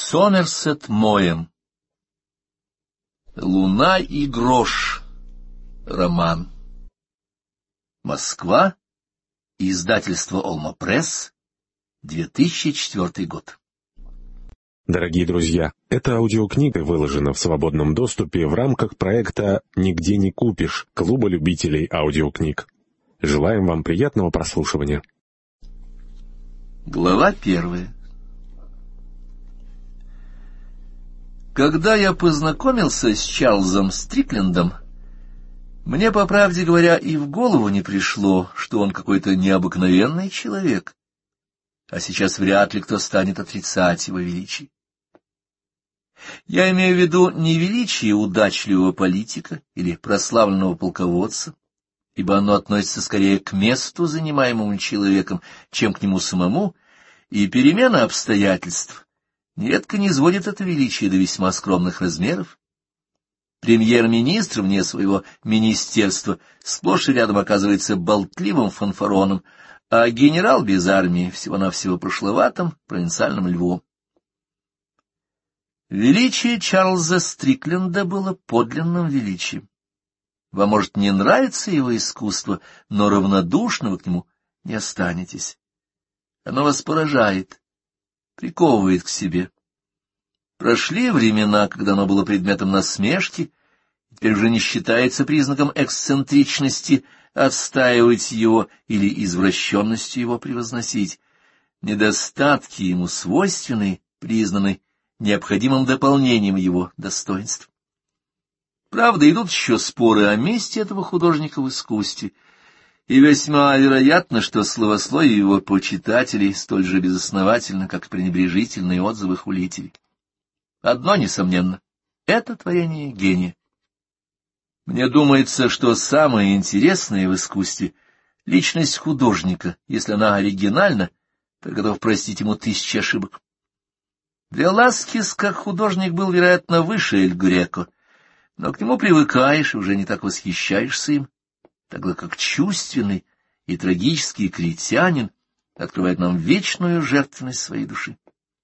Сомерсет Моэм. «Луна и грош». Роман. Москва. Издательство «Олма-пресс», 2004 год. Дорогие друзья, эта аудиокнига выложена в свободном доступе в рамках проекта «Нигде не купишь» Клуба любителей аудиокниг. Желаем вам приятного прослушивания. Глава 1. Когда я познакомился с Чарльзом Стриклендом, мне, по правде говоря, и в голову не пришло, что он какой-то необыкновенный человек, а сейчас вряд ли кто станет отрицать его величие. Я имею в виду не величие удачливого политика или прославленного полководца, ибо оно относится скорее к месту, занимаемому человеком, чем к нему самому, и перемена обстоятельств нередко низводит это величие до весьма скромных размеров. Премьер-министр вне своего министерства сплошь и рядом оказывается болтливым фанфароном, а генерал без армии всего-навсего прошловатым провинциальным львом. Величие Чарльза Стрикленда было подлинным величием. Вам может не нравиться его искусство, но равнодушно вы к нему не останетесь. Оно вас поражает, приковывает к себе. Прошли времена, когда оно было предметом насмешки, теперь уже не считается признаком эксцентричности отстаивать его или извращенностью его превозносить. Недостатки ему свойственны, признаны необходимым дополнением его достоинств. Правда, идут еще споры о месте этого художника в искусстве, и весьма вероятно, что словословие его почитателей столь же безосновательно, как и пренебрежительные отзывы хулителей. Одно несомненно — это творение гения. Мне думается, что самое интересное в искусстве — личность художника. Если она оригинальна, то я готов простить ему 1000 ошибок. Веласкес как художник был, вероятно, выше Эль Греко, но к нему привыкаешь и уже не так восхищаешься им, тогда как чувственный и трагический критянин открывает нам вечную жертвенность своей души.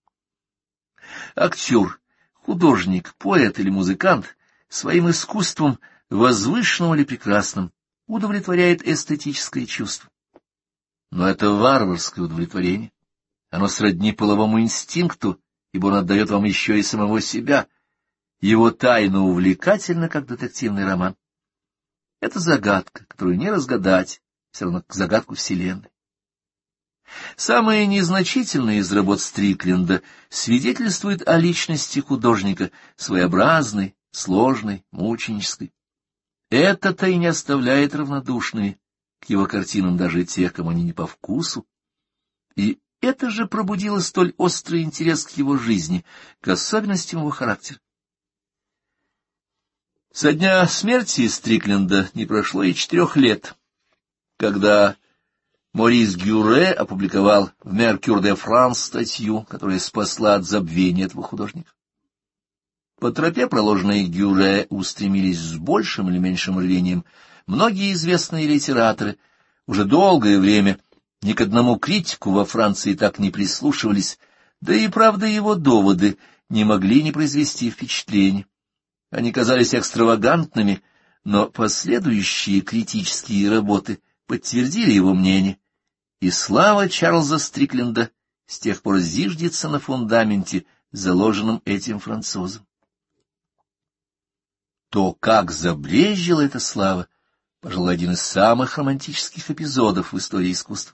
Актер, художник, поэт или музыкант своим искусством, возвышенным или прекрасным, удовлетворяет эстетическое чувство. Но это варварское удовлетворение. Оно сродни половому инстинкту, ибо он отдает вам еще и самого себя. Его тайна увлекательна, как детективный роман. Это загадка, которую не разгадать, все равно как загадку Вселенной. Самые незначительные из работ Стрикленда свидетельствуют о личности художника, своеобразной, сложной, мученической. Это-то и не оставляет равнодушными к его картинам даже тех, кому они не по вкусу. И это же пробудило столь острый интерес к его жизни, к особенностям его характера. Со дня смерти Стрикленда не прошло и 4 лет, когда Морис Гюре опубликовал в «Меркюр де Франс» статью, которая спасла от забвения этого художника. По тропе, проложенной Гюре, устремились с большим или меньшим рвением многие известные литераторы. Уже долгое время ни к одному критику во Франции так не прислушивались, да и, правда, его доводы не могли не произвести впечатления. Они казались экстравагантными, но последующие критические работы подтвердили его мнение, и слава Чарльза Стрикленда с тех пор зиждется на фундаменте, заложенном этим французом. То, как забрезжила эта слава, пожалуй, один из самых романтических эпизодов в истории искусства.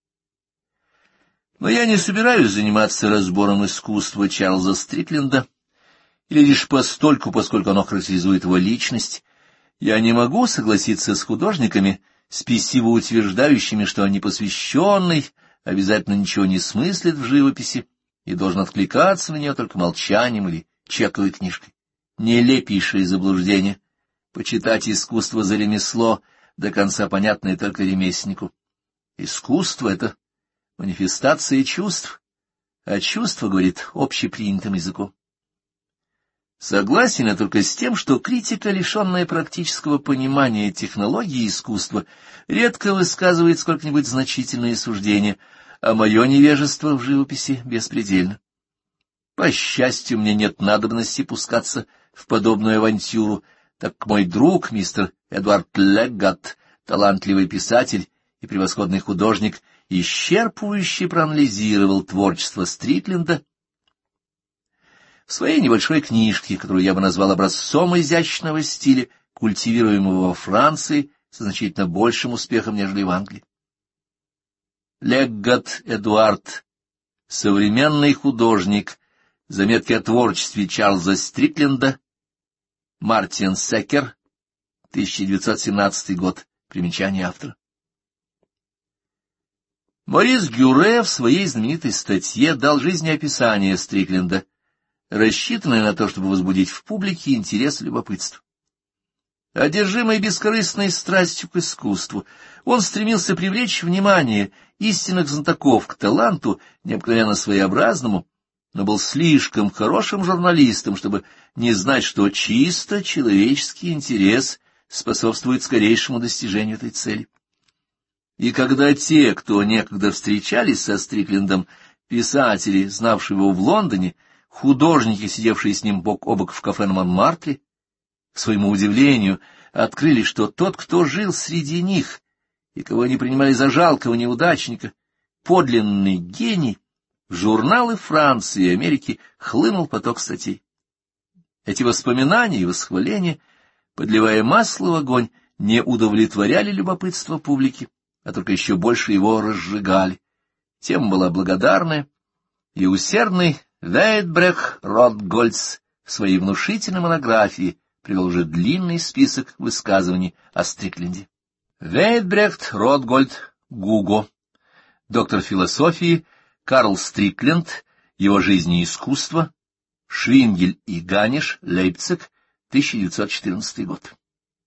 Но я не собираюсь заниматься разбором искусства Чарльза Стрикленда, или лишь постольку, поскольку оно характеризует его личность. Я не могу согласиться с художниками, спесиво утверждающими, что непосвященный обязательно ничего не смыслит в живописи и должен откликаться на нее только молчанием или чековой книжкой. Нелепейшее заблуждение — почитать искусство за ремесло, до конца понятное только ремесленнику. Искусство — это манифестация чувств, а чувство говорит общепринятым языком. Согласен я только с тем, что критика, лишенная практического понимания технологии искусства, редко высказывает сколько-нибудь значительные суждения, а мое невежество в живописи беспредельно. По счастью, мне нет надобности пускаться в подобную авантюру, так как мой друг, мистер Эдуард Леггат, талантливый писатель и превосходный художник, исчерпывающе проанализировал творчество Стрикленда в своей небольшой книжке, которую я бы назвал образцом изящного стиля, культивируемого во Франции со значительно большим успехом, нежели в Англии. Леггат Эдуард, современный художник, заметки о творчестве Чарльза Стрикленда, Мартин Секер, 1917 год, примечание автора. Морис Гюре в своей знаменитой статье дал жизнеописание Стрикленда, рассчитанное на то, чтобы возбудить в публике интерес и любопытство. Одержимый бескорыстной страстью к искусству, он стремился привлечь внимание истинных знатоков к таланту, необыкновенно своеобразному, но был слишком хорошим журналистом, чтобы не знать, что чисто человеческий интерес способствует скорейшему достижению этой цели. И когда те, кто некогда встречались со Стриклендом, писатели, знавшие его в Лондоне, художники, сидевшие с ним бок о бок в кафе на Монмартре, к своему удивлению, открыли, что тот, кто жил среди них, и кого они принимали за жалкого неудачника, подлинный гений, в журналы Франции и Америки хлынул поток статей. Эти воспоминания и восхваления, подливая масло в огонь, не удовлетворяли любопытство публики, а только еще больше его разжигали. Тема была благодарная, и усердный Вейтбрех Ротгольц в своей внушительной монографии привел уже длинный список высказываний о Стрикленде. Вейтбрехт Ротгольд Гуго, доктор философии, Карл Стрикленд, его жизнь и искусство, Швингель и Ганиш, Лейпциг, 1914 год.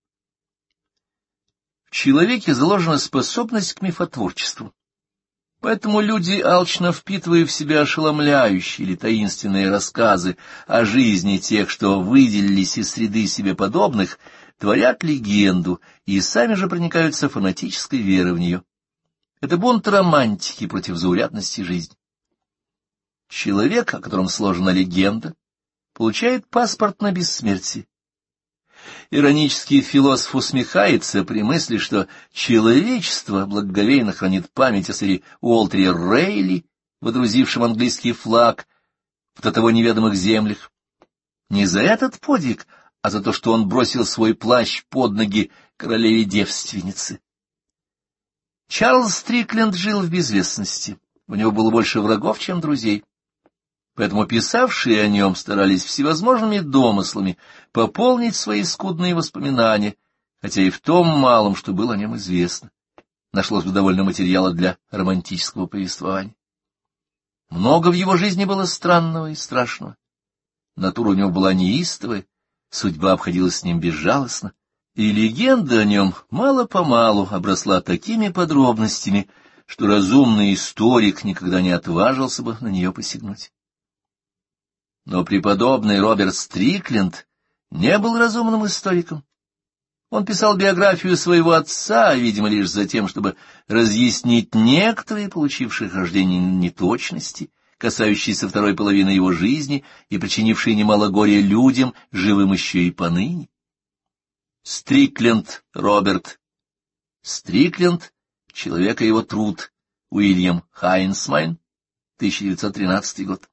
В человеке заложена способность к мифотворчеству. Поэтому люди, алчно впитывая в себя ошеломляющие или таинственные рассказы о жизни тех, что выделились из среды себе подобных, творят легенду и сами же проникаются фанатической верой в нее. Это бунт романтики против заурядности жизни. Человек, о котором сложена легенда, получает паспорт на бессмертие. Иронический философ усмехается при мысли, что человечество благоговейно хранит память о сэре Уолтере Рейли, водрузившем английский флаг в до того неведомых землях. Не за этот подвиг, а за то, что он бросил свой плащ под ноги королеве-девственнице. Чарльз Стрикленд жил в безвестности, у него было больше врагов, чем друзей. Поэтому писавшие о нем старались всевозможными домыслами пополнить свои скудные воспоминания, хотя и в том малом, что было о нем известно. Нашлось бы довольно материала для романтического повествования. Много в его жизни было странного и страшного. Натура у него была неистовая, судьба обходилась с ним безжалостно, и легенда о нем мало-помалу обросла такими подробностями, что разумный историк никогда не отважился бы на нее посягнуть. Но преподобный Роберт Стрикленд не был разумным историком. Он писал биографию своего отца, видимо, лишь за тем, чтобы разъяснить некоторые получившие рождение неточности, касающиеся второй половины его жизни и причинившие немало горя людям, живым еще и поныне. Стрикленд Роберт. Стрикленд — человек и его труд. Уильям Хайнсмайн, 1913 год.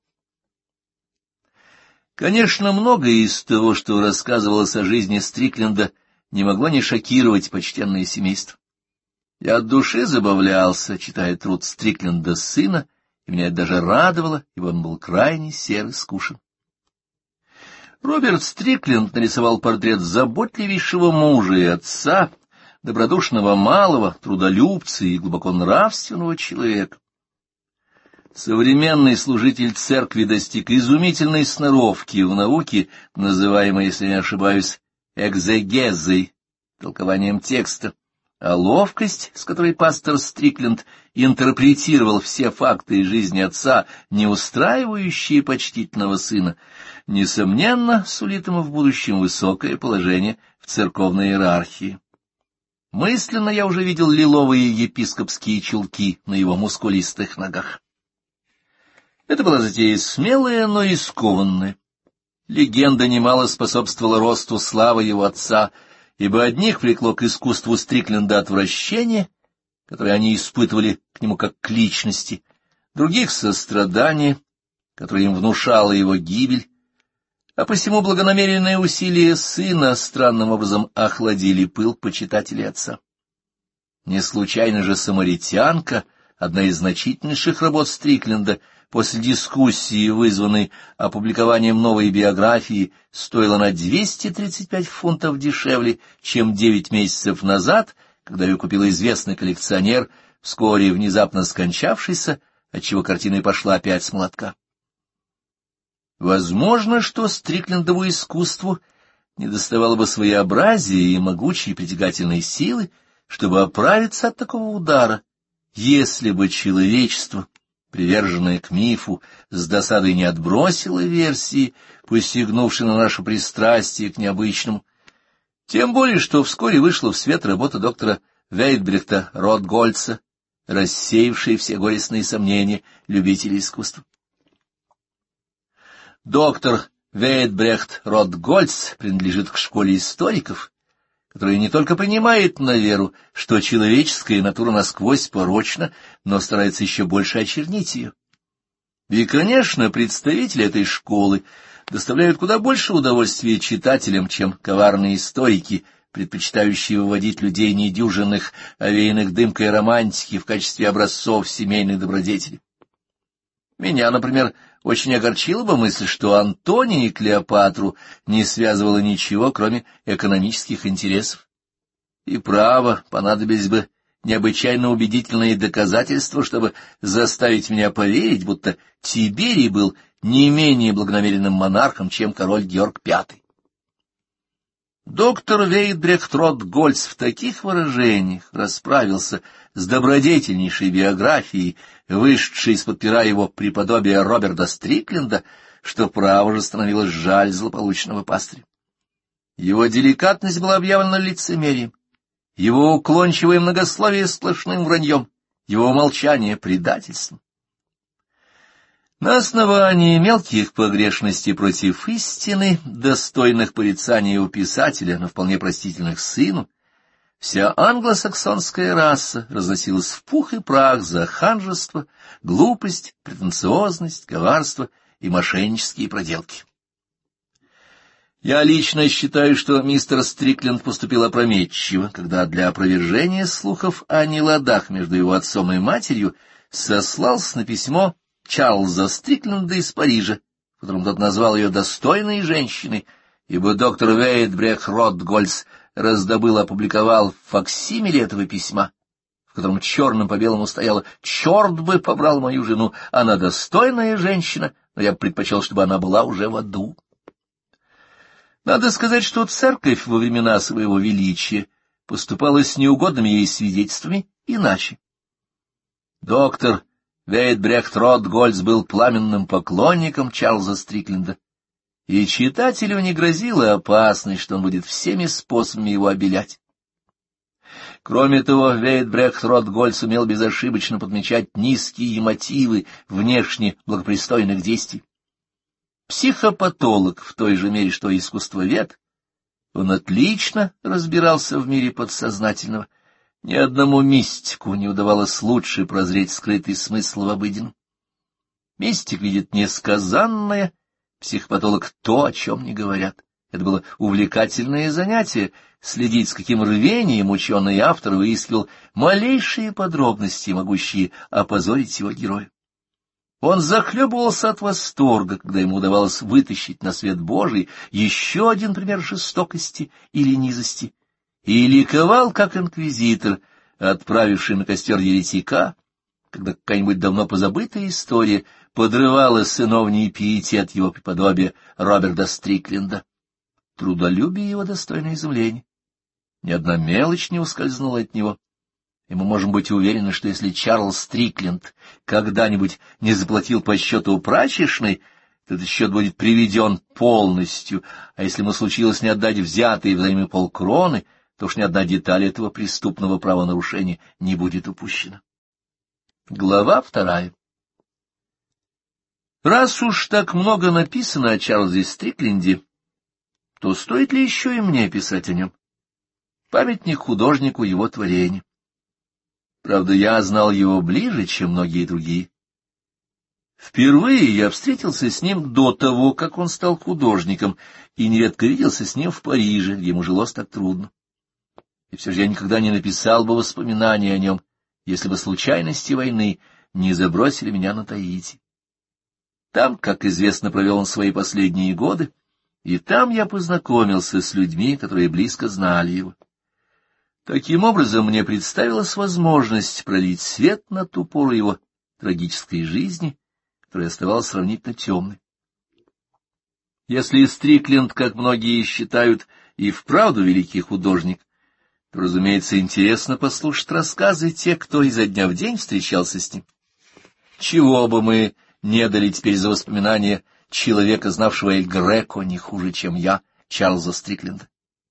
Конечно, многое из того, что рассказывалось о жизни Стрикленда, не могло не шокировать почтенное семейство. Я от души забавлялся, читая труд Стрикленда сына, и меня это даже радовало, ибо он был крайне сер и скучен. Роберт Стрикленд нарисовал портрет заботливейшего мужа и отца, добродушного малого, трудолюбца и глубоко нравственного человека. Современный служитель церкви достиг изумительной сноровки в науке, называемой, если не ошибаюсь, экзегезой, толкованием текста, а ловкость, с которой пастор Стрикленд интерпретировал все факты из жизни отца, не устраивающие почтительного сына, несомненно, сулит ему в будущем высокое положение в церковной иерархии. Мысленно я уже видел лиловые епископские чулки на его мускулистых ногах. Это была затея смелая, но и рискованная. Легенда немало способствовала росту славы его отца, ибо одних влекло к искусству Стрикленда отвращение, которое они испытывали к нему как к личности, других — сострадание, которое им внушало его гибель, а посему благонамеренные усилия сына странным образом охладили пыл почитателей отца. Не случайно же «Самаритянка», одна из значительнейших работ Стрикленда, после дискуссии, вызванной опубликованием новой биографии, стоила на 235 фунтов дешевле, чем 9 месяцев назад, когда ее купил известный коллекционер, вскоре внезапно скончавшийся, отчего картина и пошла опять с молотка. Возможно, что Стриклендову искусству недоставало бы своеобразия и могучей притягательной силы, чтобы оправиться от такого удара, если бы человечество, приверженное к мифу, с досадой не отбросило версии, посягнувшей на наше пристрастие к необычному, тем более, что вскоре вышла в свет работа доктора Вейтбрехта Ротгольца, рассеявшая все горестные сомнения любителей искусства. Доктор Вейтбрехт Ротгольц принадлежит к школе историков, которая не только принимает на веру, что человеческая натура насквозь порочна, но старается еще больше очернить ее. И, конечно, представители этой школы доставляют куда больше удовольствия читателям, чем коварные историки, предпочитающие выводить людей недюжинных, овеянных дымкой романтики в качестве образцов семейной добродетели. Меня, например, очень огорчила бы мысль, что Антония и Клеопатру не связывало ничего, кроме экономических интересов. И право, понадобились бы необычайно убедительные доказательства, чтобы заставить меня поверить, будто Тиберий был не менее благонамеренным монархом, чем король Георг V. Доктор Вейтбрехт Ротгольц в таких выражениях расправился с добродетельнейшей биографией, вышедшей из-под пера его преподобия Роберта Стрикленда, что право же становилось жаль злополучного пастыря. Его деликатность была объявлена лицемерием, его уклончивое многословие сплошным враньем, его молчание — предательством. На основании мелких погрешностей против истины, достойных порицания у писателя, но вполне простительных сыну, вся англосаксонская раса разносилась в пух и прах за ханжество, глупость, претенциозность, коварство и мошеннические проделки. Я лично считаю, что мистер Стрикленд поступил опрометчиво, когда для опровержения слухов о неладах между его отцом и матерью сослался на письмо Чарльза Стрикленда из Парижа, в котором тот назвал ее достойной женщиной, ибо доктор Вейтбрехт Ротгольц раздобыл и опубликовал факсимиле этого письма, в котором черным по белому стояло: «Черт бы побрал мою жену, она достойная женщина, но я бы предпочел, чтобы она была уже в аду». Надо сказать, что церковь во времена своего величия поступала с неугодными ей свидетельствами иначе. Доктор Вейтбрехт Ротгольц был пламенным поклонником Чарльза Стрикленда, и читателю не грозила опасность, что он будет всеми способами его обелять. Кроме того, Вейтбрехт Ротгольц умел безошибочно подмечать низкие мотивы внешне благопристойных действий. Психопатолог в той же мере, что и искусствовед, он отлично разбирался в мире подсознательного. Ни одному мистику не удавалось лучше прозреть скрытый смысл в обыденном. Мистик видит несказанное, психопатолог — то, о чем не говорят. Это было увлекательное занятие — следить, с каким рвением ученый автор выискивал малейшие подробности, могущие опозорить его героя. Он захлебывался от восторга, когда ему удавалось вытащить на свет Божий еще один пример жестокости или низости, и ликовал, как инквизитор, отправивший на костер еретика, когда какая-нибудь давно позабытая история подрывала сыновний пиетет его преподобия Роберта Стрикленда. Трудолюбие его достойно изумления. Ни одна мелочь не ускользнула от него. И мы можем быть уверены, что если Чарльз Стрикленд когда-нибудь не заплатил по счету прачечной, то этот счет будет приведен полностью, а если ему случилось не отдать взятые взаймы полкроны, то уж ни одна деталь этого преступного правонарушения не будет упущена. Глава 2. Раз уж так много написано о Чарльзе Стрикленде, то стоит ли еще и мне писать о нем? Памятник художнику его творений. Правда, я знал его ближе, чем многие другие. Впервые я встретился с ним до того, как он стал художником, и нередко виделся с ним в Париже, где ему жилось так трудно. И все же я никогда не написал бы воспоминаний о нем, если бы случайности войны не забросили меня на Таити. Там, как известно, провел он свои последние годы, и там я познакомился с людьми, которые близко знали его. Таким образом, мне представилась возможность пролить свет на ту пору его трагической жизни, которая оставалась сравнительно темной. Если Стрикленд, как многие считают, и вправду великий художник, то, разумеется, интересно послушать рассказы тех, кто изо дня в день встречался с ним. Чего бы мы не дали теперь за воспоминания человека, знавшего Эль Греко не хуже, чем я, Чарльза Стрикленда.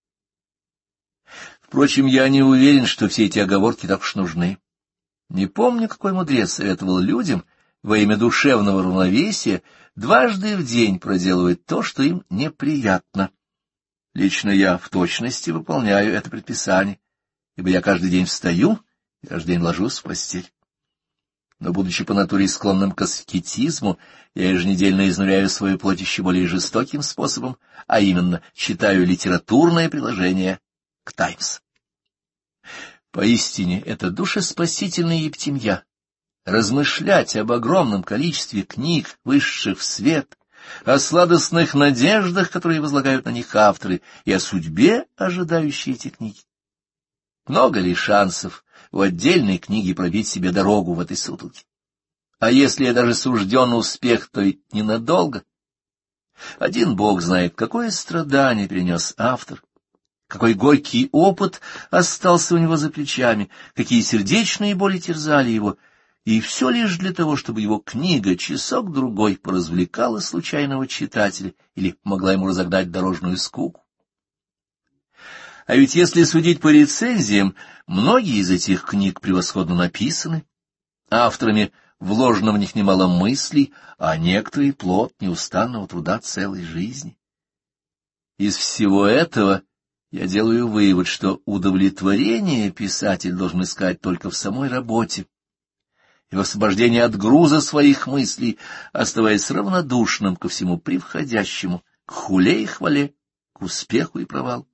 Впрочем, я не уверен, что все эти оговорки так уж нужны. Не помню, какой мудрец советовал людям во имя душевного равновесия дважды в день проделывать то, что им неприятно. Лично я в точности выполняю это предписание, ибо я каждый день встаю и каждый день ложусь в постель. Но, будучи по натуре склонным к аскетизму, я еженедельно изнуряю свою плоть еще более жестоким способом, а именно читаю литературное приложение к «Таймс». Поистине, это душеспасительная ептемья. Размышлять об огромном количестве книг, вышедших в свет, о сладостных надеждах, которые возлагают на них авторы, и о судьбе, ожидающей эти книги. Много ли шансов в отдельной книге пробить себе дорогу в этой сутолке? А если я даже сужден успех, то ведь ненадолго. Один Бог знает, какое страдание перенес автор, какой горький опыт остался у него за плечами, какие сердечные боли терзали его, и все лишь для того, чтобы его книга часок-другой поразвлекала случайного читателя или могла ему разогнать дорожную скуку. А ведь если судить по рецензиям, многие из этих книг превосходно написаны, авторами вложено в них немало мыслей, а некоторые — плод неустанного труда целой жизни. Из всего этого я делаю вывод, что удовлетворение писатель должен искать только в самой работе и в освобождении от груза своих мыслей, оставаясь равнодушным ко всему превходящему, к хуле и хвале, к успеху и провалу.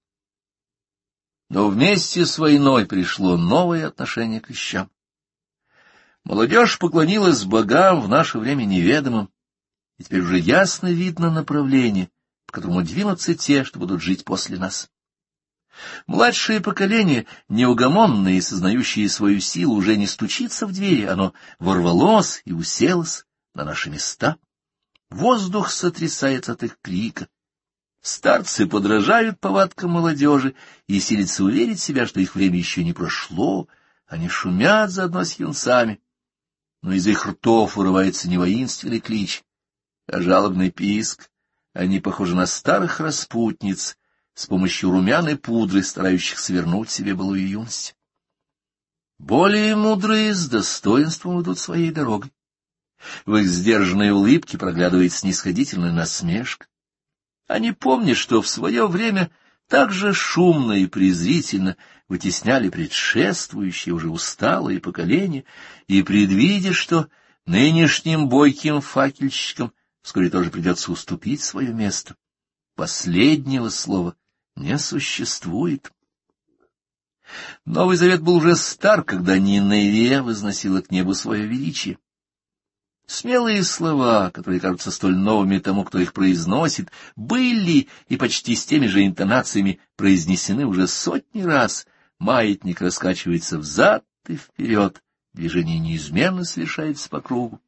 Но вместе с войной пришло новое отношение к вещам. Молодежь поклонилась богам в наше время неведомым, и теперь уже ясно видно направление, по которому двинутся те, что будут жить после нас. Младшее поколение, неугомонное и сознающее свою силу, уже не стучится в двери, оно ворвалось и уселось на наши места. Воздух сотрясается от их крика. Старцы подражают повадкам молодежи и силятся уверить себя, что их время еще не прошло, они шумят заодно с юнцами. Но из их ртов вырывается не воинственный клич, а жалобный писк. Они похожи на старых распутниц, с помощью румян и пудры, старающихся вернуть себе былую юность. Более мудрые с достоинством идут своей дорогой. В их сдержанной улыбке проглядывает снисходительная насмешка. Они помнят, что в свое время так же шумно и презрительно вытесняли предшествующие, уже усталые поколения, и, предвидя, что нынешним бойким факельщикам вскоре тоже придется уступить свое место, последнего слова не существует. Новый Завет был уже стар, когда Ниневия возносила к небу свое величие. Смелые слова, которые кажутся столь новыми тому, кто их произносит, были и почти с теми же интонациями произнесены уже сотни раз. Маятник раскачивается взад и вперед, движение неизменно совершается по кругу.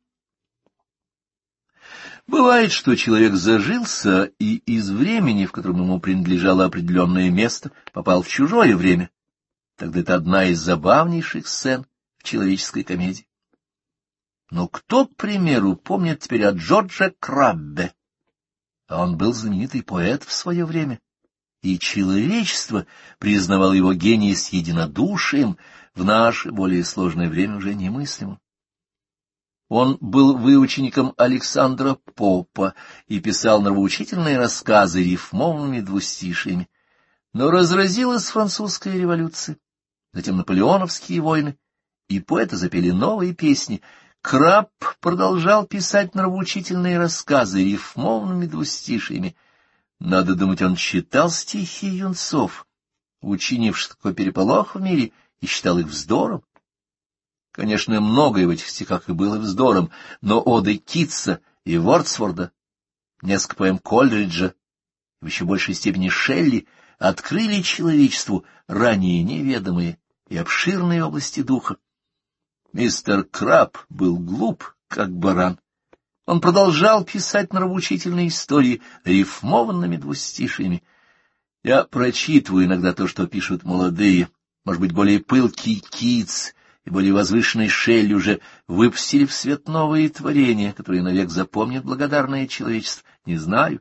Бывает, что человек зажился и из времени, в котором ему принадлежало определенное место, попал в чужое время. Тогда это одна из забавнейших сцен в человеческой комедии. Но кто, к примеру, помнит теперь о Джордже Краббе? А он был знаменитый поэт в свое время, и человечество признавало его гений с единодушием, в наше более сложное время уже немыслимым. Он был выучеником Александра Попа и писал нравоучительные рассказы рифмованными двустишиями. Но разразилась французская революция, затем наполеоновские войны, и поэты запели новые песни. Краб продолжал писать нравоучительные рассказы рифмованными двустишиями. Надо думать, он читал стихи юнцов, учинивший такой переполох в мире, и считал их вздором. Конечно, многое в этих стихах и было вздором, но оды Китса и Вордсворда, несколько поэм Кольриджа, в еще большей степени Шелли, открыли человечеству ранее неведомые и обширные области духа. Мистер Краб был глуп, как баран. Он продолжал писать нравоучительные истории рифмованными двустишиями. Я прочитываю иногда то, что пишут молодые, может быть, более пылкий Китс и более возвышенный Шелли уже выпустили в свет новые творения, которые навек запомнит благодарное человечество. Не знаю.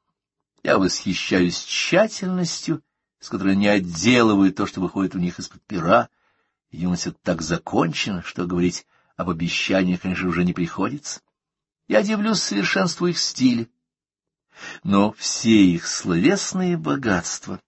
Я восхищаюсь тщательностью, с которой они отделывают то, что выходит у них из-под пера. Юность это так закончена, что говорить об обещаниях, конечно, уже не приходится. Я дивлюсь совершенству их стиля. Но все их словесные богатства.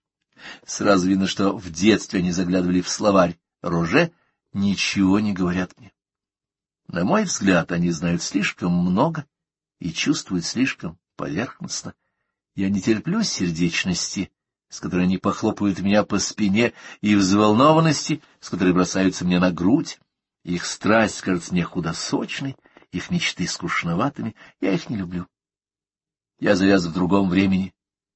Сразу видно, что в детстве они заглядывали в словарь Роже, ничего не говорят мне. На мой взгляд, они знают слишком много и чувствуют слишком поверхностно. Я не терплю сердечности, с которой они похлопают меня по спине, и взволнованности, с которой бросаются мне на грудь. Их страсть кажется мне худосочной, их мечты скучноватыми, я их не люблю. Я завяз в другом времени.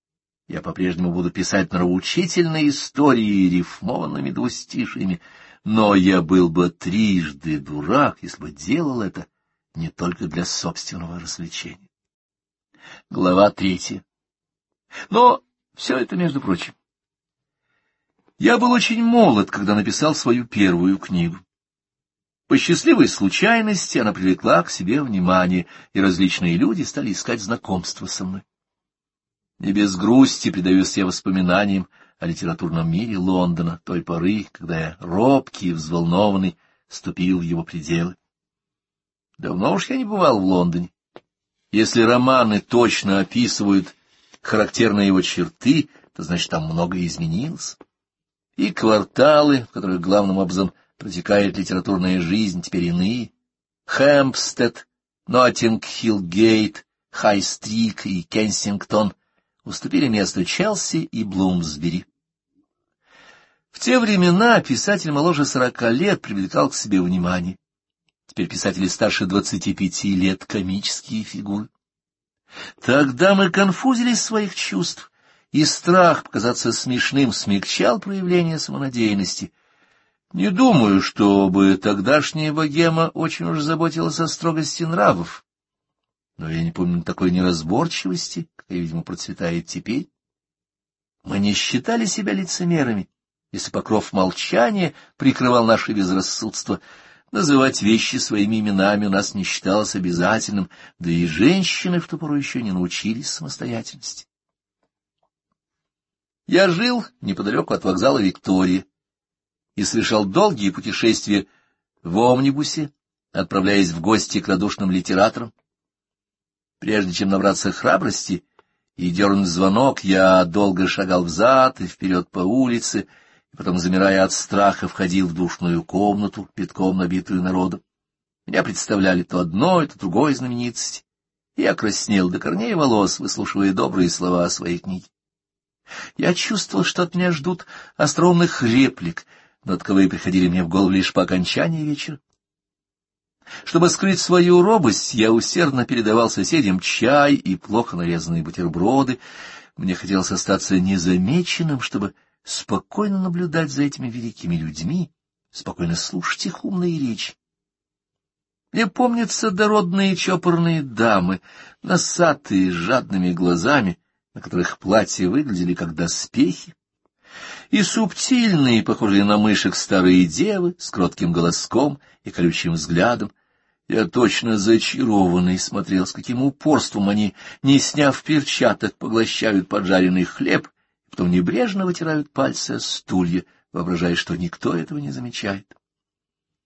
Я по-прежнему буду писать нравоучительные истории рифмованными двустишиями, но я был бы трижды дурак, если бы делал это не только для собственного развлечения. Глава 3. Но все это между прочим. Я был очень молод, когда написал свою первую книгу. По счастливой случайности она привлекла к себе внимание, и различные люди стали искать знакомства со мной. Не без грусти предаюсь я воспоминаниям о литературном мире Лондона, той поры, когда я, робкий и взволнованный, ступил в его пределы. Давно уж я не бывал в Лондоне. Если романы точно описывают характерные его черты, то значит, там многое изменилось. И кварталы, в которых главным образом протекает литературная жизнь, теперь иные. Хэмпстед, Ноттинг-Хилл-Гейт, Хай-Стрит и Кенсингтон уступили место Челси и Блумсбери. В те времена писатель моложе 40 лет привлекал к себе внимание. Теперь писатели старше 25 лет — комические фигуры. Тогда мы конфузились своих чувств, и страх показаться смешным смягчал проявление самонадеянности. Не думаю, чтобы тогдашняя богема очень уж заботилась о строгости нравов, но я не помню такой неразборчивости, какая, видимо, процветает теперь. Мы не считали себя лицемерами, если покров молчания прикрывал наше безрассудство. Называть вещи своими именами у нас не считалось обязательным, да и женщины в ту пору еще не научились самостоятельности. Я жил неподалеку от вокзала Виктория и совершал долгие путешествия в омнибусе, отправляясь в гости к радушным литераторам. Прежде чем набраться храбрости и дернуть звонок, я долго шагал взад и вперед по улице, и потом, замирая от страха, входил в душную комнату, битком набитую народом. Меня представляли то одной, то другой знаменитости, и я краснел до корней волос, выслушивая добрые слова о своей книге. Я чувствовал, что от меня ждут остроумных реплик, но таковые приходили мне в голову лишь по окончании вечера. Чтобы скрыть свою робость, я усердно передавал соседям чай и плохо нарезанные бутерброды. Мне хотелось остаться незамеченным, чтобы спокойно наблюдать за этими великими людьми, спокойно слушать их умные речи. Мне помнятся дородные чопорные дамы, носатые, с жадными глазами, на которых платья выглядели как доспехи, и субтильные, похожие на мышек, старые девы с кротким голоском и колючим взглядом. Я точно зачарованный смотрел, с каким упорством они, не сняв перчаток, поглощают поджаренный хлеб, потом небрежно вытирают пальцы о стулья, воображая, что никто этого не замечает.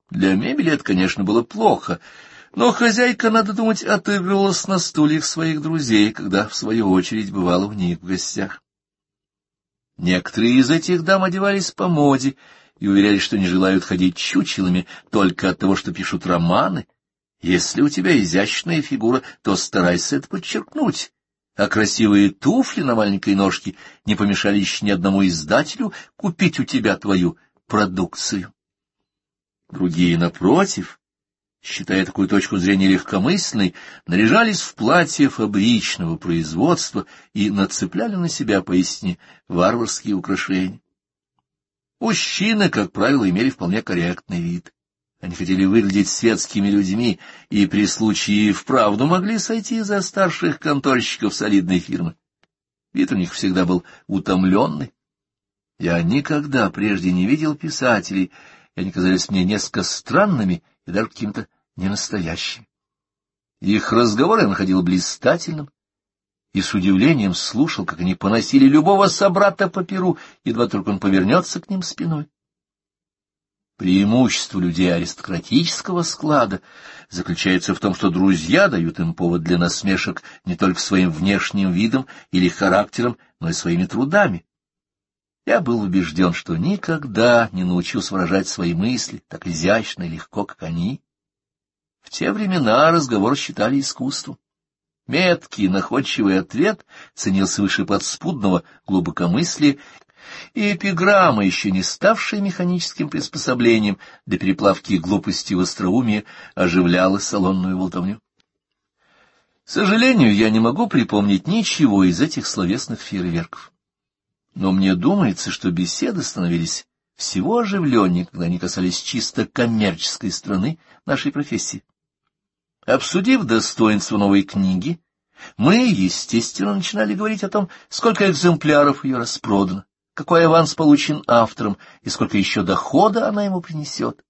Для мебели это, конечно, было плохо, но хозяйка, надо думать, отыгрывалась на стульях своих друзей, когда, в свою очередь, бывала у них в гостях. Некоторые из этих дам одевались по моде и уверяли, что не желают ходить чучелами только от того, что пишут романы. Если у тебя изящная фигура, то старайся это подчеркнуть, а красивые туфли на маленькой ножке не помешали еще ни одному издателю купить у тебя твою продукцию. Другие, напротив, считая такую точку зрения легкомысленной, наряжались в платья фабричного производства и нацепляли на себя поистине варварские украшения. Мужчины, как правило, имели вполне корректный вид. Они хотели выглядеть светскими людьми и при случае вправду могли сойти за старших конторщиков солидной фирмы. Вид у них всегда был утомленный. Я никогда прежде не видел писателей, и они казались мне несколько странными и даже какими-то ненастоящими. Их разговор я находил блистательным, и с удивлением слушал, как они поносили любого собрата по перу, едва только он повернется к ним спиной. Преимущество людей аристократического склада заключается в том, что друзья дают им повод для насмешек не только своим внешним видом или характером, но и своими трудами. Я был убежден, что никогда не научился выражать свои мысли так изящно и легко, как они. В те времена разговор считали искусством. Меткий, находчивый ответ ценился выше подспудного глубокомыслия, и эпиграмма, еще не ставшая механическим приспособлением для переплавки глупости в остроумие, оживляла салонную болтовню. К сожалению, я не могу припомнить ничего из этих словесных фейерверков. Но мне думается, что беседы становились всего оживленнее, когда они касались чисто коммерческой стороны нашей профессии. Обсудив достоинство новой книги, мы, естественно, начинали говорить о том, сколько экземпляров ее распродано, какой аванс получен автором и сколько еще дохода она ему принесет.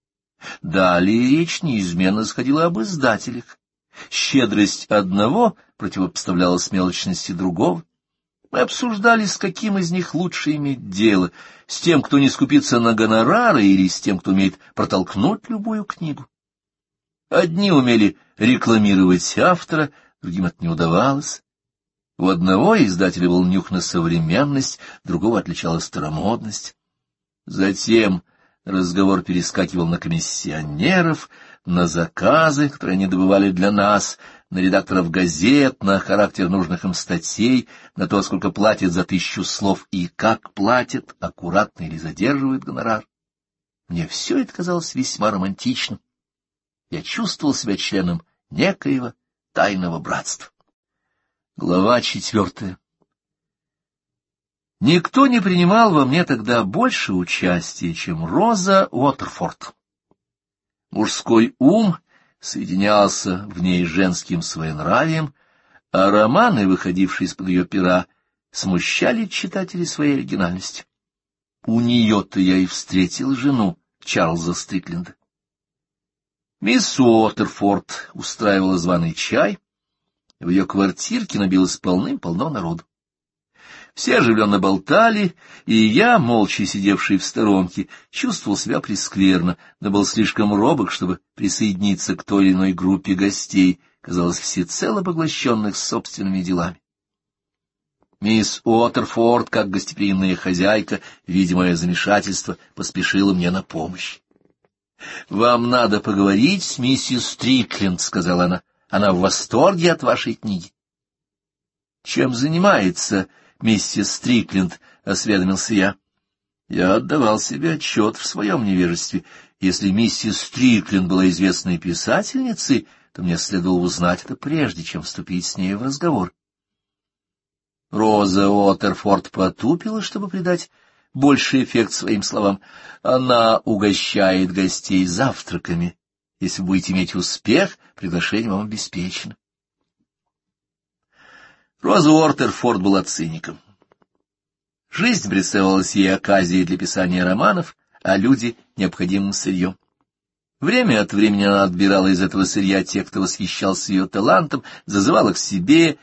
Далее речь неизменно заходила об издателях. Щедрость одного противопоставлялась мелочности другого. Мы обсуждали, с каким из них лучше иметь дело, с тем, кто не скупится на гонорары, или с тем, кто умеет протолкнуть любую книгу. Одни умели рекламировать автора, другим это не удавалось. У одного издателя был нюх на современность, другого отличала старомодность. Затем разговор перескакивал на комиссионеров, на заказы, которые они добывали для нас, на редакторов газет, на характер нужных им статей, на то, сколько платят за 1000 слов и как платят, аккуратно или задерживают гонорар. Мне все это казалось весьма романтичным. Я чувствовал себя членом некоего тайного братства. Глава 4. Никто не принимал во мне тогда больше участия, чем Роза Уотерфорд. Мужской ум соединялся в ней с женским своенравием, а романы, выходившие из-под ее пера, смущали читателей своей оригинальностью. У нее-то я и встретил жену Чарльза Стрикленда. Мисс Уотерфорд устраивала званый чай, в ее квартирке набилось полным-полно народу. Все оживленно болтали, и я, молча сидевший в сторонке, чувствовал себя прескверно, но был слишком робок, чтобы присоединиться к той или иной группе гостей, казалось, всецело поглощенных собственными делами. Мисс Уотерфорд, как гостеприимная хозяйка, видя мое замешательство, поспешила мне на помощь. — Вам надо поговорить с миссис Стрикленд, — сказала она. — Она в восторге от вашей книги. — Чем занимается миссис Стрикленд? — осведомился я. Я отдавал себе отчет в своем невежестве. Если миссис Стрикленд была известной писательницей, то мне следовало узнать это прежде, чем вступить с ней в разговор. Роза Уотерфорд потупила, чтобы придать больший эффект своим словам. Она угощает гостей завтраками. Если будете иметь успех, приглашение вам обеспечено. Роза Уотерфорд была циником. Жизнь представлялась ей оказией для писания романов, а люди — необходимым сырьем. Время от времени она отбирала из этого сырья тех, кто восхищался ее талантом, зазывала к себе,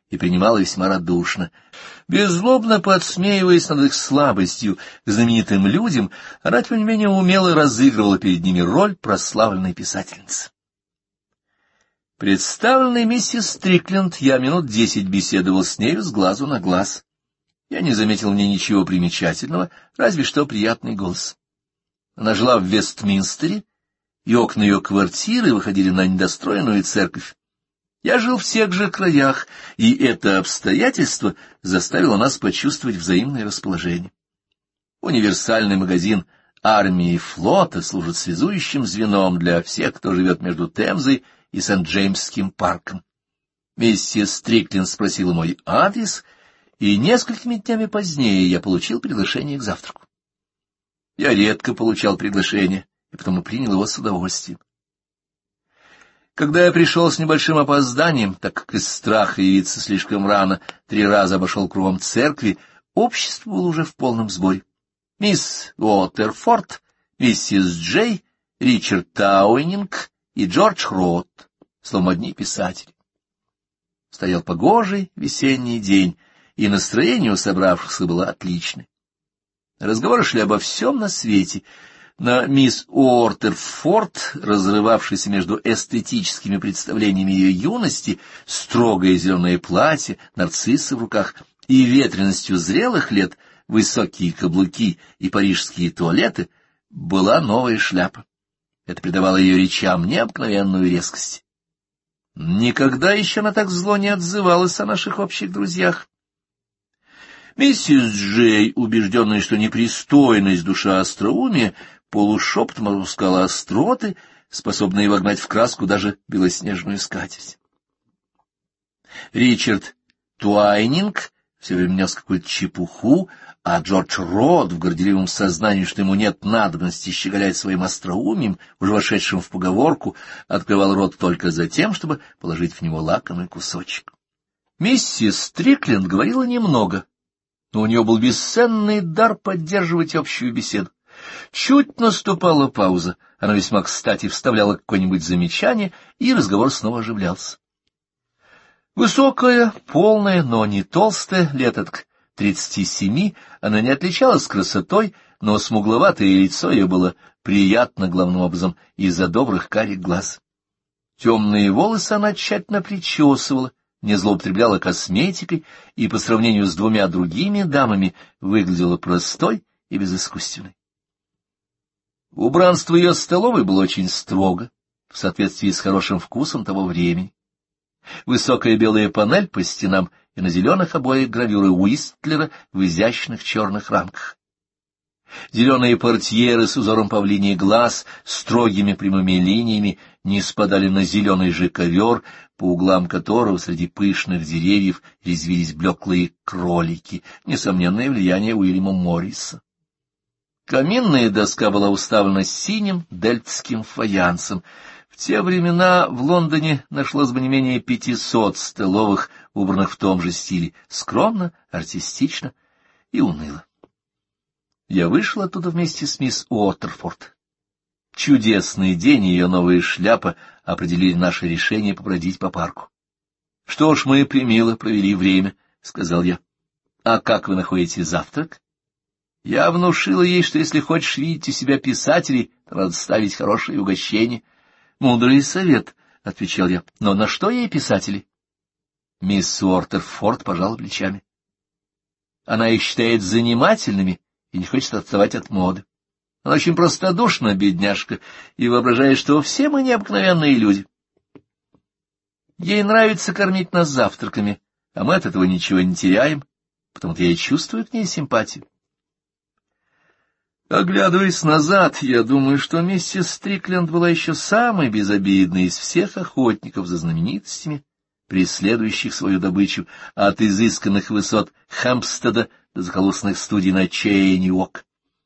и принимала весьма радушно. Беззлобно подсмеиваясь над их слабостью к знаменитым людям, она, тем не менее, умело разыгрывала перед ними роль прославленной писательницы. Представленной миссис Стрикленд, я минут 10 беседовал с нею с глазу на глаз. Я не заметил в ней ничего примечательного, разве что приятный голос. Она жила в Вестминстере, и окна ее квартиры выходили на недостроенную церковь. Я жил в тех же краях, и это обстоятельство заставило нас почувствовать взаимное расположение. Универсальный магазин армии и флота служит связующим звеном для всех, кто живет между Темзой и Сент-Джеймсским парком. Миссис Стрикленд спросила мой адрес, и несколькими днями позднее я получил приглашение к завтраку. Я редко получал приглашение, и потому принял его с удовольствием. Когда я пришел с небольшим опозданием, так как из страха явиться слишком рано 3 раза обошел кругом церкви, общество было уже в полном сборе. Мисс Уотерфорд, миссис Джей, Ричард Тауэнинг и Джордж Рот, словом, одни писатели. Стоял погожий весенний день, и настроение у собравшихся было отличное. Разговоры шли обо всем на свете. На мисс Уотерфорд, разрывавшейся между эстетическими представлениями ее юности, строгое зеленое платье, нарциссы в руках, и ветренностью зрелых лет, высокие каблуки и парижские туалеты, была новая шляпа. Это придавало ее речам необыкновенную резкость. Никогда еще она так зло не отзывалась о наших общих друзьях. Миссис Джей, убежденная, что непристойность душа остроумия, полушепотом отпускала остроты, способные вогнать в краску даже белоснежную скатерть. Ричард Туайнинг все время нес какую-то чепуху, а Джордж Рот, в горделивом сознании, что ему нет надобности щеголять своим остроумием, уже вошедшим в поговорку, открывал рот только за тем, чтобы положить в него лакомый кусочек. Миссис Стрикленд говорила немного, но у нее был бесценный дар поддерживать общую беседу. Чуть наступала пауза, она весьма кстати вставляла какое-нибудь замечание, и разговор снова оживлялся. Высокая, полная, но не толстая, лет от 37, она не отличалась красотой, но смугловатое лицо ее было приятно главным образом из-за добрых карих глаз. Темные волосы она тщательно причесывала, не злоупотребляла косметикой и по сравнению с 2 другими дамами выглядела простой и безыскусственной. Убранство ее столовой было очень строго, в соответствии с хорошим вкусом того времени. Высокая белая панель по стенам и на зеленых обоях гравюры Уистлера в изящных черных рамках. Зеленые портьеры с узором павлиний глаз, строгими прямыми линиями, не спадали на зеленый же ковер, по углам которого среди пышных деревьев резвились блеклые кролики, несомненное влияние Уильяма Морриса. Каминная доска была уставлена синим дельтским фаянсом. В те времена в Лондоне нашлось бы не менее 500 столовых, убранных в том же стиле, скромно, артистично и уныло. Я вышел оттуда вместе с мисс Уотерфорд. Чудесный день и ее новая шляпа определили наше решение побродить по парку. — Что ж, мы примило провели время, — сказал я. — А как вы находите завтрак? Я внушила ей, что если хочешь видеть у себя писателей, то надо ставить хорошее угощение. — Мудрый совет, — отвечал я. — Но на что ей писатели? Мисс Уотерфорд пожала плечами. Она их считает занимательными и не хочет отставать от моды. Она очень простодушна, бедняжка, и воображает, что все мы необыкновенные люди. Ей нравится кормить нас завтраками, а мы от этого ничего не теряем, потому-то я и чувствую к ней симпатию. Оглядываясь назад, я думаю, что миссис Стрикленд была еще самой безобидной из всех охотников за знаменитостями, преследующих свою добычу от изысканных высот Хэмпстеда до захолустных студий на Чейни-Уок.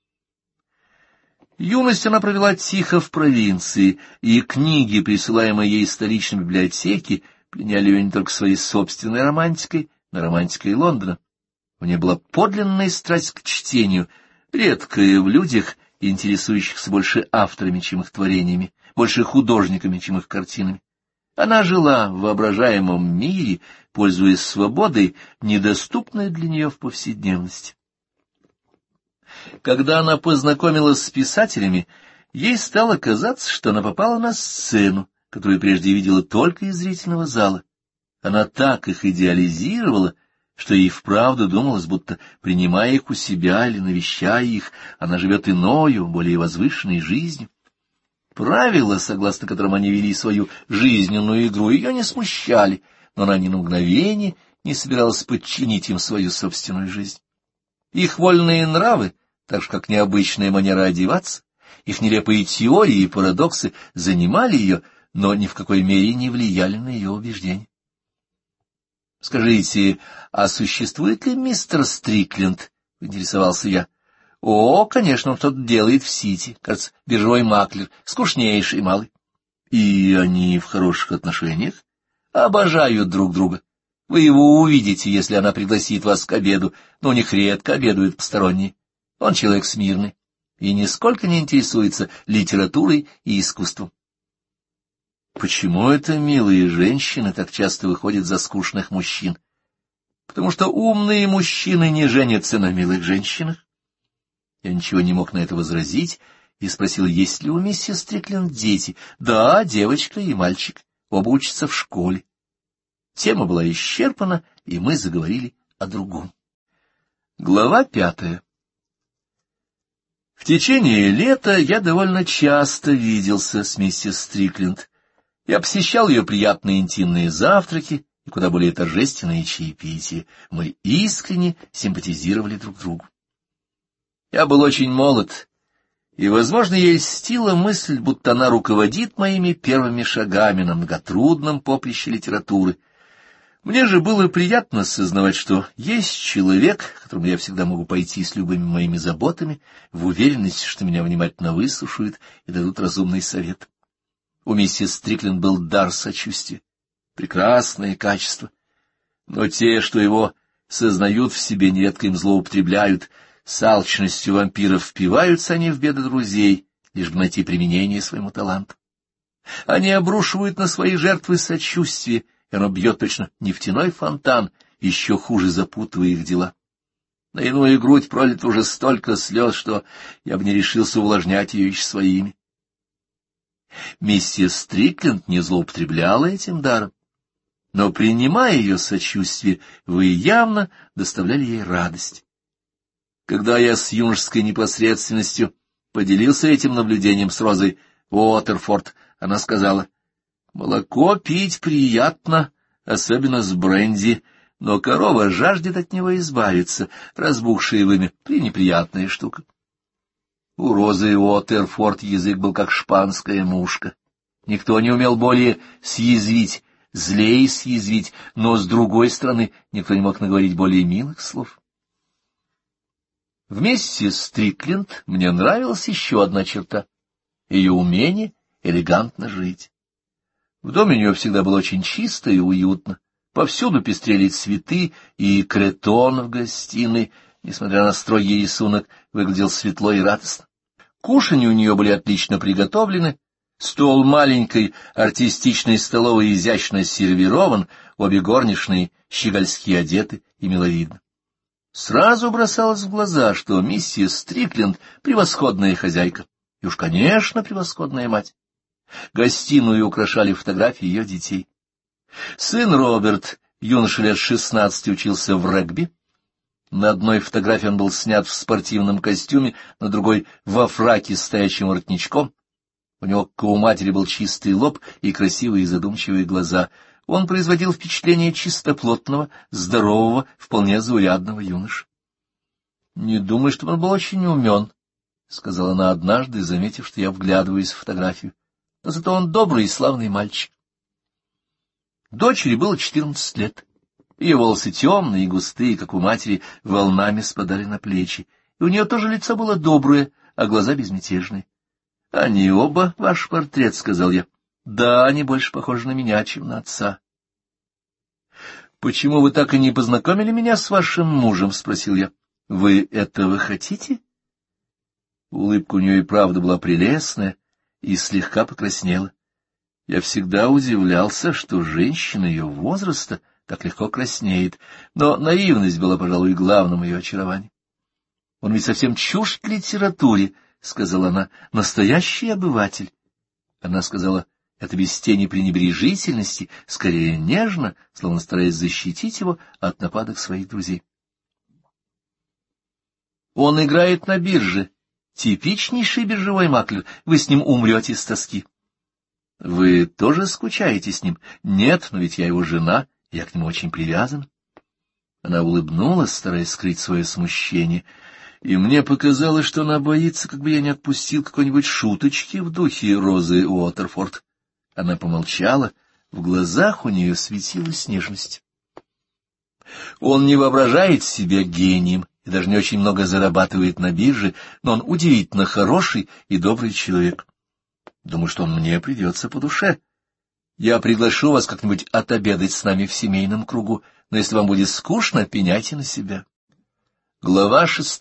Юность она провела тихо в провинции, и книги, присылаемые ей из столичной библиотеки, пленяли ее не только своей собственной романтикой, но и романтикой Лондона. У нее была подлинная страсть к чтению, редкая в людях, интересующихся больше авторами, чем их творениями, больше художниками, чем их картинами. Она жила в воображаемом мире, пользуясь свободой, недоступной для нее в повседневности. Когда она познакомилась с писателями, ей стало казаться, что она попала на сцену, которую прежде видела только из зрительного зала. Она так их идеализировала, что ей вправду думалось, будто, принимая их у себя или навещая их, она живет иною, более возвышенной жизнью. Правила, согласно которым они вели свою жизненную игру, ее не смущали, но она ни на мгновение не собиралась подчинить им свою собственную жизнь. Их вольные нравы, так же как необычная манера одеваться, их нелепые теории и парадоксы занимали ее, но ни в какой мере не влияли на ее убеждения. «Скажите, а существует ли мистер Стрикленд?» — поинтересовался я. «О, конечно, он что-то делает в Сити, кажется, биржевой маклер, скучнейший малый». «И они в хороших отношениях? Обожают друг друга. Вы его увидите, если она пригласит вас к обеду, но у них редко обедают посторонние. Он человек смирный и нисколько не интересуется литературой и искусством». «Почему это милые женщины так часто выходят за скучных мужчин?» «Потому что умные мужчины не женятся на милых женщинах». Я ничего не мог на это возразить и спросил, есть ли у миссис Стрикленд дети. «Да, девочка и мальчик, оба учатся в школе». Тема была исчерпана, и мы заговорили о другом. Глава 5. В течение лета я довольно часто виделся с миссис Стрикленд. Я посещал ее приятные интимные завтраки и куда более торжественные чаепития. Мы искренне симпатизировали друг другу. Я был очень молод, и, возможно, ей льстила мысль, будто она руководит моими первыми шагами на многотрудном поприще литературы. Мне же было приятно сознавать, что есть человек, к которому я всегда могу пойти с любыми моими заботами, в уверенности, что меня внимательно выслушают и дадут разумный совет. У миссис Стрикленд был дар сочувствия, прекрасное качество, но те, что его сознают в себе, нередко им злоупотребляют. С алчностью вампиров впиваются они в беды друзей, лишь бы найти применение своему таланту. Они обрушивают на свои жертвы сочувствие, и оно бьет точно нефтяной фонтан, еще хуже запутывая их дела. На иную грудь пролито уже столько слез, что я бы не решился увлажнять ее еще своими. Миссис Стрикленд не злоупотребляла этим даром, но, принимая ее сочувствие, вы явно доставляли ей радость. Когда я с юношеской непосредственностью поделился этим наблюдением с Розой Уотерфорд, она сказала: «Молоко пить приятно, особенно с бренди, но корова жаждет от него избавиться, разбухшее вымя — пренеприятная штука». У Розы Уотерфорд язык был как шпанская мушка. Никто не умел более съязвить, злее съязвить, но, с другой стороны, никто не мог наговорить более милых слов. В миссис Стрикленд мне нравилась еще одна черта — ее умение элегантно жить. В доме у нее всегда было очень чисто и уютно, повсюду пестрели цветы, и кретон в гостиной, несмотря на строгий рисунок, выглядел светло и радостно. Кушанья у нее были отлично приготовлены, стол маленькой артистичной столовой изящно сервирован, обе горничные щегольски одеты и миловидны. Сразу бросалось в глаза, что миссис Стрикленд — превосходная хозяйка, и уж, конечно, превосходная мать. Гостиную украшали фотографии ее детей. Сын Роберт, юноша лет 16, учился в регби. На одной фотографии он был снят в спортивном костюме, на другой — во фраке с стоячим воротничком. У него, как у матери, был чистый лоб и красивые задумчивые глаза. Он производил впечатление чистоплотного, здорового, вполне заурядного юноши. — Не думаю, что он был очень умен, — сказала она однажды, заметив, что я вглядываюсь в фотографию. — Но зато он добрый и славный мальчик. Дочери было 14 лет. Ее волосы темные и густые, как у матери, волнами спадали на плечи, и у нее тоже лицо было доброе, а глаза безмятежные. — Они оба ваш портрет, — сказал я. — Да, они больше похожи на меня, чем на отца. — Почему вы так и не познакомили меня с вашим мужем? — спросил я. — Вы этого хотите? Улыбка у нее и правда была прелестная и слегка покраснела. Я всегда удивлялся, что женщина ее возраста так легко краснеет, но наивность была, пожалуй, главным ее очарованием. «Он ведь совсем чужд литературе», — сказала она, — «настоящий обыватель». Она сказала это без тени пренебрежительности, скорее нежно, словно стараясь защитить его от нападок своих друзей. «Он играет на бирже. Типичнейший биржевой маклер. Вы с ним умрете с тоски». «Вы тоже скучаете с ним?» «Нет, но ведь я его жена, я к нему очень привязан». Она улыбнулась, стараясь скрыть свое смущение, и мне показалось, что она боится, как бы я не отпустил какой-нибудь шуточки в духе Розы Уотерфорд. Она помолчала, в глазах у нее светилась нежность. «Он не воображает себя гением и даже не очень много зарабатывает на бирже, но он удивительно хороший и добрый человек. Думаю, что он мне придется по душе. Я приглашу вас как-нибудь отобедать с нами в семейном кругу, но если вам будет скучно, пеняйте на себя». Глава 6.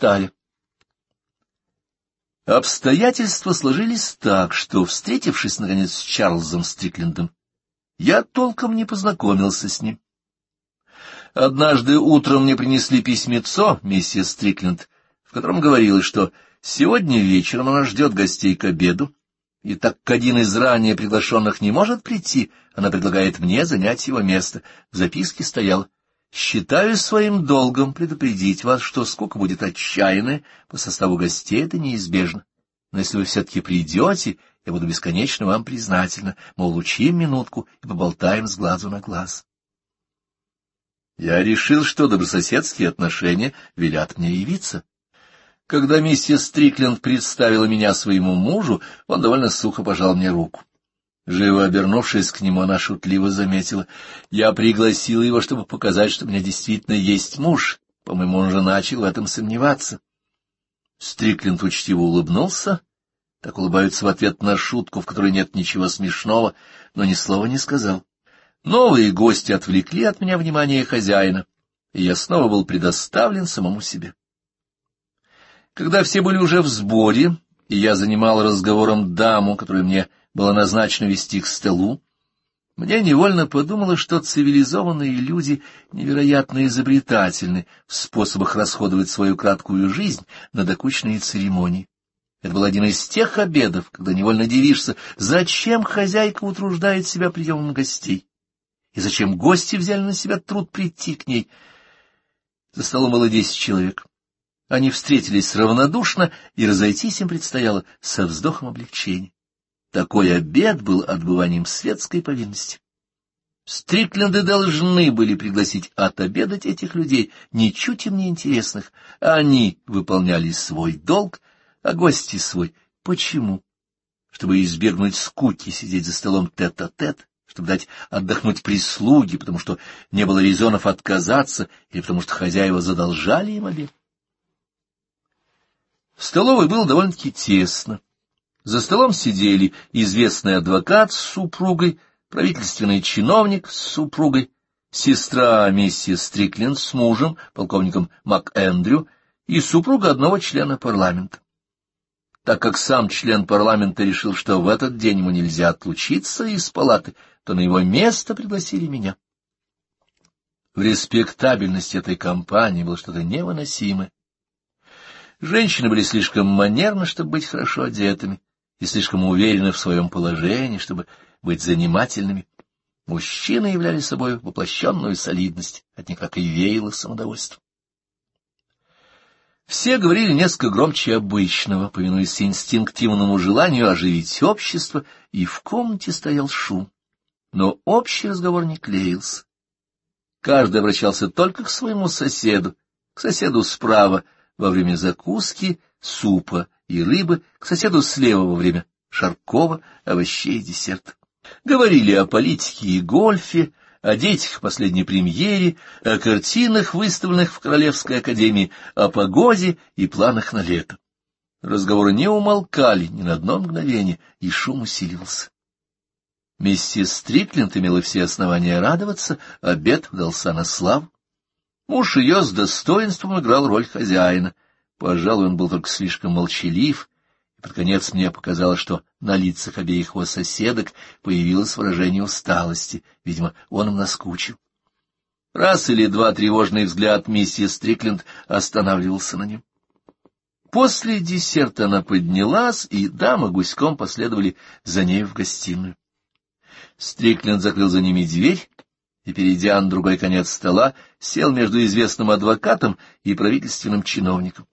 Обстоятельства сложились так, что, встретившись, наконец, с Чарльзом Стриклендом, я толком не познакомился с ним. Однажды утром мне принесли письмецо, миссис Стрикленд, в котором говорилось, что сегодня вечером она ждет гостей к обеду, и так как один из ранее приглашенных не может прийти, она предлагает мне занять его место. В записке стояло: «Считаю своим долгом предупредить вас, что скука будет отчаянная, по составу гостей это неизбежно. Но если вы все-таки придете, я буду бесконечно вам признательна, мол, учим минутку и поболтаем с глазу на глаз». Я решил, что добрососедские отношения велят мне явиться. Когда миссис Стрикленд представила меня своему мужу, он довольно сухо пожал мне руку. Живо обернувшись к нему, она шутливо заметила: «Я пригласила его, чтобы показать, что у меня действительно есть муж. По-моему, он уже начал в этом сомневаться». Стрикленд учтиво улыбнулся, так улыбаются в ответ на шутку, в которой нет ничего смешного, но ни слова не сказал. Новые гости отвлекли от меня внимание хозяина, и я снова был предоставлен самому себе. Когда все были уже в сборе, и я занимал разговором даму, которую мне было назначено вести к столу, мне невольно подумалось, что цивилизованные люди невероятно изобретательны в способах расходовать свою краткую жизнь на докучные церемонии. Это был один из тех обедов, когда невольно дивишься, зачем хозяйка утруждает себя приемом гостей, и зачем гости взяли на себя труд прийти к ней. За столом было 10 человек. Они встретились равнодушно, и разойтись им предстояло со вздохом облегчения. Такой обед был отбыванием светской повинности. Стрикленды должны были пригласить отобедать этих людей, ничуть им не интересных. Они выполняли свой долг, а гости свой. Почему? Чтобы избегнуть скуки, сидеть за столом тет-а-тет, чтобы дать отдохнуть прислуге, потому что не было резонов отказаться, или потому что хозяева задолжали им обед. В столовой было довольно-таки тесно. За столом сидели известный адвокат с супругой, правительственный чиновник с супругой, сестра миссис Стрикленд с мужем, полковником МакЭндрю, и супруга одного члена парламента. Так как сам член парламента решил, что в этот день ему нельзя отлучиться из палаты, то на его место пригласили меня. В респектабельности этой компании было что-то невыносимое. Женщины были слишком манерны, чтобы быть хорошо одетыми, и слишком уверены в своем положении, чтобы быть занимательными. Мужчины являли собой воплощенную солидность, от них как и веяло самодовольство. Все говорили несколько громче обычного, повинуясь инстинктивному желанию оживить общество, и в комнате стоял шум. Но общий разговор не клеился. Каждый обращался только к своему соседу, к соседу справа во время закуски, супа и рыбы, к соседу слева во время жаркого, овощей и десерта. Говорили о политике и гольфе, о детях последней премьере, о картинах, выставленных в Королевской академии, о погоде и планах на лето. Разговоры не умолкали ни на одно мгновение, и шум усиливался. Миссис Стрикленд имела все основания радоваться, обед удался на славу. Муж ее с достоинством играл роль хозяина. Пожалуй, он был только слишком молчалив, и Под конец мне показалось, что на лицах обеих его соседок появилось выражение усталости. Видимо, он им наскучил. Раз или два тревожный взгляд миссис Стрикленд останавливался на нем. После десерта она поднялась, и дамы гуськом последовали за ней в гостиную. Стрикленд закрыл за ними дверь и, перейдя на другой конец стола, сел между известным адвокатом и правительственным чиновником.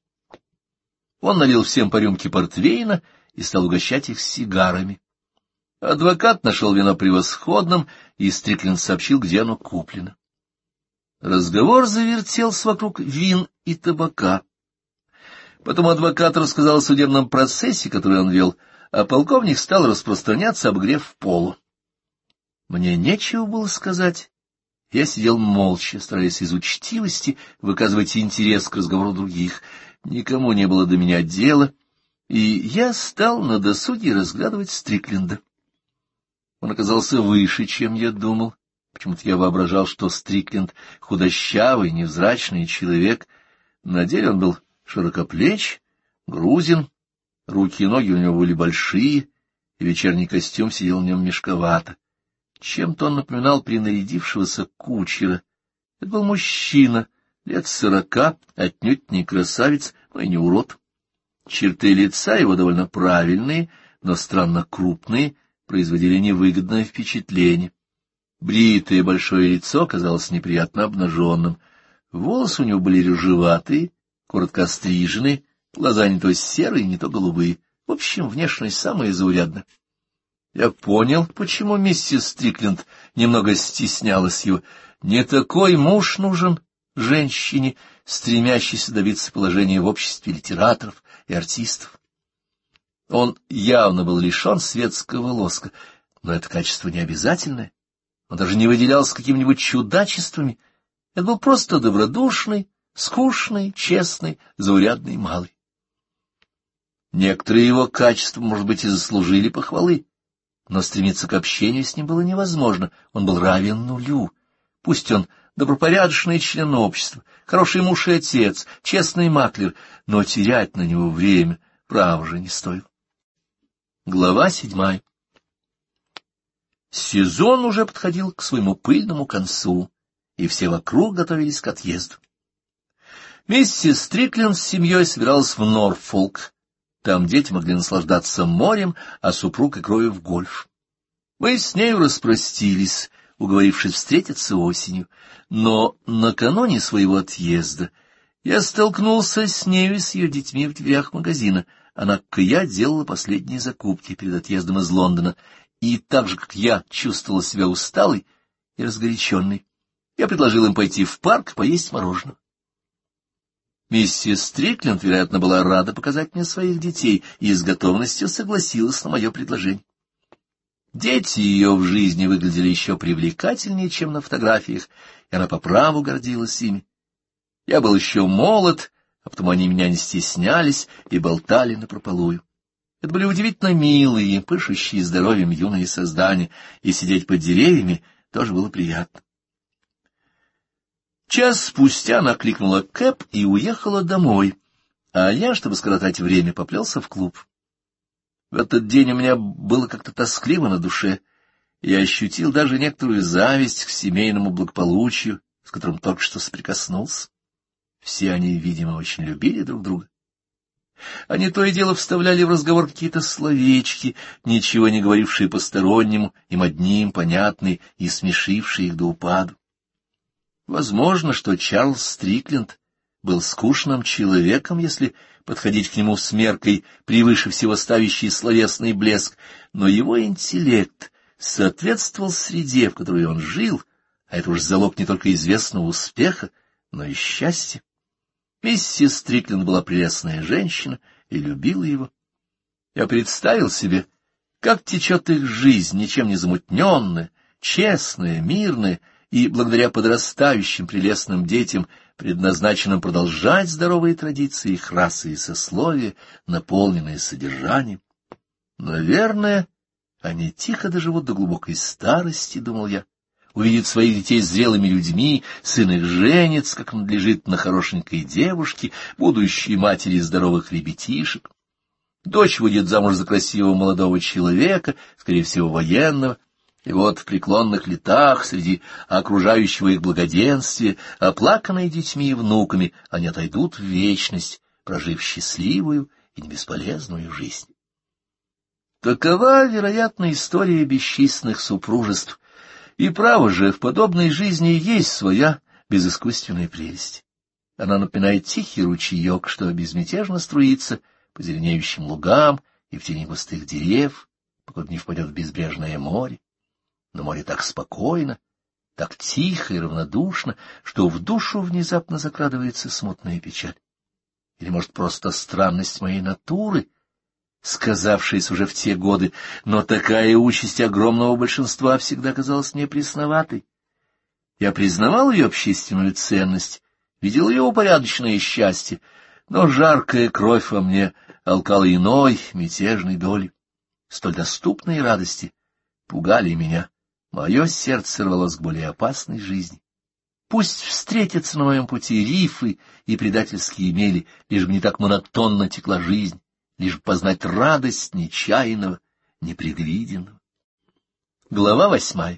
Он налил всем по рюмке портвейна и стал угощать их сигарами. Адвокат нашел вино превосходным, и Стрикленд сообщил, где оно куплено. Разговор завертелся вокруг вин и табака. Потом адвокат рассказал о судебном процессе, который он вел, а полковник стал распространяться, обогрев полу. Мне нечего было сказать. Я сидел молча, стараясь из учтивости выказывать интерес к разговору других. Никому не было до меня дела, и я стал на досуге разглядывать Стрикленда. Он оказался выше, чем я думал. Почему-то я воображал, что Стрикленд — худощавый, невзрачный человек. На деле он был широкоплеч, грузин, руки и ноги у него были большие, и вечерний костюм сидел в нем мешковато. Чем-то он напоминал принарядившегося кучера. Это был мужчина, лет 40, отнюдь не красавец, но и не урод. Черты лица его довольно правильные, но странно крупные, производили невыгодное впечатление. Бритое большое лицо казалось неприятно обнаженным. Волосы у него были рыжеватые, коротко остриженные, глаза не то серые, не то голубые. В общем, внешность самая заурядная. Я понял, почему миссис Стрикленд немного стеснялась его. Не такой муж нужен женщине, стремящейся добиться положения в обществе литераторов и артистов. Он явно был лишен светского лоска, но это качество не обязательное. Он даже не выделялся какими-нибудь чудачествами. Это был просто добродушный, скучный, честный, заурядный малый. Некоторые его качества, может быть, и заслужили похвалы, но стремиться к общению с ним было невозможно. Он был равен нулю. Пусть он добропорядочный член общества, хороший муж и отец, честный маклер, но терять на него время право же не стоило. Глава 7. Сезон уже подходил к своему пыльному концу, и все вокруг готовились к отъезду. Миссис Стрикленд с семьей собиралась в Норфолк. Там дети могли наслаждаться морем, а супруг игрой в гольф. Мы с нею распростились, уговорившись встретиться осенью, но накануне своего отъезда я столкнулся с нею и с ее детьми в дверях магазина. Она, как и я, делала последние закупки перед отъездом из Лондона, и так же, как я, чувствовала себя усталой и разгоряченной. Я предложил им пойти в парк поесть мороженого. Миссис Стрикленд, вероятно, была рада показать мне своих детей и с готовностью согласилась на мое предложение. Дети ее в жизни выглядели еще привлекательнее, чем на фотографиях, и она по праву гордилась ими. Я был еще молод, а потому они меня не стеснялись и болтали напропалую. Это были удивительно милые, пышущие здоровьем юные создания, и сидеть под деревьями тоже было приятно. Час спустя она кликнула кэб и уехала домой, а я, чтобы скоротать время, поплелся в клуб. В этот день у меня было как-то тоскливо на душе, и я ощутил даже некоторую зависть к семейному благополучию, с которым только что соприкоснулся. Все они, видимо, очень любили друг друга. Они то и дело вставляли в разговор какие-то словечки, ничего не говорившие постороннему, им одним понятные и смешившие их до упаду. Возможно, что Чарльз Стрикленд был скучным человеком, если подходить к нему с меркой, превыше всего ставящей словесный блеск, но его интеллект соответствовал среде, в которой он жил, а это уж залог не только известного успеха, но и счастья. Миссис Стрикленд была прелестная женщина и любила его. Я представил себе, как течет их жизнь, ничем не замутненная, честная, мирная, и благодаря подрастающим прелестным детям, предназначенным продолжать здоровые традиции их расы и сословия, наполненные содержанием. Наверное, они тихо доживут до глубокой старости, — думал я, — увидят своих детей зрелыми людьми, сын их женится, как надлежит, на хорошенькой девушке, будущей матери здоровых ребятишек. Дочь выйдет замуж за красивого молодого человека, скорее всего, военного, и вот в преклонных летах, среди окружающего их благоденствия, оплаканные детьми и внуками, они отойдут в вечность, прожив счастливую и небесполезную жизнь. Такова, вероятно, история бесчисленных супружеств, и право же, в подобной жизни есть своя безыскусственная прелесть. Она напоминает тихий ручеек, что безмятежно струится по зеленеющим лугам и в тени густых деревьев, покуда не впадет в безбрежное море. Но море так спокойно, так тихо и равнодушно, что в душу внезапно закрадывается смутная печаль. Или, может, просто странность моей натуры, сказавшаяся уже в те годы, но такая участь огромного большинства всегда казалась мне пресноватой. Я признавал ее общественную ценность, видел ее упорядоченное счастье, но жаркая кровь во мне алкала иной, мятежной доли. Столь доступные радости пугали меня. Мое сердце рвалось к более опасной жизни. Пусть встретятся на моем пути рифы и предательские мели, лишь бы не так монотонно текла жизнь, лишь бы познать радость нечаянного, непредвиденного. Глава 8.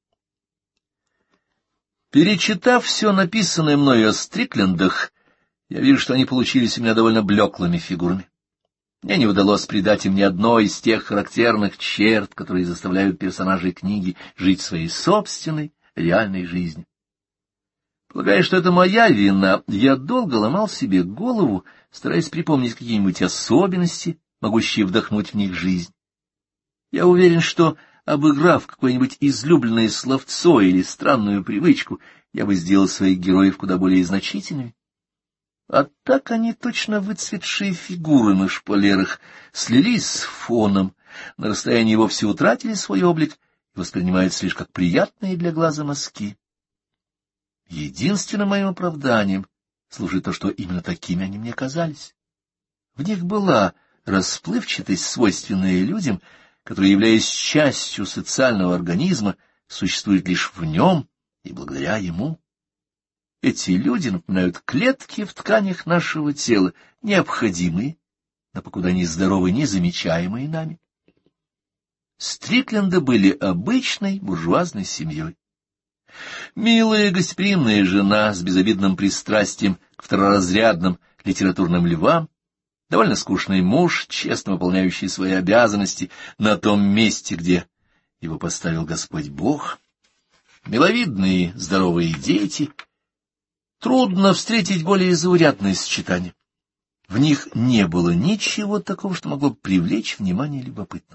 Перечитав все написанное мною о Стриклендах, я вижу, что они получились у меня довольно блеклыми фигурами. Мне не удалось придать им ни одной из тех характерных черт, которые заставляют персонажей книги жить своей собственной, реальной жизнью. Полагая, что это моя вина, я долго ломал себе голову, стараясь припомнить какие-нибудь особенности, могущие вдохнуть в них жизнь. Я уверен, что, обыграв какое-нибудь излюбленное словцо или странную привычку, я бы сделал своих героев куда более значительными. А так они, точно выцветшие фигуры на шпалерах, слились с фоном, на расстоянии вовсе утратили свой облик и воспринимаются лишь как приятные для глаза мазки. Единственным моим оправданием служит то, что именно такими они мне казались. В них была расплывчатость, свойственная людям, которые, являясь частью социального организма, существуют лишь в нем и благодаря ему. Эти люди напоминают клетки в тканях нашего тела, необходимые, но покуда они здоровы, незамечаемые нами. Стрикленды были обычной буржуазной семьей. Милая гостеприимная жена с безобидным пристрастием к второразрядным литературным львам, довольно скучный муж, честно выполняющий свои обязанности на том месте, где его поставил Господь Бог, миловидные здоровые дети. Трудно встретить более заурядные сочетания. В них не было ничего такого, что могло бы привлечь внимание любопытного.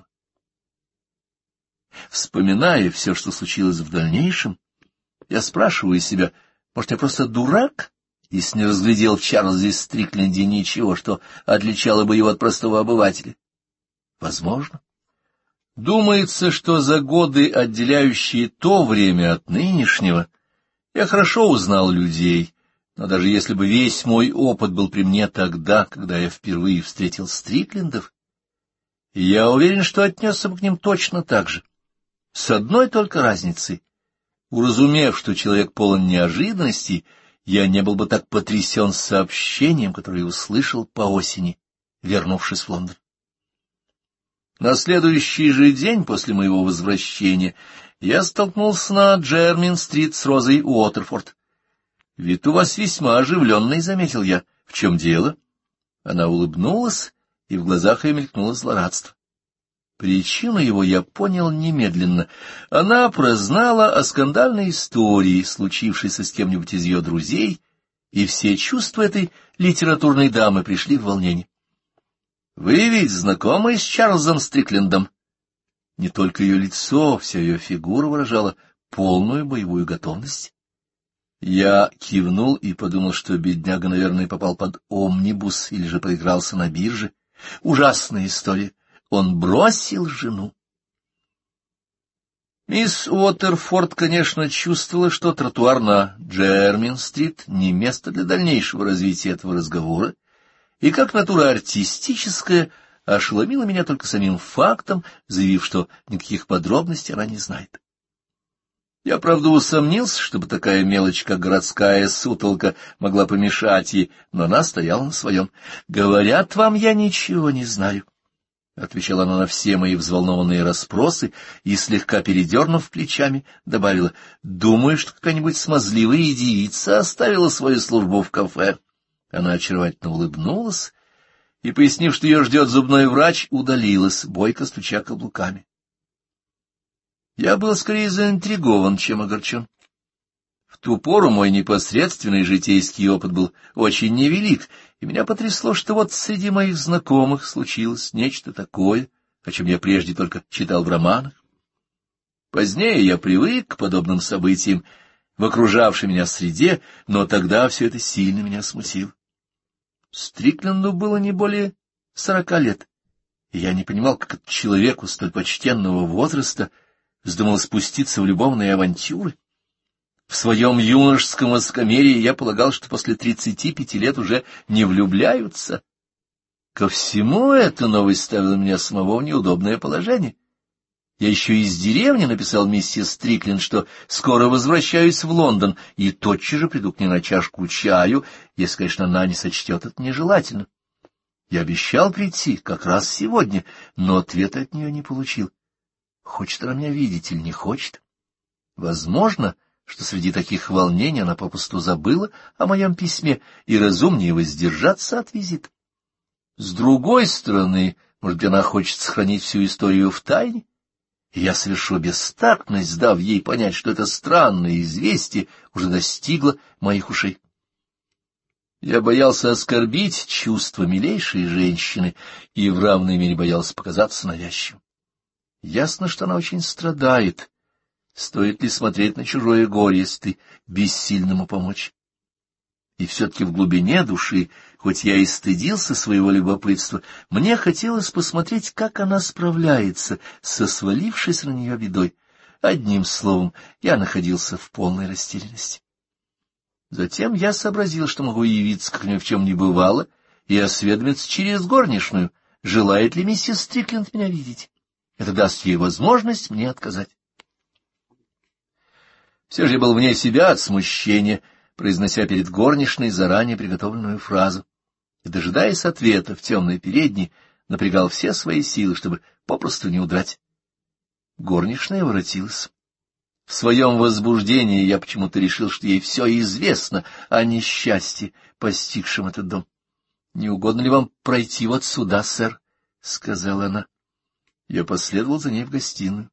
Вспоминая все, что случилось в дальнейшем, я спрашиваю себя, может, я просто дурак, если не разглядел в Чарльзе Стрикленде ничего, что отличало бы его от простого обывателя? Возможно. Думается, что за годы, отделяющие то время от нынешнего, я хорошо узнал людей, но даже если бы весь мой опыт был при мне тогда, когда я впервые встретил Стриклендов, я уверен, что отнесся бы к ним точно так же, с одной только разницей. Уразумев, что человек полон неожиданностей, я не был бы так потрясен сообщением, которое услышал по осени, вернувшись в Лондон. На следующий же день после моего возвращения я столкнулся на Джермин-стрит с Розой Уотерфорд. — Вид у вас весьма оживленный, — заметил я. — В чем дело? Она улыбнулась, и в глазах ее мелькнуло злорадство. Причину его я понял немедленно. Она прознала о скандальной истории, случившейся с кем-нибудь из ее друзей, и все чувства этой литературной дамы пришли в волнение. — Вы ведь знакомы с Чарльзом Стриклендом? Не только ее лицо, вся ее фигура выражала полную боевую готовность. Я кивнул и подумал, что бедняга, наверное, попал под омнибус или же проигрался на бирже. Ужасная история. Он бросил жену. Мисс Уотерфорд, конечно, чувствовала, что тротуар на Джермин-стрит не место для дальнейшего развития этого разговора, и как натура артистическая ошеломила меня только самим фактом, заявив, что никаких подробностей она не знает. Я, правда, усомнился, чтобы такая мелочь, как городская сутолка, могла помешать ей, но она стояла на своем. «Говорят вам, я ничего не знаю. отвечала она на все мои взволнованные расспросы и, слегка передернув плечами, добавила: думаю, что какая-нибудь смазливая девица оставила свою службу в кафе. Она очаровательно улыбнулась и, пояснив, что ее ждет зубной врач, удалилась, бойко стуча каблуками. Я был скорее заинтригован, чем огорчен. В ту пору мой непосредственный житейский опыт был очень невелик, и меня потрясло, что вот среди моих знакомых случилось нечто такое, о чем я прежде только читал в романах. Позднее я привык к подобным событиям в окружавшей меня среде, но тогда все это сильно меня смутило. Стрикленду было не более 40 лет, и я не понимал, как этот человеку столь почтенного возраста вздумал спуститься в любовные авантюры. В своем юношеском высокомерии я полагал, что после 35 лет уже не влюбляются. Ко всему эта новость ставила меня самого в неудобное положение. Я еще из деревни написал миссис Стрикленд, что скоро возвращаюсь в Лондон, и тотчас же приду к ней на чашку чаю, если, конечно, она не сочтет это нежелательно. Я обещал прийти как раз сегодня, но ответа от нее не получил. Хочет она меня видеть или не хочет? Возможно, что среди таких волнений она попусту забыла о моем письме, и разумнее воздержаться от визита. С другой стороны, может быть, она хочет сохранить всю историю в тайне, и я совершу бестактность, дав ей понять, что это странное известие уже достигло моих ушей. Я боялся оскорбить чувства милейшей женщины и в равной мере боялся показаться навязчивым. Ясно, что она очень страдает. Стоит ли смотреть на чужое горе, если ты бессильному помочь? И все-таки в глубине души, хоть я и стыдился своего любопытства, мне хотелось посмотреть, как она справляется со свалившейся на нее бедой. Одним словом, я находился в полной растерянности. Затем я сообразил, что могу явиться, как ни в чем не бывало, и осведомиться через горничную, желает ли миссис Стрикленд меня видеть. Это даст ей возможность мне отказать. Все же я был вне себя от смущения, произнося перед горничной заранее приготовленную фразу, и, дожидаясь ответа в темной передней, напрягал все свои силы, чтобы попросту не удрать. Горничная воротилась. В своем возбуждении я почему-то решил, что ей все известно о несчастье, постигшем этот дом. — Не угодно ли вам пройти вот сюда, сэр? — сказала она. Я последовал за ней в гостиную.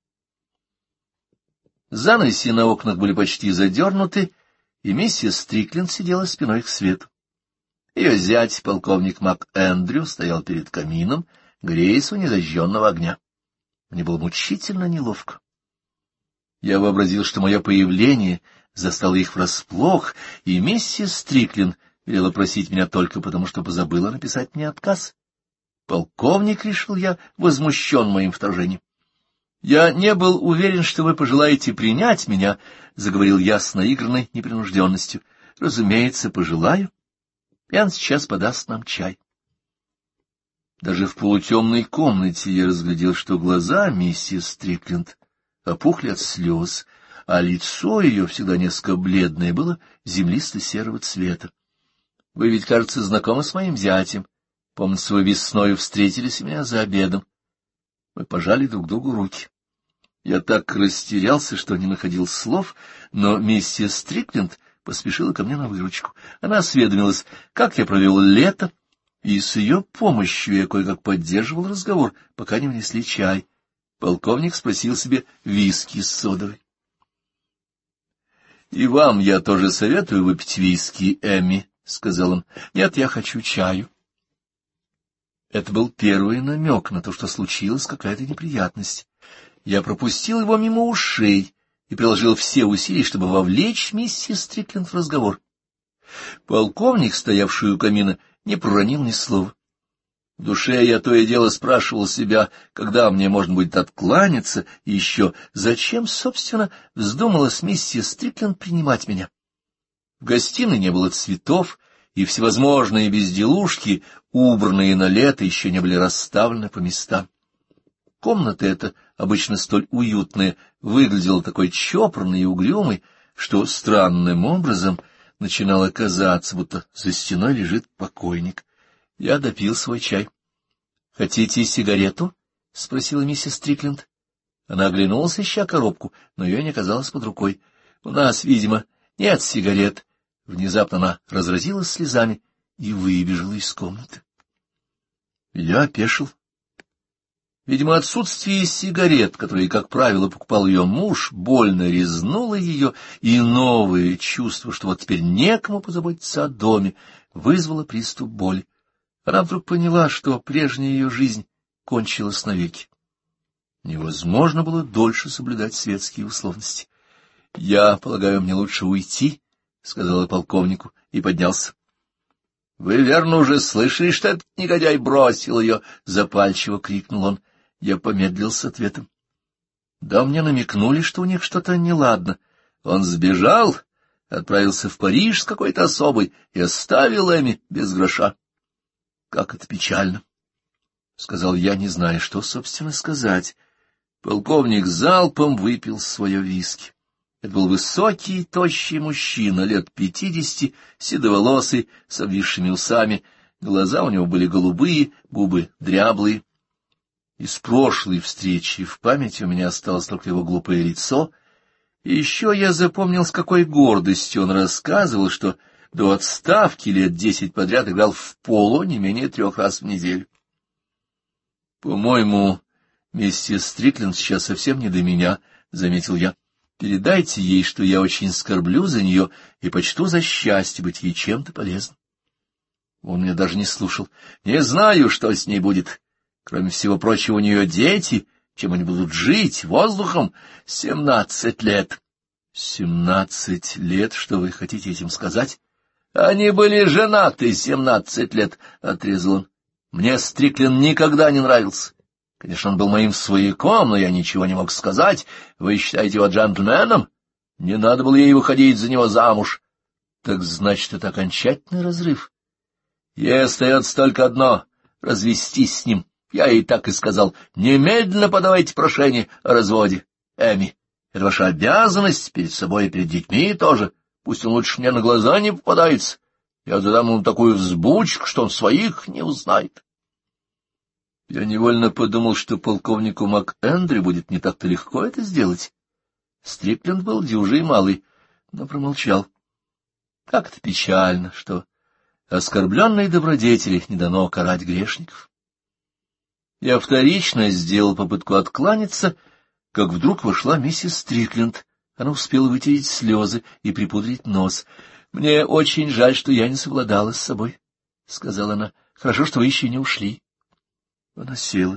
Занавеси на окнах были почти задернуты, и миссис Стрикленд сидела спиной к свету. Ее зять, полковник МакЭндрю, стоял перед камином, греясь у незажженного огня. Мне было мучительно неловко. Я вообразил, что мое появление застало их врасплох, и миссис Стрикленд велела просить меня только потому, что позабыла написать мне отказ. Полковник, решил я, возмущен моим вторжением. — Я не был уверен, что вы пожелаете принять меня, — заговорил я с наигранной непринужденностью. — Разумеется, пожелаю. И он сейчас подаст нам чай. Даже в полутемной комнате я разглядел, что глаза миссис Стрикленд опухли от слез, а лицо ее, всегда несколько бледное, было землисто-серого цвета. — Вы ведь, кажется, знакомы с моим зятем. Помнится, вы весною встретились у меня за обедом. Мы пожали друг другу руки. Я так растерялся, что не находил слов, но миссис Стрикленд поспешила ко мне на выручку. Она осведомилась, как я провел лето, и с ее помощью я кое-как поддерживал разговор, пока не внесли чай. Полковник спросил себе виски с содовой. — И вам я тоже советую выпить виски, Эмми, — сказал он. — Нет, я хочу чаю. Это был первый намек на то, что случилась какая-то неприятность. Я пропустил его мимо ушей и приложил все усилия, чтобы вовлечь миссис Стрикленд в разговор. Полковник, стоявший у камина, не проронил ни слова. В душе я то и дело спрашивал себя, когда мне можно будет откланяться, и еще, зачем, собственно, вздумалась миссис Стрикленд принимать меня. В гостиной не было цветов, и всевозможные безделушки, убранные на лето, еще не были расставлены по местам. Комната эта, обычно столь уютная, выглядела такой чопорной и угрюмой, что странным образом начинало казаться, будто за стеной лежит покойник. Я допил свой чай. — Хотите сигарету? — спросила миссис Стрикленд. Она оглянулась, ища коробку, но ее не оказалось под рукой. — У нас, видимо, нет сигарет. Внезапно она разразилась слезами и выбежала из комнаты. Я опешил. Видимо, отсутствие сигарет, которые, как правило, покупал ее муж, больно резнуло ее, и новое чувство, что вот теперь некому позаботиться о доме, вызвало приступ боли. Она вдруг поняла, что прежняя ее жизнь кончилась навеки. Невозможно было дольше соблюдать светские условности. — Я полагаю, мне лучше уйти, — сказал я полковнику, и поднялся. — Вы, верно, уже слышали, что этот негодяй бросил ее? — запальчиво крикнул он. Я помедлил с ответом. Да, мне намекнули, что у них что-то неладно. Он сбежал, отправился в Париж с какой-то особой и оставил Эми без гроша. Как это печально, — сказал я, не зная, что, собственно, сказать. Полковник залпом выпил свое виски. Это был высокий, тощий мужчина, лет 50, седоволосый, с обвисшими усами. Глаза у него были голубые, губы дряблые. Из прошлой встречи в памяти у меня осталось только его глупое лицо, и еще я запомнил, с какой гордостью он рассказывал, что до отставки лет 10 подряд играл в поло не менее 3 раз в неделю. — По-моему, миссис Стрикленд сейчас совсем не до меня, — заметил я. — Передайте ей, что я очень скорблю за нее и почту за счастье быть ей чем-то полезным. Он меня даже не слушал. — Не знаю, что с ней будет. Кроме всего прочего, у нее дети, чем они будут жить, воздухом. 17 лет. 17 лет? Что вы хотите этим сказать? Они были женаты 17 лет, — отрезал он. Мне Стриклин никогда не нравился. Конечно, он был моим свояком, но я ничего не мог сказать. Вы считаете его джентльменом? Не надо было ей выходить за него замуж. Так значит, это окончательный разрыв. Ей остается только одно — развестись с ним. Я ей так и сказал: немедленно подавайте прошение о разводе, Эми. Это ваша обязанность перед собой и перед детьми тоже. Пусть он лучше мне на глаза не попадается. Я задам ему такую взбучку, что он своих не узнает. Я невольно подумал, что полковнику МакЭндрю будет не так-то легко это сделать. Стрикленд был дюжий малый, но промолчал. Как это печально, что оскорбленной добродетели не дано карать грешников. Я вторично сделал попытку откланяться, как вдруг вошла миссис Стрикленд. Она успела вытереть слезы и припудрить нос. — Мне очень жаль, что я не совладала с собой, — сказала она. — Хорошо, что вы еще не ушли. Она села.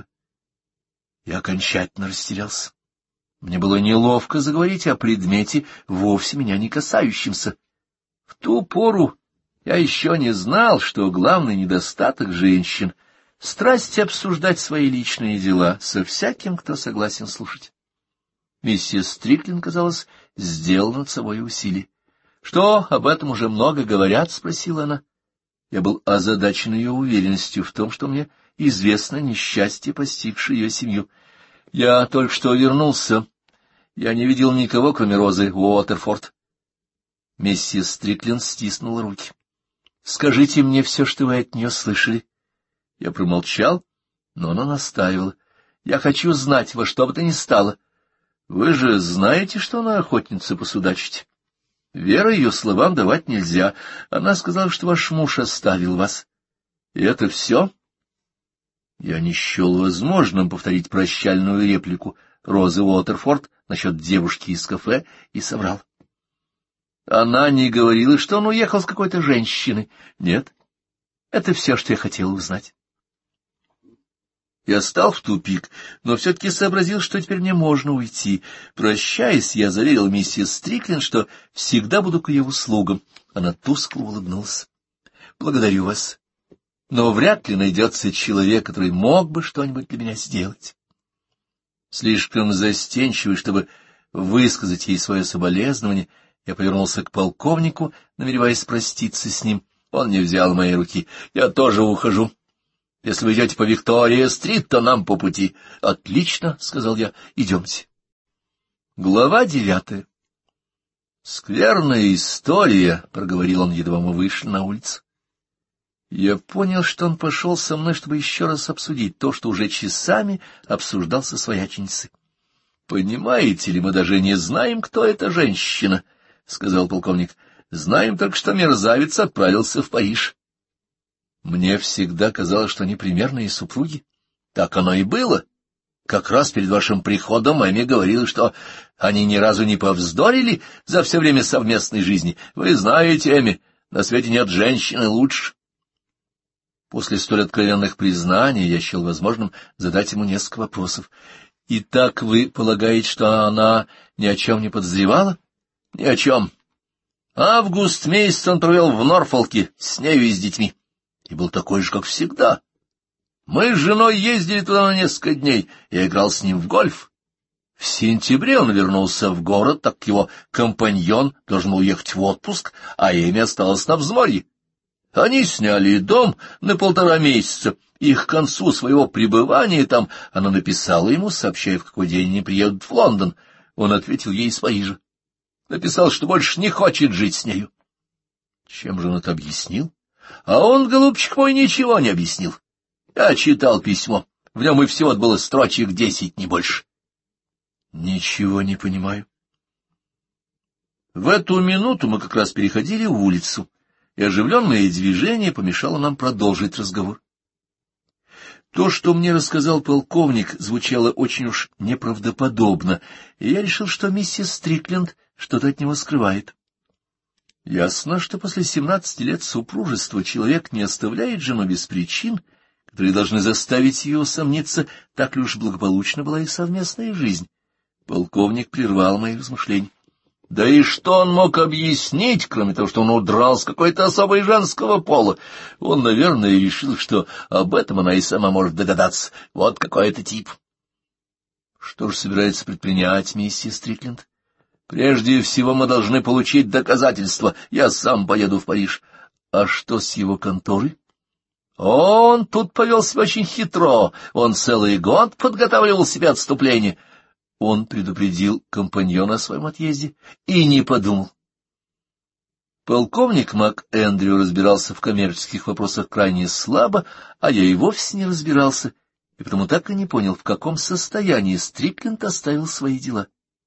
Я окончательно растерялся. Мне было неловко заговорить о предмете, вовсе меня не касающемся. В ту пору я еще не знал, что главный недостаток женщин — страсть обсуждать свои личные дела со всяким, кто согласен слушать. Миссис Стриклин, казалось, сделала над собой усилие. — Что, об этом уже много говорят? — спросила она. Я был озадачен ее уверенностью в том, что мне известно несчастье, постигшее ее семью. — Я только что вернулся. Я не видел никого, кроме Розы Уотерфорд. Миссис Стриклин стиснула руки. — Скажите мне все, что вы от нее слышали. Я промолчал, но она настаивала. — Я хочу знать, во что бы то ни стало. Вы же знаете, что она охотница посудачить. Веры ее словам давать нельзя. Она сказала, что ваш муж оставил вас. И это все? Я не счел возможным повторить прощальную реплику Розы Уотерфорд насчет девушки из кафе и соврал. Она не говорила, что он уехал с какой-то женщиной. Нет, это все, что я хотел узнать. Я стал в тупик, но все-таки сообразил, что теперь мне можно уйти. Прощаясь, я заверил миссис Стриклин, что всегда буду к ее услугам. Она тускло улыбнулась. — Благодарю вас, но вряд ли найдется человек, который мог бы что-нибудь для меня сделать. Слишком застенчивый, чтобы высказать ей свое соболезнование, я повернулся к полковнику, намереваясь проститься с ним. Он не взял моей руки. — Я тоже ухожу. Если вы идете по Виктория-стрит, то нам по пути. — Отлично, — сказал я, — идемте. Глава 9. — Скверная история, — проговорил он, едва мы вышли на улицу. Я понял, что он пошел со мной, чтобы еще раз обсудить то, что уже часами обсуждал со свояченицей. — Понимаете ли, мы даже не знаем, кто эта женщина, — сказал полковник. — Знаем только, что мерзавец отправился в Париж. Мне всегда казалось, что они примерные супруги. Так оно и было. Как раз перед вашим приходом Эми говорила, что они ни разу не повздорили за все время совместной жизни. Вы знаете, Эми, на свете нет женщины лучше. После столь откровенных признаний я счел возможным задать ему несколько вопросов. — Итак, вы полагаете, что она ни о чем не подозревала? — Ни о чем. Август месяц он провел в Норфолке с нею и с детьми. И был такой же, как всегда. Мы с женой ездили туда на несколько дней. Я играл с ним в гольф. В сентябре он вернулся в город, так как его компаньон должен был уехать в отпуск, а Эми осталась на взморье. Они сняли дом на 1,5 месяца, и к концу своего пребывания там она написала ему, сообщая, в какой день они приедут в Лондон. Он ответил ей из Парижа. Написал, что больше не хочет жить с нею. Чем же он это объяснил? А он, голубчик мой, ничего не объяснил. Я читал письмо. В нем и всего было строчек 10, не больше. Ничего не понимаю. В эту минуту мы как раз переходили улицу, и оживленное движение помешало нам продолжить разговор. То, что мне рассказал полковник, звучало очень уж неправдоподобно, и я решил, что миссис Стрикленд что-то от него скрывает. Ясно, что после 17 лет супружества человек не оставляет жену без причин, которые должны заставить ее усомниться, так ли уж благополучно была их совместная жизнь. Полковник прервал мои размышления. Да и что он мог объяснить, кроме того, что он удрал с какой-то особой женского пола? Он, наверное, решил, что об этом она и сама может догадаться. Вот какой это тип. Что же собирается предпринять миссис Стрикленд? Прежде всего мы должны получить доказательства. Я сам поеду в Париж. А что с его конторой? Он тут повел себя очень хитро. Он целый год подготавливал себе отступление. Он предупредил компаньона о своем отъезде и не подумал. Полковник МакЭндрю разбирался в коммерческих вопросах крайне слабо, а я и вовсе не разбирался, и потому так и не понял, в каком состоянии Стрикленд оставил свои дела.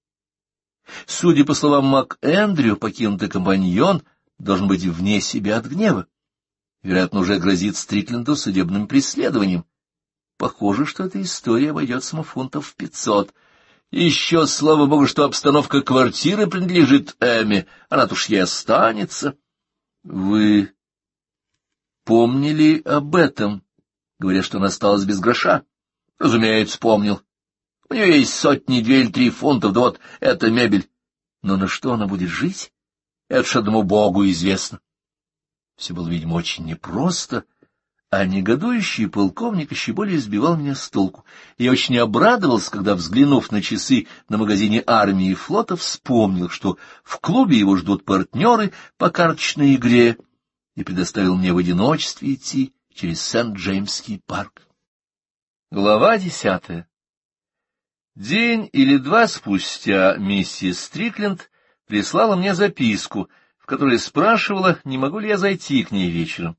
Судя по словам МакЭндрю, покинутый компаньон должен быть вне себя от гнева. Вероятно, уже грозит Стрикленду судебным преследованием. Похоже, что эта история обойдется ему фунтов 500. Еще, слава богу, что обстановка квартиры принадлежит Эми, она-то уж ей останется. Вы помнили об этом, говоря, что она осталась без гроша? Разумеется, помнил. У нее есть 100, 2 или 3 фунтов, да вот эта мебель. Но на что она будет жить? Это ж одному богу известно. Все было, видимо, очень непросто, а негодующий полковник еще более сбивал меня с толку. Я очень обрадовался, когда, взглянув на часы на магазине армии и флота, вспомнил, что в клубе его ждут партнеры по карточной игре, и предоставил мне в одиночестве идти через Сент-Джеймский парк. Глава 10. День или два спустя миссис Стрикленд прислала мне записку, в которой спрашивала, не могу ли я зайти к ней вечером.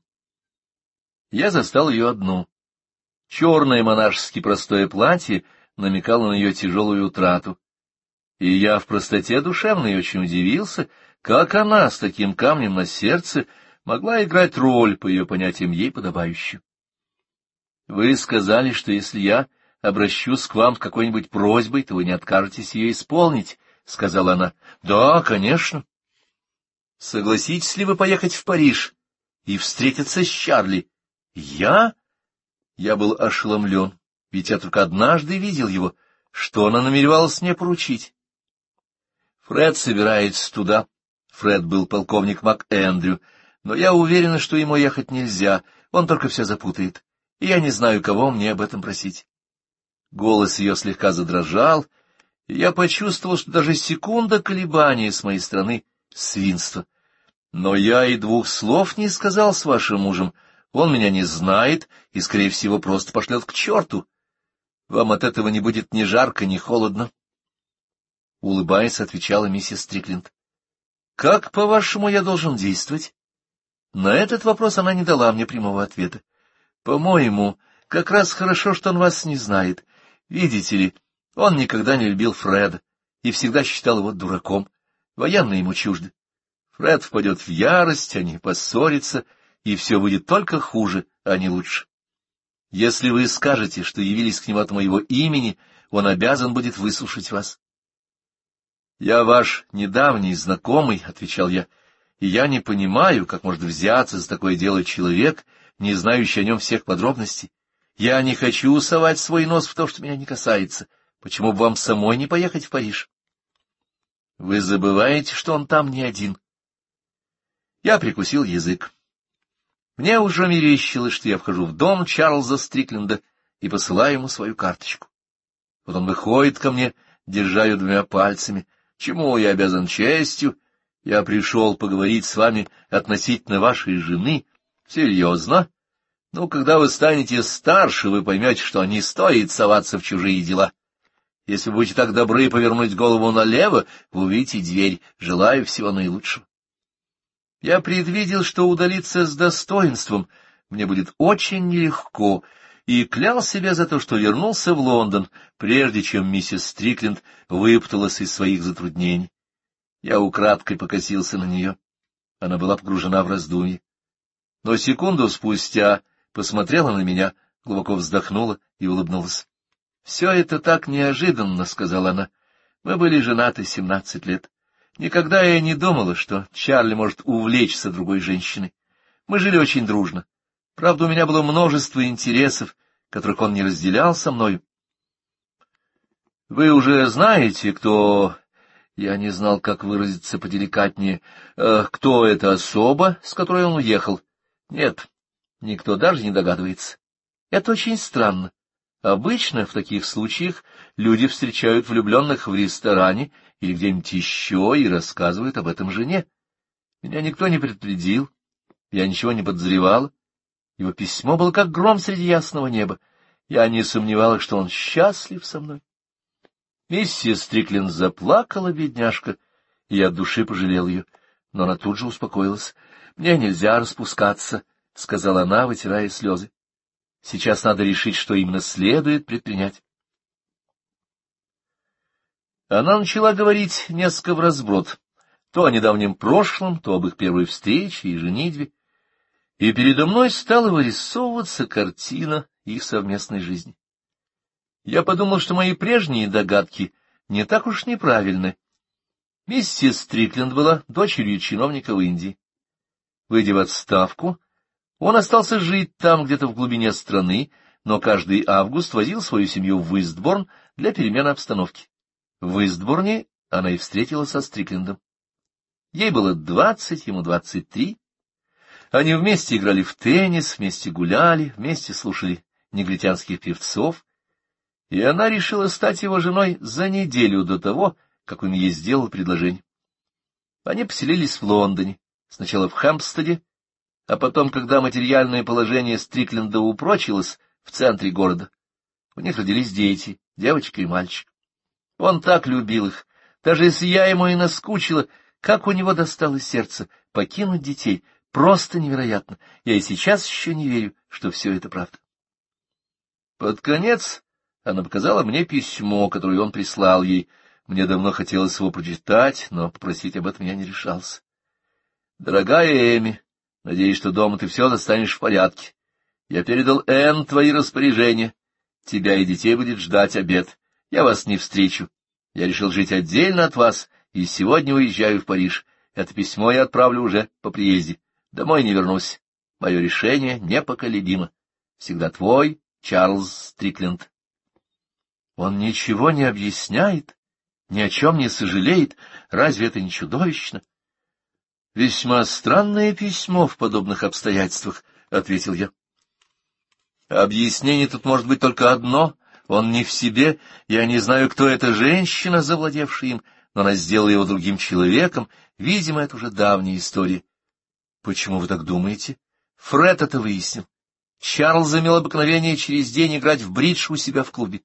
Я застал ее одну. Черное монашески простое платье намекало на ее тяжелую утрату. И я в простоте душевной очень удивился, как она с таким камнем на сердце могла играть роль, по ее понятиям, ей подобающую. — Вы сказали, что если я обращусь к вам с какой-нибудь просьбой, то вы не откажетесь ее исполнить, — сказала она. — Да, конечно. — Согласитесь ли вы поехать в Париж и встретиться с Чарли? — Я? Я был ошеломлен, ведь я только однажды видел его. Что она намеревалась мне поручить? Фред собирается туда. Фред был полковник МакЭндрю, но я уверена, что ему ехать нельзя, он только все запутает, и я не знаю, кого мне об этом просить. Голос ее слегка задрожал, и я почувствовал, что даже секунда колебания с моей стороны — свинство. Но я и 2 слов не сказал с вашим мужем. Он меня не знает и, скорее всего, просто пошлет к черту. Вам от этого не будет ни жарко, ни холодно. Улыбаясь, отвечала миссис Стрикленд. — Как, по-вашему, я должен действовать? На этот вопрос она не дала мне прямого ответа. По-моему, как раз хорошо, что он вас не знает. Видите ли, он никогда не любил Фреда и всегда считал его дураком. Военные ему чужды. Фред впадет в ярость, они поссорятся, и все будет только хуже, а не лучше. Если вы скажете, что явились к нему от моего имени, он обязан будет выслушать вас. — Я ваш недавний знакомый, — отвечал я, — и я не понимаю, как может взяться за такое дело человек, не знающий о нем всех подробностей. Я не хочу совать свой нос в то, что меня не касается. Почему бы вам самой не поехать в Париж? Вы забываете, что он там не один. Я прикусил язык. Мне уже мерещилось, что я вхожу в дом Чарльза Стрикленда и посылаю ему свою карточку. Вот он выходит ко мне, держа ее двумя пальцами. Чему я обязан честью? Я пришел поговорить с вами относительно вашей жены. Серьезно? Ну, когда вы станете старше, вы поймете, что не стоит соваться в чужие дела. Если вы будете так добры повернуть голову налево, вы увидите дверь. Желаю всего наилучшего. Я предвидел, что удалиться с достоинством мне будет очень нелегко, и клял себя за то, что вернулся в Лондон, прежде чем миссис Стрикленд выпуталась из своих затруднений. Я украдкой покосился на нее. Она была погружена в раздумье. Но секунду спустя посмотрела на меня, глубоко вздохнула и улыбнулась. — Все это так неожиданно, — сказала она. — Мы были женаты 17 лет. Никогда я не думала, что Чарли может увлечься другой женщиной. Мы жили очень дружно. Правда, у меня было множество интересов, которых он не разделял со мной. Вы уже знаете, кто... Я не знал, как выразиться поделикатнее. Кто эта особа, с которой он уехал? Нет, никто даже не догадывается. Это очень странно. Обычно в таких случаях люди встречают влюбленных в ресторане или где-нибудь еще и рассказывают об этом жене. Меня никто не предупредил, я ничего не подозревала. Его письмо было как гром среди ясного неба. Я не сомневалась, что он счастлив со мной. Миссис Стрикленд заплакала, бедняжка, и я от души пожалел ее, но она тут же успокоилась. — Мне нельзя распускаться, — сказала она, вытирая слезы. — Сейчас надо решить, что именно следует предпринять. Она начала говорить несколько вразброд, то о недавнем прошлом, то об их первой встрече и женитьбе, и передо мной стала вырисовываться картина их совместной жизни. Я подумал, что мои прежние догадки не так уж неправильны. Миссис Стрикленд была дочерью чиновника в Индии. Выйдя в отставку, он остался жить там, где-то в глубине страны, но каждый август возил свою семью в Истборн для перемены обстановки. В Истборне она и встретилась со Стриклендом. Ей было 20, ему 23. Они вместе играли в теннис, вместе гуляли, вместе слушали негритянских певцов, и она решила стать его женой за неделю до того, как он ей сделал предложение. Они поселились в Лондоне, сначала в Хэмпстеде, а потом, когда материальное положение Стрикленда упрочилось, в центре города. У них родились дети, девочка и мальчик. Он так любил их, даже если я ему и наскучила, как у него достало сердце покинуть детей, просто невероятно. Я и сейчас еще не верю, что все это правда. Под конец она показала мне письмо, которое он прислал ей. Мне давно хотелось его прочитать, но попросить об этом я не решался. «Дорогая Эми, надеюсь, что дома ты все застанешь в порядке. Я передал Энн твои распоряжения. Тебя и детей будет ждать обед. Я вас не встречу. Я решил жить отдельно от вас, и сегодня уезжаю в Париж. Это письмо я отправлю уже по приезде. Домой не вернусь. Мое решение непоколебимо. Всегда твой Чарльз Стрикленд». Он ничего не объясняет, ни о чем не сожалеет. Разве это не чудовищно? — Весьма странное письмо в подобных обстоятельствах, — ответил я. — Объяснение тут может быть только одно. Он не в себе. Я не знаю, кто эта женщина, завладевшая им, но она сделала его другим человеком. Видимо, это уже давняя история. — Почему вы так думаете? Фред это выяснил. Чарльз имел обыкновение через день играть в бридж у себя в клубе.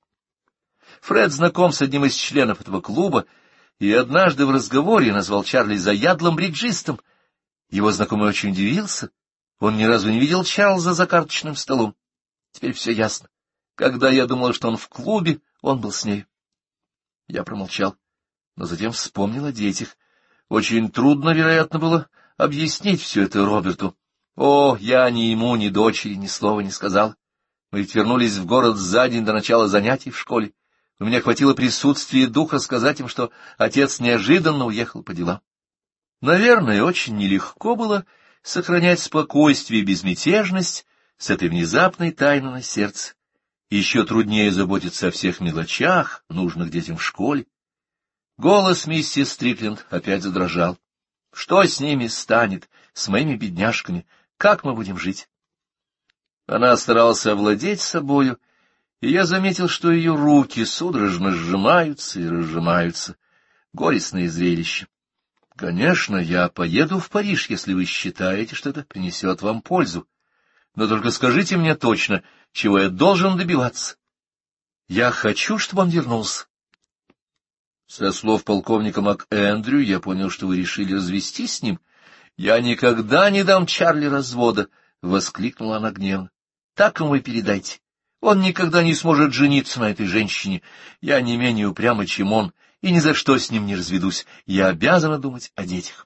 Фред знаком с одним из членов этого клуба, и однажды в разговоре назвал Чарли заядлым бриджистом. Его знакомый очень удивился. Он ни разу не видел Чарльза за карточным столом. Теперь все ясно. Когда я думал, что он в клубе, он был с ней. Я промолчал, но затем вспомнил о детях. Очень трудно, вероятно, было объяснить все это Роберту. О, я ни ему, ни дочери ни слова не сказал. Мы ведь вернулись в город за день до начала занятий в школе. У меня хватило присутствия духа сказать им, что отец неожиданно уехал по делам. Наверное, очень нелегко было сохранять спокойствие и безмятежность с этой внезапной тайной на сердце. Еще труднее заботиться о всех мелочах, нужных детям в школе. Голос миссис Стрикленд опять задрожал. Что с ними станет, с моими бедняжками? Как мы будем жить? Она старалась овладеть собою, и я заметил, что ее руки судорожно сжимаются и разжимаются. Горестное зрелище. Конечно, я поеду в Париж, если вы считаете, что это принесет вам пользу. Но только скажите мне точно, чего я должен добиваться. Я хочу, чтобы он вернулся. Со слов полковника МакЭндрю я понял, что вы решили развестись с ним. Я никогда не дам Чарли развода, — воскликнула она гневно. Так ему и передайте. Он никогда не сможет жениться на этой женщине. Я не менее упряма, чем он, и ни за что с ним не разведусь. Я обязана думать о детях.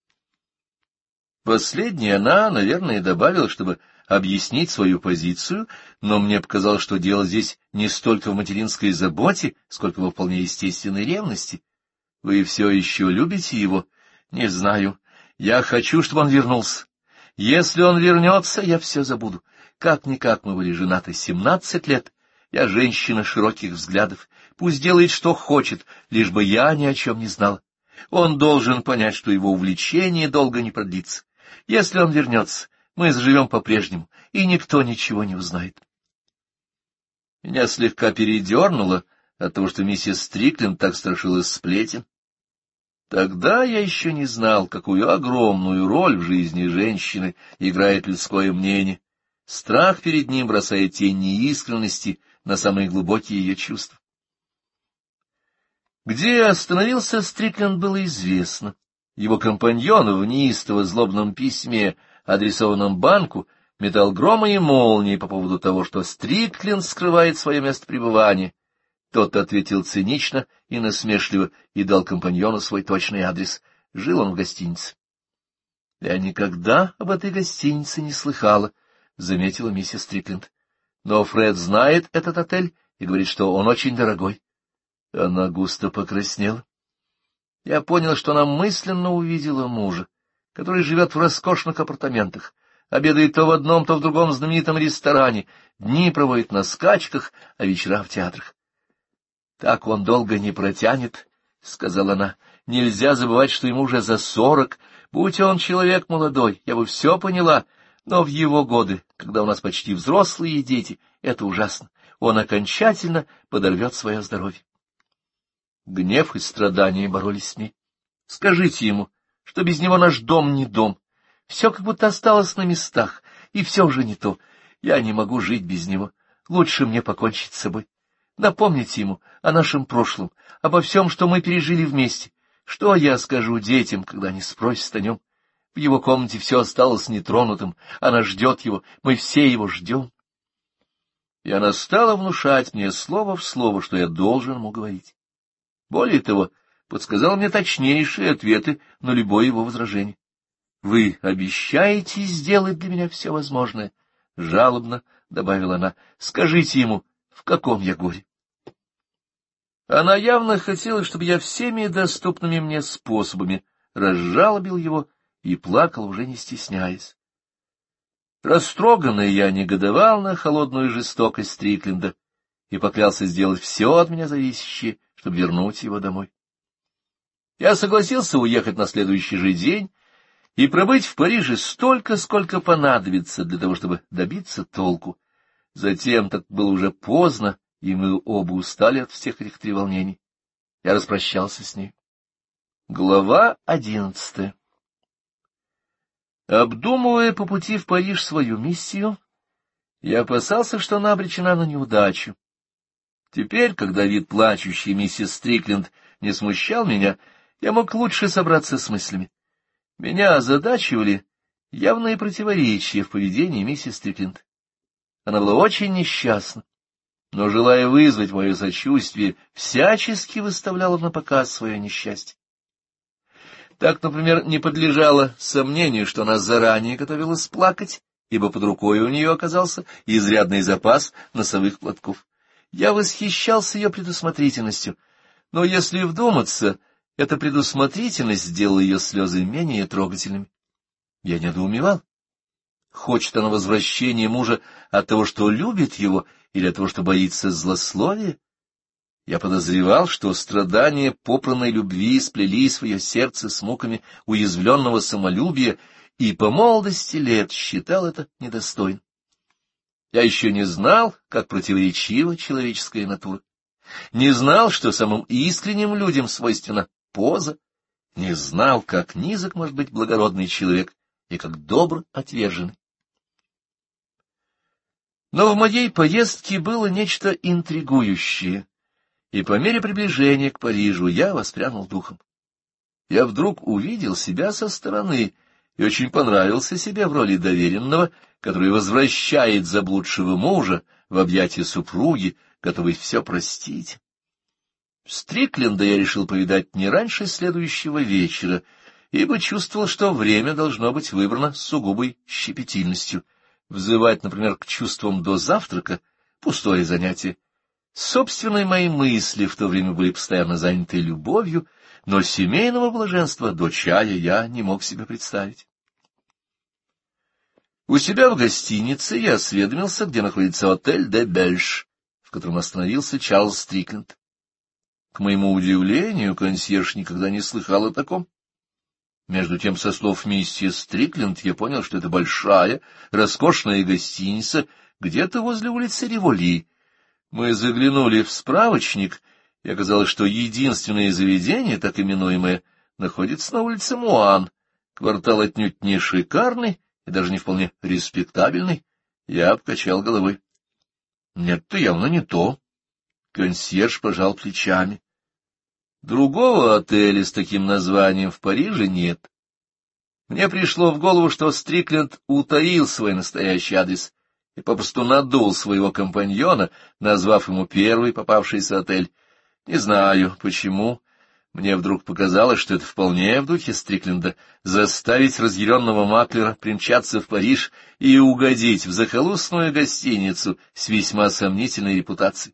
Последнее она, наверное, добавила, чтобы объяснить свою позицию, но мне показалось, что дело здесь не столько в материнской заботе, сколько во вполне естественной ревности. Вы все еще любите его? Не знаю. Я хочу, чтобы он вернулся. Если он вернется, я все забуду. Как-никак мы были женаты 17 лет. Я женщина широких взглядов. Пусть делает, что хочет, лишь бы я ни о чем не знала. Он должен понять, что его увлечение долго не продлится. Если он вернется, мы заживем по-прежнему, и никто ничего не узнает. Меня слегка передернуло от того, что миссис Стрикленд так страшилась сплетен. Тогда я еще не знал, какую огромную роль в жизни женщины играет людское мнение. Страх перед ним бросает тень неискренности на самые глубокие ее чувства. Где остановился Стрикленд, было известно. Его компаньон в неистово злобном письме, адресованном банку, метал громы и молнии по поводу того, что Стрикленд скрывает свое место пребывания. Тот ответил цинично и насмешливо и дал компаньону свой точный адрес. Жил он в гостинице. — Я никогда об этой гостинице не слыхала, — заметила миссис Стрикленд. — Но Фред знает этот отель и говорит, что он очень дорогой. Она густо покраснела. Я понял, что она мысленно увидела мужа, который живет в роскошных апартаментах, обедает то в одном, то в другом знаменитом ресторане, дни проводит на скачках, а вечера в театрах. — Так он долго не протянет, — сказала она. — Нельзя забывать, что ему уже за 40. Будь он человек молодой, я бы все поняла, но в его годы, когда у нас почти взрослые дети, это ужасно. Он окончательно подорвет свое здоровье. Гнев и страдания боролись с ней. Скажите ему, что без него наш дом не дом. Все как будто осталось на местах, и все уже не то. Я не могу жить без него. Лучше мне покончить с собой. Напомните ему о нашем прошлом, обо всем, что мы пережили вместе. Что я скажу детям, когда они спросят о нем? В его комнате все осталось нетронутым. Она ждет его, мы все его ждем. И она стала внушать мне слово в слово, что я должен ему говорить. Более того, подсказал мне точнейшие ответы на любое его возражение. — Вы обещаете сделать для меня все возможное? — жалобно добавила она. — Скажите ему, в каком я горе. Она явно хотела, чтобы я всеми доступными мне способами разжалобил его и плакал, уже не стесняясь. Растроганный я негодовал на холодную жестокость Стрикленда и поклялся сделать все от меня зависящее, чтобы вернуть его домой. Я согласился уехать на следующий же день и пробыть в Париже столько, сколько понадобится для того, чтобы добиться толку. Затем, так было уже поздно, и мы оба устали от всех этих треволнений. Я распрощался с ней. Глава 11. Обдумывая по пути в Париж свою миссию, я опасался, что она обречена на неудачу. Теперь, когда вид плачущей миссис Стрикленд не смущал меня, я мог лучше собраться с мыслями. Меня озадачивали явные противоречия в поведении миссис Стрикленд. Она была очень несчастна, но, желая вызвать мое сочувствие, всячески выставляла на показ свое несчастье. Так, например, не подлежало сомнению, что она заранее готовилась плакать, ибо под рукой у нее оказался изрядный запас носовых платков. Я восхищался ее предусмотрительностью, но, если вдуматься, эта предусмотрительность сделала ее слезы менее трогательными. Я недоумевал. Хочет она возвращения мужа от того, что любит его, или от того, что боится злословия? Я подозревал, что страдания попранной любви сплелись в ее сердце с муками уязвленного самолюбия, и по молодости лет считал это недостойным. Я еще не знал, как противоречива человеческая натура, не знал, что самым искренним людям свойственна поза, не знал, как низок может быть благородный человек и как добр отверженный. Но в моей поездке было нечто интригующее, и по мере приближения к Парижу я воспрянул духом. Я вдруг увидел себя со стороны и очень понравился себе в роли доверенного, который возвращает заблудшего мужа в объятия супруги, готовый все простить. Стрикленда я решил повидать не раньше следующего вечера, ибо чувствовал, что время должно быть выбрано с сугубой щепетильностью. Взывать, например, к чувствам до завтрака — пустое занятие. Собственные мои мысли в то время были постоянно заняты любовью, но семейного блаженства до чая я не мог себе представить. У себя в гостинице я осведомился, где находится отель «Де Бельш», в котором остановился Чарльз Стрикленд. К моему удивлению, консьерж никогда не слыхал о таком. Между тем, со слов миссис Стрикленд, я понял, что это большая, роскошная гостиница где-то возле улицы Риволи. Мы заглянули в справочник, и оказалось, что единственное заведение, так именуемое, находится на улице Муан. Квартал отнюдь не шикарный и даже не вполне респектабельный. Я покачал головой. Нет, это явно не то. Консьерж пожал плечами. Другого отеля с таким названием в Париже нет. Мне пришло в голову, что Стрикленд утаил свой настоящий адрес и попросту надул своего компаньона, назвав ему первый попавшийся отель. Не знаю, почему. Мне вдруг показалось, что это вполне в духе Стрикленда — заставить разъяренного маклера примчаться в Париж и угодить в захолустную гостиницу с весьма сомнительной репутацией.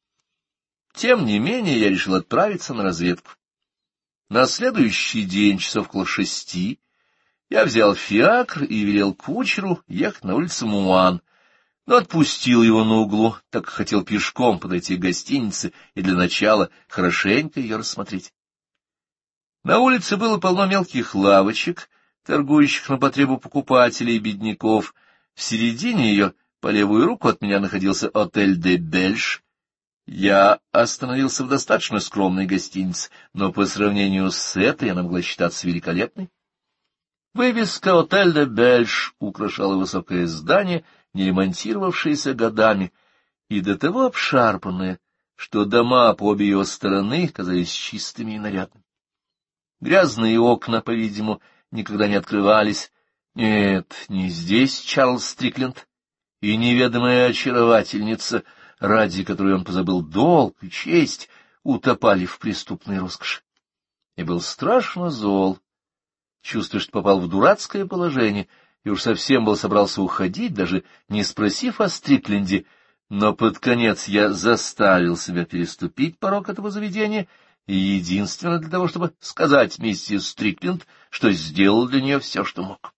Тем не менее, я решил отправиться на разведку. На следующий день, часов около 6, я взял фиакр и велел кучеру ехать на улицу Муан, но отпустил его на углу, так как хотел пешком подойти к гостинице и для начала хорошенько ее рассмотреть. На улице было полно мелких лавочек, торгующих на потребу покупателей и бедняков. В середине ее, по левую руку от меня, находился отель «Де Бельш». Я остановился в достаточно скромной гостинице, но по сравнению с этой она могла считаться великолепной. Вывеска «Отель де Бельш» украшала высокое здание, не ремонтировавшееся годами, и до того обшарпанное, что дома по обе ее стороны казались чистыми и нарядными. Грязные окна, по-видимому, никогда не открывались. Нет, не здесь Чарльз Стрикленд и неведомая очаровательница, ради которой он позабыл долг и честь, утопали в преступной роскоши. И был страшно зол, чувствуя, что попал в дурацкое положение, и уж совсем был собрался уходить, даже не спросив о Стрикленде, но под конец я заставил себя переступить порог этого заведения, и единственно для того, чтобы сказать миссис Стрикленд, что сделал для нее все, что мог.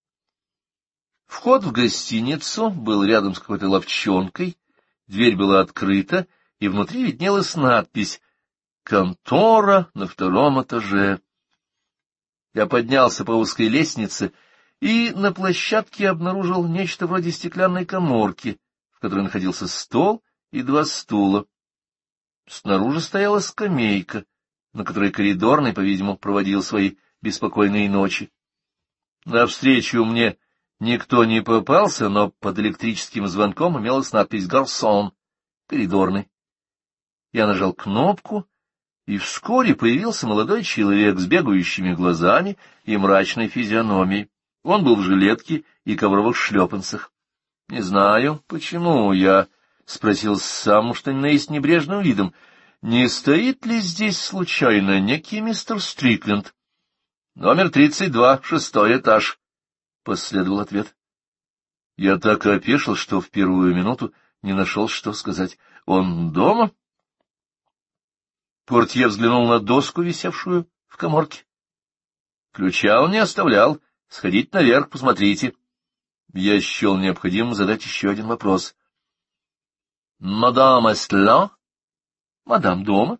Вход в гостиницу был рядом с какой-то лавчонкой, дверь была открыта, и внутри виднелась надпись «Контора на 2-м этаже». Я поднялся по узкой лестнице и на площадке обнаружил нечто вроде стеклянной каморки, в которой находился стол и 2 стула. Снаружи стояла скамейка, на которой коридорный, по-видимому, проводил свои беспокойные ночи. Навстречу мне никто не попался, но под электрическим звонком имелась надпись «Гарсон», коридорный. Я нажал кнопку, и вскоре появился молодой человек с бегающими глазами и мрачной физиономией. Он был в жилетке и ковровых шлепанцах. — Не знаю, почему я... — спросил сам, что ни на есть небрежным видом. — Не стоит ли здесь случайно некий мистер Стрикленд? — Номер 32, 6-й этаж, — последовал ответ. Я так опешил, что в первую минуту не нашел, что сказать. — Он дома? Портье взглянул на доску, висевшую в каморке. — Ключа он не оставлял. Сходите наверх, посмотрите. Я счел необходимым задать еще один вопрос. — Мадам Эстла? — Мадам дома.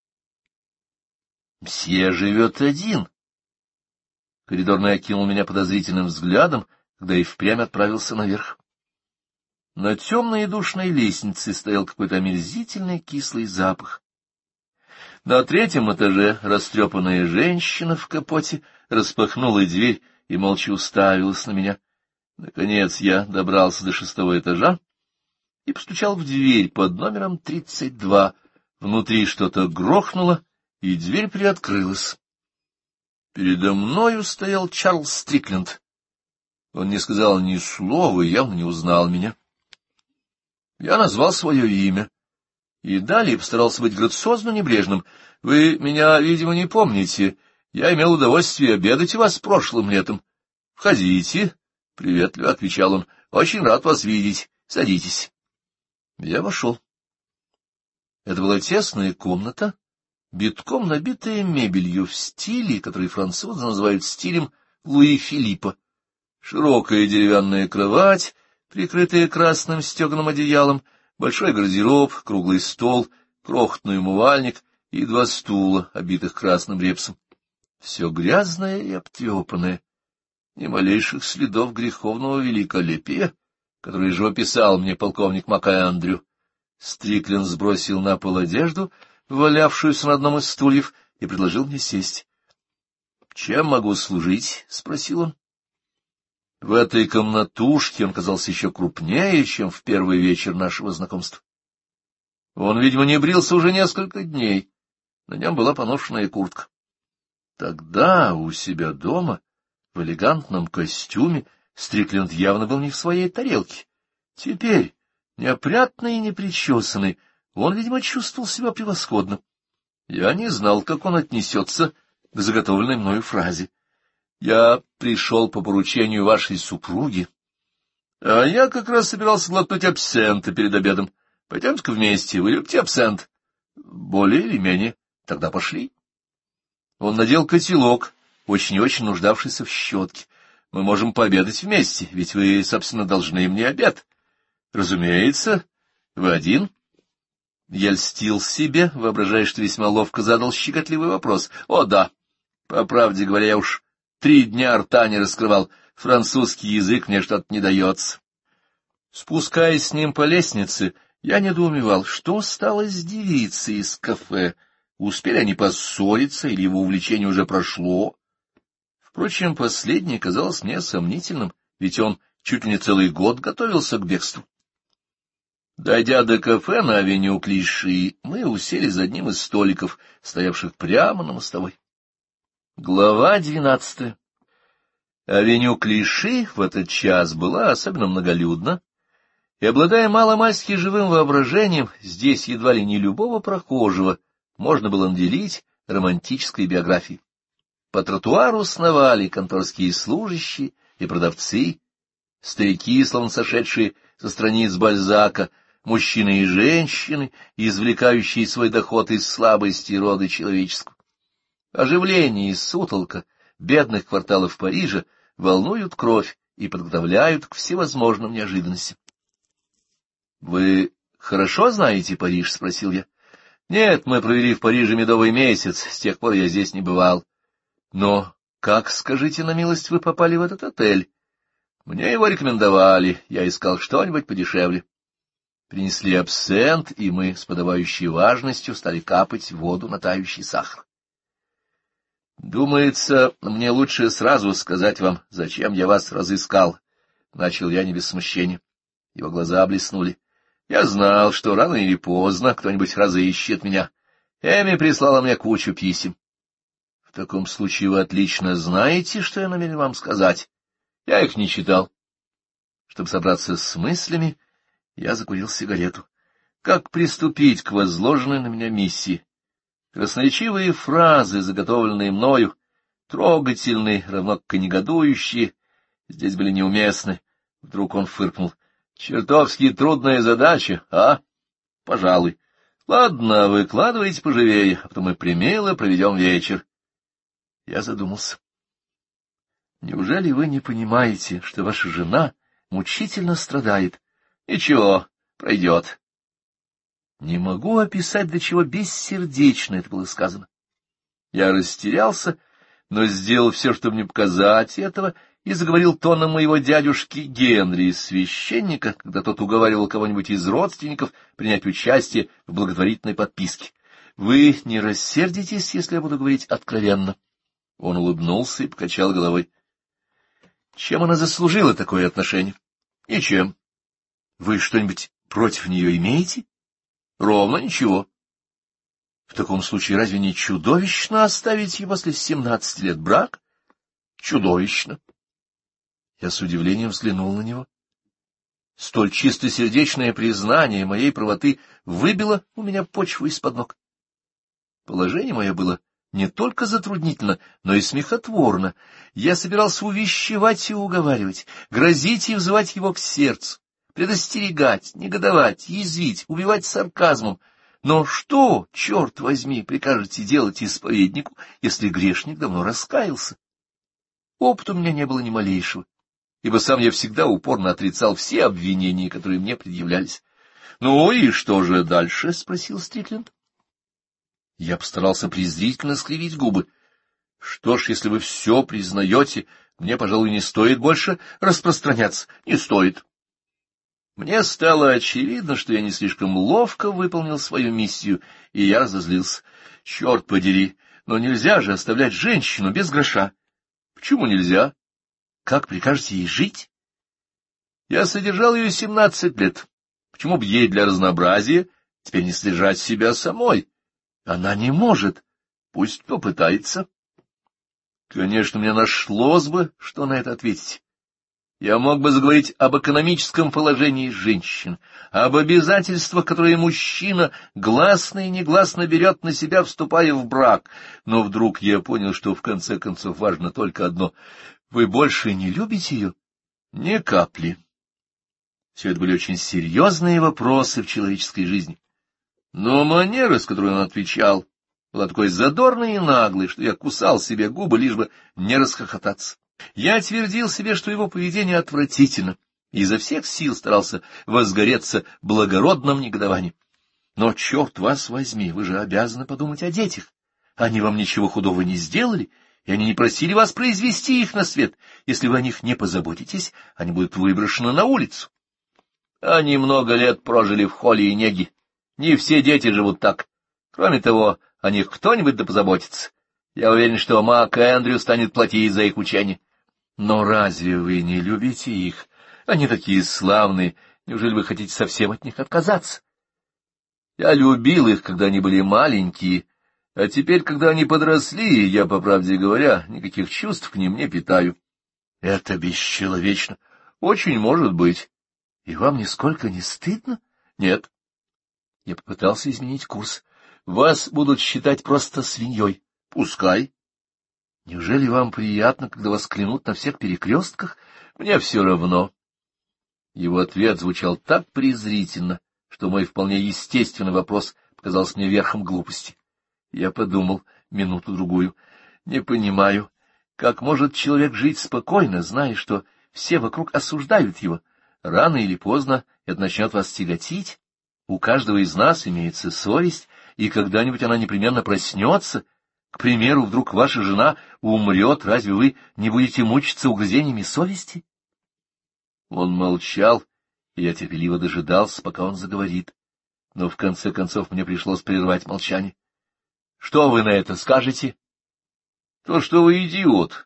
— Мсье живет один. Коридорный окинул меня подозрительным взглядом, когда и впрямь отправился наверх. На темной и душной лестнице стоял какой-то омерзительный кислый запах. На 3-м этаже растрепанная женщина в капоте распахнула дверь и молча уставилась на меня. Наконец я добрался до 6-го этажа и постучал в дверь под номером 32. Внутри что-то грохнуло, и дверь приоткрылась. Передо мною стоял Чарльз Стрикленд. Он не сказал ни слова и явно не узнал меня. Я назвал свое имя и далее постарался быть грациозно небрежным. — Вы меня, видимо, не помните. Я имел удовольствие обедать у вас прошлым летом. — Входите, — приветливо отвечал он. — Очень рад вас видеть. Садитесь. Я вошел. Это была тесная комната, битком набитая мебелью в стиле, который французы называют стилем Луи Филиппа. Широкая деревянная кровать, прикрытая красным стеганым одеялом, большой гардероб, круглый стол, крохотный умывальник и 2 стула, обитых красным репсом. Все грязное и обтрепанное, ни малейших следов греховного великолепия, который же описал мне полковник МакАндрю. Стрикленд сбросил на пол одежду, валявшуюся на одном из стульев, и предложил мне сесть. — Чем могу служить? — спросил он. В этой комнатушке он казался еще крупнее, чем в первый вечер нашего знакомства. Он, видимо, не брился уже несколько дней. На нем была поношенная куртка. Тогда у себя дома, в элегантном костюме, Стрикленд явно был не в своей тарелке. Теперь, неопрятный и непричесанный, он, видимо, чувствовал себя превосходно. Я не знал, как он отнесется к заготовленной мною фразе. Я пришел по поручению вашей супруги, а я как раз собирался глотнуть абсента перед обедом. Пойдемте-ка вместе, вы любите абсент? Более или менее. Тогда пошли. Он надел котелок, очень и очень нуждавшийся в щетке. Мы можем пообедать вместе, ведь вы, собственно, должны мне обед. Разумеется. Вы один? Я льстил себе, воображая, что весьма ловко задал щекотливый вопрос. О, да. По правде говоря, я уж 3 дня рта не раскрывал. Французский язык мне что-то не дается. Спускаясь с ним по лестнице, я недоумевал, что стало с девицей из кафе. Успели они поссориться, или его увлечение уже прошло? Впрочем, последнее казалось мне сомнительным, ведь он чуть ли не целый год готовился к бегству. Дойдя до кафе на авеню Клиши, мы усели за одним из столиков, стоявших прямо на мостовой. Глава 12. Авеню Клиши в этот час была особенно многолюдна, и, обладая маломальски живым воображением, здесь едва ли не любого прохожего можно было наделить романтической биографией. По тротуару сновали конторские служащие и продавцы, старики, словно сошедшие со страниц Бальзака, мужчины и женщины, извлекающие свой доход из слабости рода человеческого. Оживление и сутолка бедных кварталов Парижа волнуют кровь и подготовляют к всевозможным неожиданностям. — Вы хорошо знаете Париж? — спросил я. — Нет, мы провели в Париже медовый месяц, с тех пор я здесь не бывал. — Но как, скажите на милость, вы попали в этот отель? — Мне его рекомендовали, я искал что-нибудь подешевле. Принесли абсент, и мы с подобающей важностью стали капать воду на тающий сахар. — Думается, мне лучше сразу сказать вам, зачем я вас разыскал, — начал я не без смущения. Его глаза блеснули. — Я знал, что рано или поздно кто-нибудь разыщет меня. Эми прислала мне кучу писем. В таком случае вы отлично знаете, что я намерен вам сказать. Я их не читал. Чтобы собраться с мыслями, я закурил сигарету. Как приступить к возложенной на меня миссии? Красноречивые фразы, заготовленные мною, трогательные, равно как и негодующие, здесь были неуместны. Вдруг он фыркнул. Чертовски трудная задача, а? Пожалуй. Ладно, выкладывайте поживее, а потом мы премило проведем вечер. Я задумался. Неужели вы не понимаете, что ваша жена мучительно страдает? Ничего, пройдет. Не могу описать, до чего бессердечно это было сказано. Я растерялся, но сделал все, чтобы не показать этого, и заговорил тоном моего дядюшки Генри, священника, когда тот уговаривал кого-нибудь из родственников принять участие в благотворительной подписке. Вы не рассердитесь, если я буду говорить откровенно? Он улыбнулся и покачал головой. Чем она заслужила такое отношение? Ничем. Вы что-нибудь против нее имеете? Ровно ничего. В таком случае разве не чудовищно оставить ее после 17 лет брака? Чудовищно. Я с удивлением взглянул на него. Столь чистосердечное признание моей правоты выбило у меня почву из-под ног. Положение мое было не только затруднительно, но и смехотворно. Я собирался увещевать и уговаривать, грозить и взывать его к сердцу, предостерегать, негодовать, язвить, убивать сарказмом. Но что, черт возьми, прикажете делать исповеднику, если грешник давно раскаялся? Опыта у меня не было ни малейшего, ибо сам я всегда упорно отрицал все обвинения, которые мне предъявлялись. — Ну и что же дальше? — спросил Стрикленд. Я постарался презрительно скривить губы. — Что ж, если вы все признаете, мне, пожалуй, не стоит больше распространяться. Не стоит. Мне стало очевидно, что я не слишком ловко выполнил свою миссию, и я разозлился. Черт подери, но нельзя же оставлять женщину без гроша. Почему нельзя? Как прикажете ей жить? Я содержал ее 17 лет. Почему бы ей для разнообразия теперь не содержать себя самой? Она не может. Пусть попытается. Конечно, мне нашлось бы, что на это ответить. Я мог бы заговорить об экономическом положении женщин, об обязательствах, которые мужчина гласно и негласно берет на себя, вступая в брак. Но вдруг я понял, что в конце концов важно только одно — вы больше не любите ее? Ни капли. Все это были очень серьезные вопросы в человеческой жизни. Но манера, с которой он отвечал, была такой задорной и наглой, что я кусал себе губы, лишь бы не расхохотаться. Я твердил себе, что его поведение отвратительно, и изо всех сил старался возгореться благородным негодованием. Но, черт вас возьми, вы же обязаны подумать о детях. Они вам ничего худого не сделали, и они не просили вас произвести их на свет. Если вы о них не позаботитесь, они будут выброшены на улицу. Они много лет прожили в холе и неге. Не все дети живут так. Кроме того, о них кто-нибудь да позаботится. Я уверен, что Мак Эндрю станет платить за их учение. Но разве вы не любите их? Они такие славные. Неужели вы хотите совсем от них отказаться? Я любил их, когда они были маленькие, а теперь, когда они подросли, я, по правде говоря, никаких чувств к ним не питаю. Это бесчеловечно. Очень может быть. И вам нисколько не стыдно? Нет. Я попытался изменить курс. Вас будут считать просто свиньей. Пускай. Неужели вам приятно, когда вас клянут на всех перекрестках? Мне все равно. Его ответ звучал так презрительно, что мой вполне естественный вопрос показался мне верхом глупости. Я подумал минуту-другую. Не понимаю, как может человек жить спокойно, зная, что все вокруг осуждают его? Рано или поздно это начнет вас тяготить. У каждого из нас имеется совесть, и когда-нибудь она непременно проснется. К примеру, вдруг ваша жена умрет, разве вы не будете мучиться угрызениями совести? Он молчал, и я терпеливо дожидался, пока он заговорит. Но в конце концов мне пришлось прервать молчание. — Что вы на это скажете? — То, что вы идиот.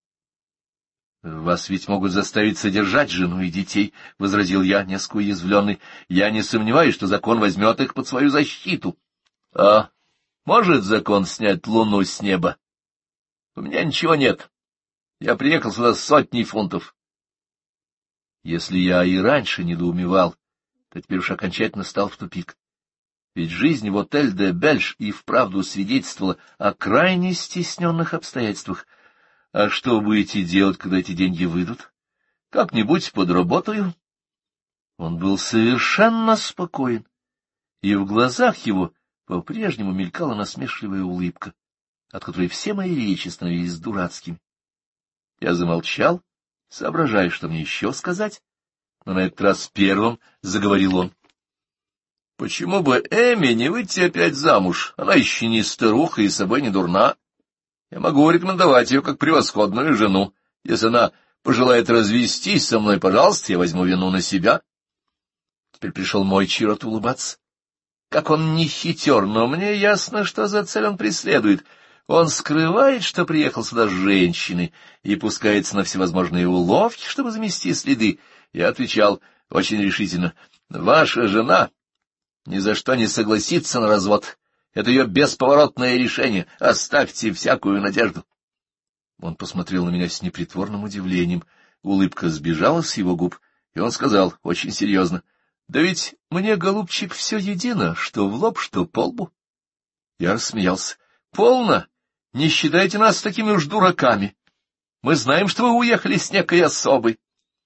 — Вас ведь могут заставить содержать жену и детей, — возразил я, несколько уязвленный. — Я не сомневаюсь, что закон возьмет их под свою защиту. — А, Может закон снять луну с неба? У меня ничего нет. Я приехал сюда с 100 фунтов. Если я и раньше недоумевал, то теперь уж окончательно стал в тупик. Ведь жизнь в отель де Бельш и вправду свидетельствовала о крайне стесненных обстоятельствах. А что будете делать, когда эти деньги выйдут? Как-нибудь подработаю. Он был совершенно спокоен, и в глазах его по-прежнему мелькала насмешливая улыбка, от которой все мои речи становились дурацкими. Я замолчал, соображая, что мне еще сказать, но на этот раз первым заговорил он. — Почему бы Эми не выйти опять замуж? Она еще не старуха и собой не дурна. Я могу рекомендовать ее как превосходную жену. Если она пожелает развестись со мной, пожалуйста, я возьму вину на себя. Теперь пришел мой черед улыбаться. Как он не хитер, но мне ясно, что за цель он преследует. Он скрывает, что приехал сюда с женщиной, и пускается на всевозможные уловки, чтобы замести следы. Я отвечал очень решительно: «Ваша жена ни за что не согласится на развод. Это ее бесповоротное решение. Оставьте всякую надежду». Он посмотрел на меня с непритворным удивлением. Улыбка сбежала с его губ, и он сказал очень серьезно: «Да ведь мне, голубчик, все едино, что в лоб, что по лбу». Я рассмеялся. «Полно! Не считайте нас такими уж дураками. Мы знаем, что вы уехали с некой особой».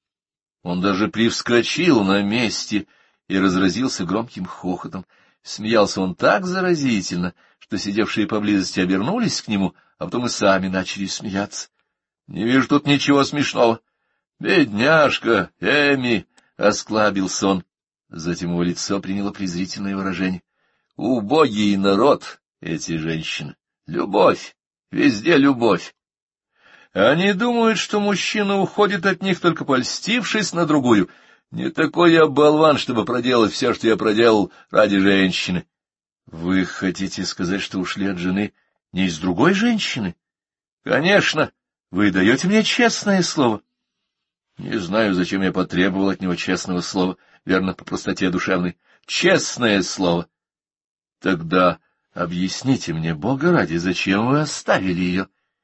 Он даже привскочил на месте и разразился громким хохотом. Смеялся он так заразительно, что сидевшие поблизости обернулись к нему, а потом и сами начали смеяться. — Не вижу тут ничего смешного. — Бедняжка, Эми! — осклабился он. Затем его лицо приняло презрительное выражение. — Убогий народ эти женщины. Любовь. Везде любовь. Они думают, что мужчина уходит от них, только польстившись на другую. Не такой я болван, чтобы проделать все, что я проделал ради женщины. Вы хотите сказать, что ушли от жены не из другой женщины? Конечно. Вы даете мне честное слово. Не знаю, зачем я потребовал от него честного слова, верно, по простоте душевной. Честное слово. Тогда объясните мне, Бога ради, зачем вы оставили ее?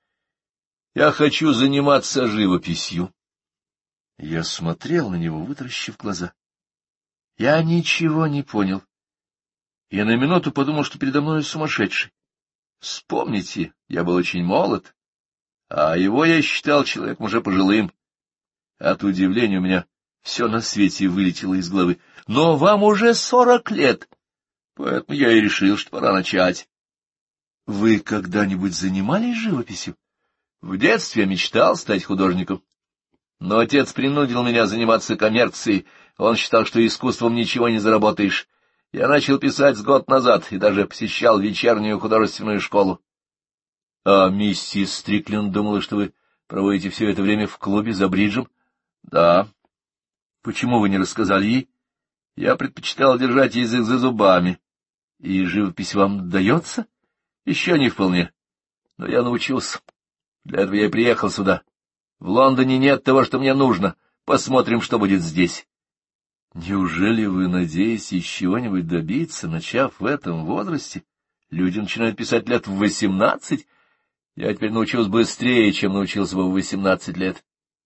Я хочу заниматься живописью. Я смотрел на него, вытаращив глаза. Я ничего не понял. Я на минуту подумал, что передо мной сумасшедший. Вспомните, я был очень молод, а его я считал человеком уже пожилым. От удивления у меня все на свете вылетело из головы. Но вам уже 40 лет, поэтому я и решил, что пора начать. Вы когда-нибудь занимались живописью? В детстве я мечтал стать художником. Но отец принудил меня заниматься коммерцией. Он считал, что искусством ничего не заработаешь. Я начал писать с год назад и даже посещал вечернюю художественную школу. — А миссис Стрикленд думала, что вы проводите все это время в клубе за бриджем? — Да. — Почему вы не рассказали ей? — Я предпочитал держать язык за зубами. — И живопись вам дается? — Еще не вполне. Но я научился. Для этого я и приехал сюда. В Лондоне нет того, что мне нужно. Посмотрим, что будет здесь. Неужели вы надеетесь чего-нибудь добиться, начав в этом возрасте? Люди начинают писать лет в 18. Я теперь научился быстрее, чем научился бы в 18 лет.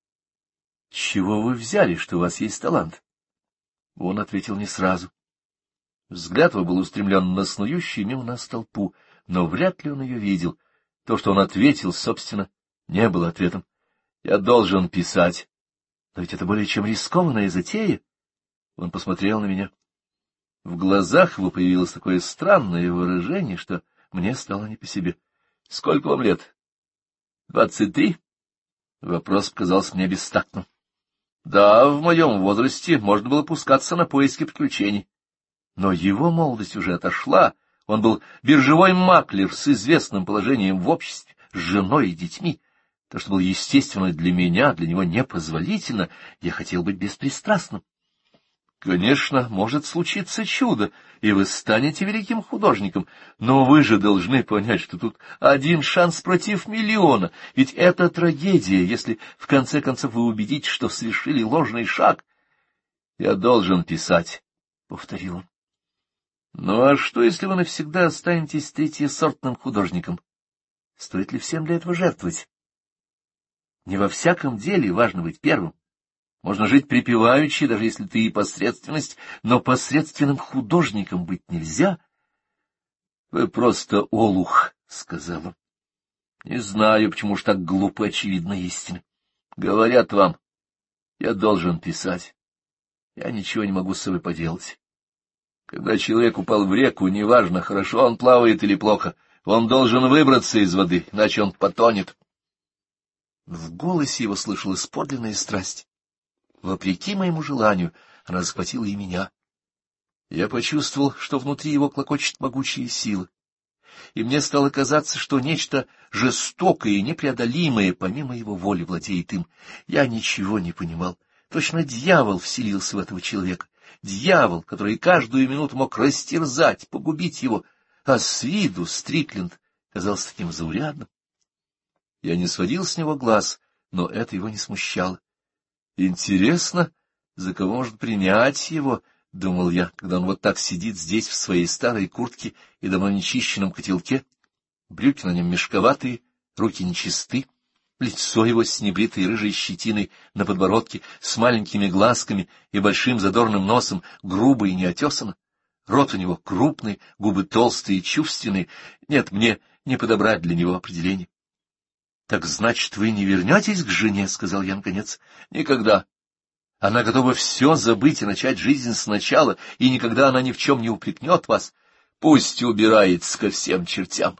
С чего вы взяли, что у вас есть талант? Он ответил не сразу. Взгляд его был устремлен на снующую мимо нас толпу, но вряд ли он ее видел. То, что он ответил, собственно, не было ответом. Я должен писать. Но ведь это более чем рискованная затея. Он посмотрел на меня. В глазах его появилось такое странное выражение, что мне стало не по себе. — Сколько вам лет? — 23? Вопрос показался мне бестактным. Да, в моем возрасте можно было пускаться на поиски приключений. Но его молодость уже отошла. Он был биржевой маклер с известным положением в обществе, с женой и детьми. То, что было естественно для меня, для него непозволительно. Я хотел быть беспристрастным. Конечно, может случиться чудо, и вы станете великим художником, но вы же должны понять, что тут один шанс против миллиона, ведь это трагедия, если в конце концов вы убедитесь, что совершили ложный шаг. — Я должен писать, — повторил он. Ну а что, если вы навсегда останетесь третьесортным художником? Стоит ли всем для этого жертвовать? Не во всяком деле важно быть первым. Можно жить припеваючи, даже если ты и посредственность, но посредственным художником быть нельзя. — Вы просто олух, — сказал он. — Не знаю, почему ж так глупо очевидна истина. Говорят вам, я должен писать. Я ничего не могу с собой поделать. Когда человек упал в реку, неважно, хорошо он плавает или плохо, он должен выбраться из воды, иначе он потонет. В голосе его слышалась подлинная страсть. Вопреки моему желанию, она захватила и меня. Я почувствовал, что внутри его клокочет могучая сила, и мне стало казаться, что нечто жестокое и непреодолимое помимо его воли владеет им. Я ничего не понимал. Точно дьявол вселился в этого человека. Дьявол, который каждую минуту мог растерзать, погубить его, а с виду Стрикленд казался таким заурядным. Я не сводил с него глаз, но это его не смущало. Интересно, за кого может принять его, — думал я, когда он вот так сидит здесь в своей старой куртке и давно нечищенном котелке. Брюки на нем мешковатые, руки нечисты, лицо его с небритой рыжей щетиной на подбородке, с маленькими глазками и большим задорным носом, грубо и неотесано. Рот у него крупный, губы толстые и чувственные. Нет, мне не подобрать для него определение. — Так значит, вы не вернетесь к жене? — сказал я наконец. — Никогда. Она готова все забыть и начать жизнь сначала, и никогда она ни в чем не упрекнет вас. Пусть убирается ко всем чертям.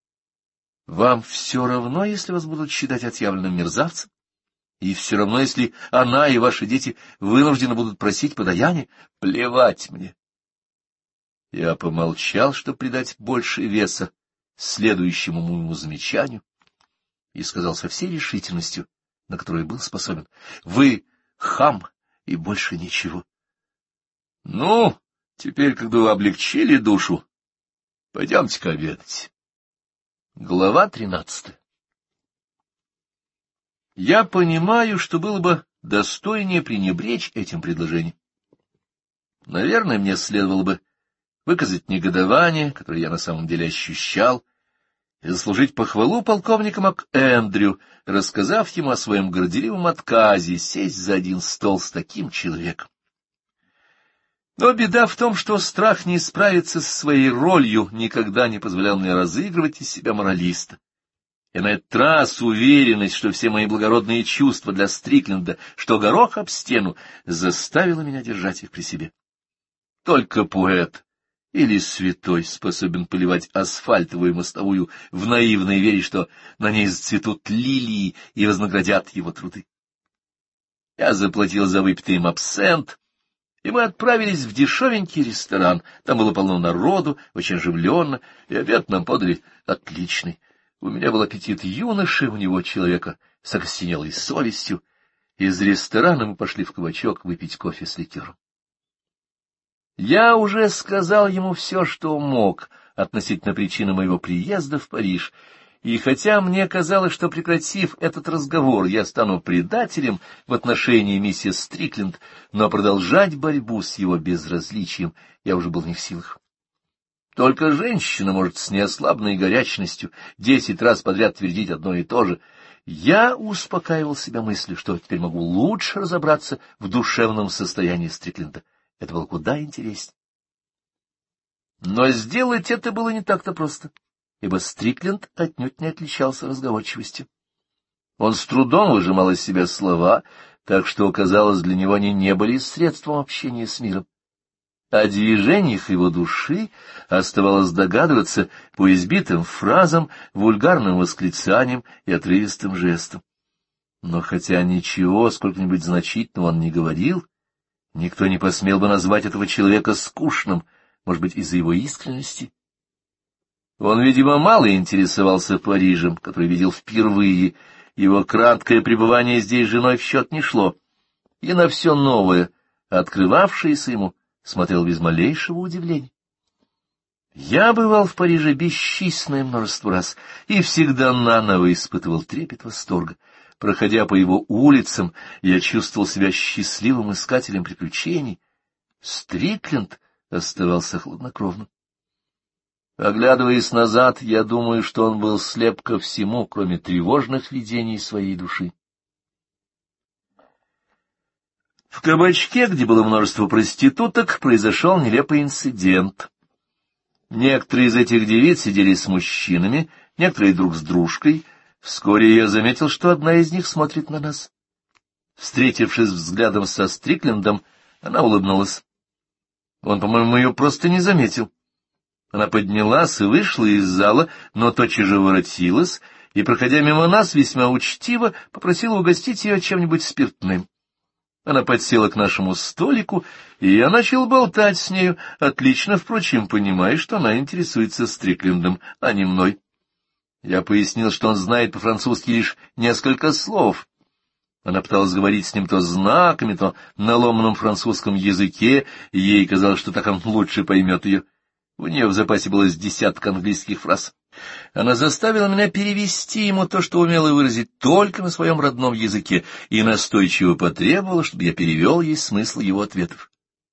Вам все равно, если вас будут считать отъявленным мерзавцем? И все равно, если она и ваши дети вынуждены будут просить подаяния? Плевать мне. Я помолчал, чтобы придать больше веса следующему моему замечанию, и сказал со всей решительностью, на которую был способен: — Вы хам, и больше ничего. — Ну, теперь, когда вы облегчили душу, пойдемте-ка обедать. Глава 13. Я понимаю, что было бы достойнее пренебречь этим предложением. Наверное, мне следовало бы выказать негодование, которое я на самом деле ощущал, и заслужить похвалу полковника МакЭндрю, рассказав ему о своем горделивом отказе сесть за один стол с таким человеком. Но беда в том, что страх не справиться со своей ролью никогда не позволял мне разыгрывать из себя моралиста. И на этот раз уверенность, что все мои благородные чувства для Стрикленда, что горох об стену, заставила меня держать их при себе. Только поэт или святой способен поливать асфальтовую мостовую в наивной вере, что на ней зацветут лилии и вознаградят его труды. Я заплатил за выпитый им абсент, и мы отправились в дешевенький ресторан. Там было полно народу, очень оживленно, и обед нам подали отличный. У меня был аппетит юноши, у него человека с окостенелой совестью. Из ресторана мы пошли в кабачок выпить кофе с ликером. Я уже сказал ему все, что мог относительно причины моего приезда в Париж, и хотя мне казалось, что, прекратив этот разговор, я стану предателем в отношении миссис Стрикленд, но продолжать борьбу с его безразличием я уже был не в силах. Только женщина может с неослабной горячностью 10 раз подряд твердить одно и то же. Я успокаивал себя мыслью, что теперь могу лучше разобраться в душевном состоянии Стрикленда. Это было куда интереснее. Но сделать это было не так-то просто, ибо Стрикленд отнюдь не отличался разговорчивостью. Он с трудом выжимал из себя слова, так что, казалось, для него они не были средством общения с миром. О движениях его души оставалось догадываться по избитым фразам, вульгарным восклицаниям и отрывистым жестам. Но хотя ничего сколько-нибудь значительного он не говорил, никто не посмел бы назвать этого человека скучным, может быть, из-за его искренности. Он, видимо, мало интересовался Парижем, который видел впервые. Его краткое пребывание здесь с женой в счет не шло, и на все новое, открывавшееся ему, смотрел без малейшего удивления. Я бывал в Париже бесчисленное множество раз и всегда наново испытывал трепет восторга. Проходя по его улицам, я чувствовал себя счастливым искателем приключений. Стрикленд оставался хладнокровным. Оглядываясь назад, я думаю, что он был слеп ко всему, кроме тревожных видений своей души. В кабачке, где было множество проституток, произошел нелепый инцидент. Некоторые из этих девиц сидели с мужчинами, некоторые друг с дружкой. Вскоре я заметил, что одна из них смотрит на нас. Встретившись взглядом со Стриклендом, она улыбнулась. Он, по-моему, ее просто не заметил. Она поднялась и вышла из зала, но тотчас же воротилась и, проходя мимо нас, весьма учтиво попросила угостить ее чем-нибудь спиртным. Она подсела к нашему столику, и я начал болтать с нею, отлично, впрочем, понимая, что она интересуется Стриклендом, а не мной. Я пояснил, что он знает по-французски лишь несколько слов. Она пыталась говорить с ним то знаками, то на ломаном французском языке, и ей казалось, что так он лучше поймет ее. У нее в запасе было с десяток английских фраз. Она заставила меня перевести ему то, что умела выразить только на своем родном языке, и настойчиво потребовала, чтобы я перевел ей смысл его ответов.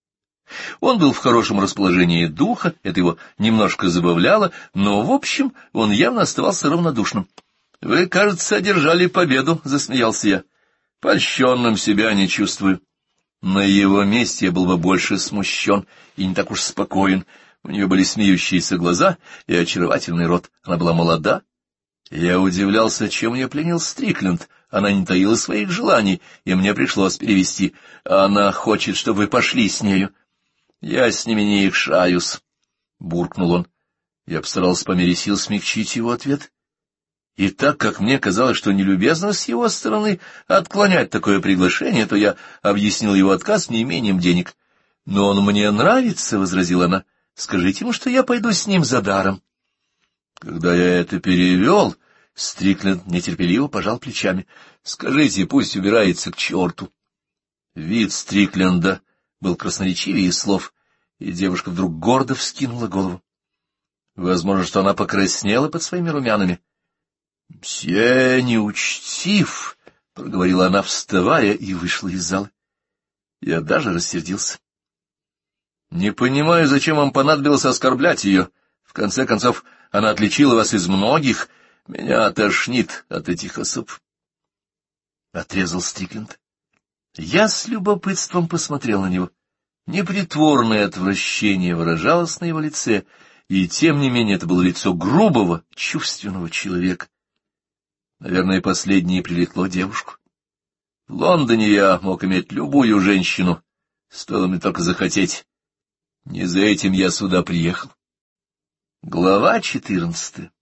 Он был в хорошем расположении духа, это его немножко забавляло, но, в общем, он явно оставался равнодушным. — Вы, кажется, одержали победу, — засмеялся я. — Польщенным себя не чувствую. На его месте я был бы больше смущен и не так уж спокоен. У нее были смеющиеся глаза и очаровательный рот. Она была молода. Я удивлялся, чем ее пленил Стрикленд. Она не таила своих желаний, и мне пришлось перевести. Она хочет, чтобы вы пошли с нею. Я с ними не икшаюсь, — буркнул он. Я постарался по мере сил смягчить его ответ. И так как мне казалось, что нелюбезно с его стороны отклонять такое приглашение, то я объяснил его отказ неимением денег. — Но он мне нравится, — возразила она. — Скажите ему, что я пойду с ним за даром. Когда я это перевел, Стрикленд нетерпеливо пожал плечами. — Скажите, пусть убирается к черту. Вид Стрикленда был красноречивее слов, и девушка вдруг гордо вскинула голову. Возможно, что она покраснела под своими румянами. — Мсье неучтив, — проговорила она, вставая, и вышла из зала. Я даже рассердился. Не понимаю, зачем вам понадобилось оскорблять ее. В конце концов, она отличила вас из многих. Меня тошнит от этих особ. Отрезал Стрикленд. Я с любопытством посмотрел на него. Непритворное отвращение выражалось на его лице, и тем не менее это было лицо грубого, чувственного человека. Наверное, последнее привлекло девушку. В Лондоне я мог иметь любую женщину, стоило мне только захотеть. Не за этим я сюда приехал. Глава 14.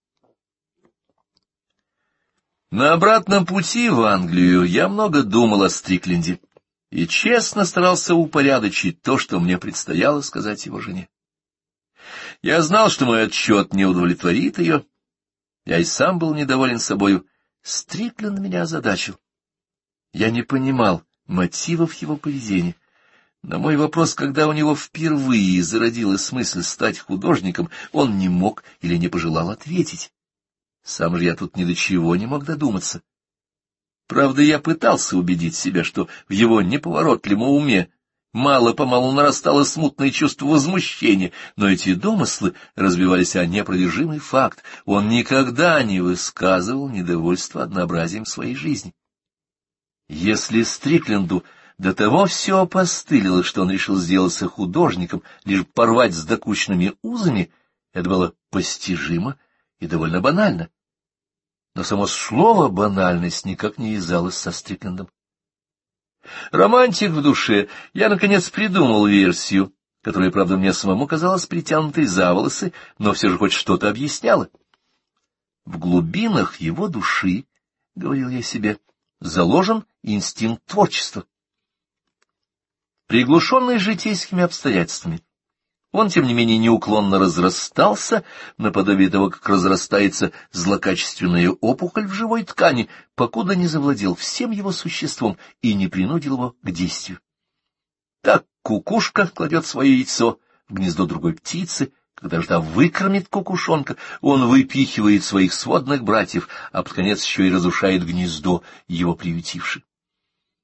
На обратном пути в Англию я много думал о Стрикленде и честно старался упорядочить то, что мне предстояло сказать его жене. Я знал, что мой отчет не удовлетворит ее. Я и сам был недоволен собою. Стрикленд меня озадачил. Я не понимал мотивов его поведения. На мой вопрос, когда у него впервые зародилась мысль стать художником, он не мог или не пожелал ответить. Сам же я тут ни до чего не мог додуматься. Правда, я пытался убедить себя, что в его неповоротливом уме мало-помалу нарастало смутное чувство возмущения, но эти домыслы разбивались о неопровержимый факт. Он никогда не высказывал недовольства однообразием своей жизни. Если Стрикленду до того все опостылило, что он решил сделаться художником, лишь порвать с докучными узами, это было постижимо и довольно банально. Но само слово «банальность» никак не вязалось со Стриклендом. Романтик в душе, я, наконец, придумал версию, которая, правда, мне самому казалась притянутой за волосы, но все же хоть что-то объясняла. В глубинах его души, — говорил я себе, — заложен инстинкт творчества. Приглушенный житейскими обстоятельствами, он, тем не менее, неуклонно разрастался, наподобие того, как разрастается злокачественная опухоль в живой ткани, покуда не завладел всем его существом и не принудил его к действию. Так кукушка кладет свое яйцо в гнездо другой птицы, когда же та выкормит кукушонка, он выпихивает своих сводных братьев, а под конец еще и разрушает гнездо, его приютившее.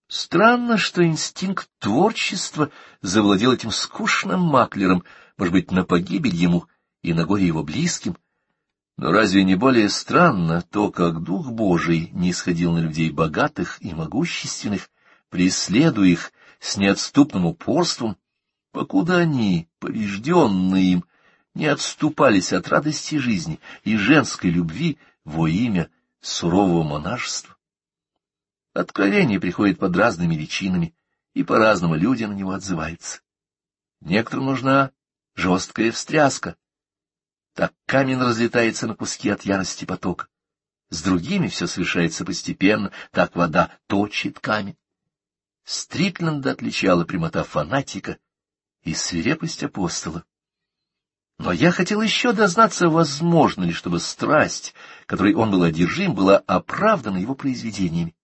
Странно, что инстинкт творчества завладел этим скучным маклером, может быть, на погибель ему и на горе его близким. Но разве не более странно то, как Дух Божий нисходил на людей богатых и могущественных, преследуя их с неотступным упорством, покуда они, побежденные им, не отступались от радости жизни и женской любви во имя сурового монашества? Откровение приходит под разными личинами, и по-разному люди на него отзываются. Некоторым нужна жесткая встряска. Так камень разлетается на куски от ярости потока. С другими все совершается постепенно, так вода точит камень. Стрикленда отличала прямота фанатика и свирепость апостола. Но я хотел еще дознаться, возможно ли, чтобы страсть, которой он был одержим, была оправдана его произведениями.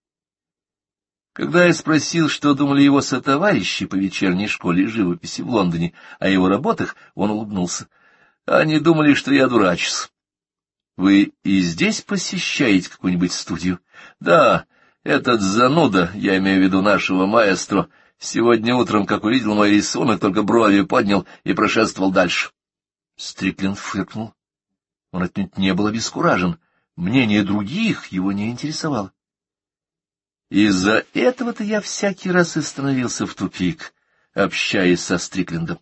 Когда я спросил, что думали его сотоварищи по вечерней школе живописи в Лондоне о его работах, он улыбнулся. Они думали, что я дурачусь. Вы и здесь посещаете какую-нибудь студию? Да, этот зануда, я имею в виду нашего маэстро, сегодня утром, как увидел мой рисунок, только брови поднял и прошествовал дальше. Стрикленд фыркнул. Он отнюдь не был обескуражен. Мнение других его не интересовало. Из-за этого-то я всякий раз и становился в тупик, общаясь со Стриклендом.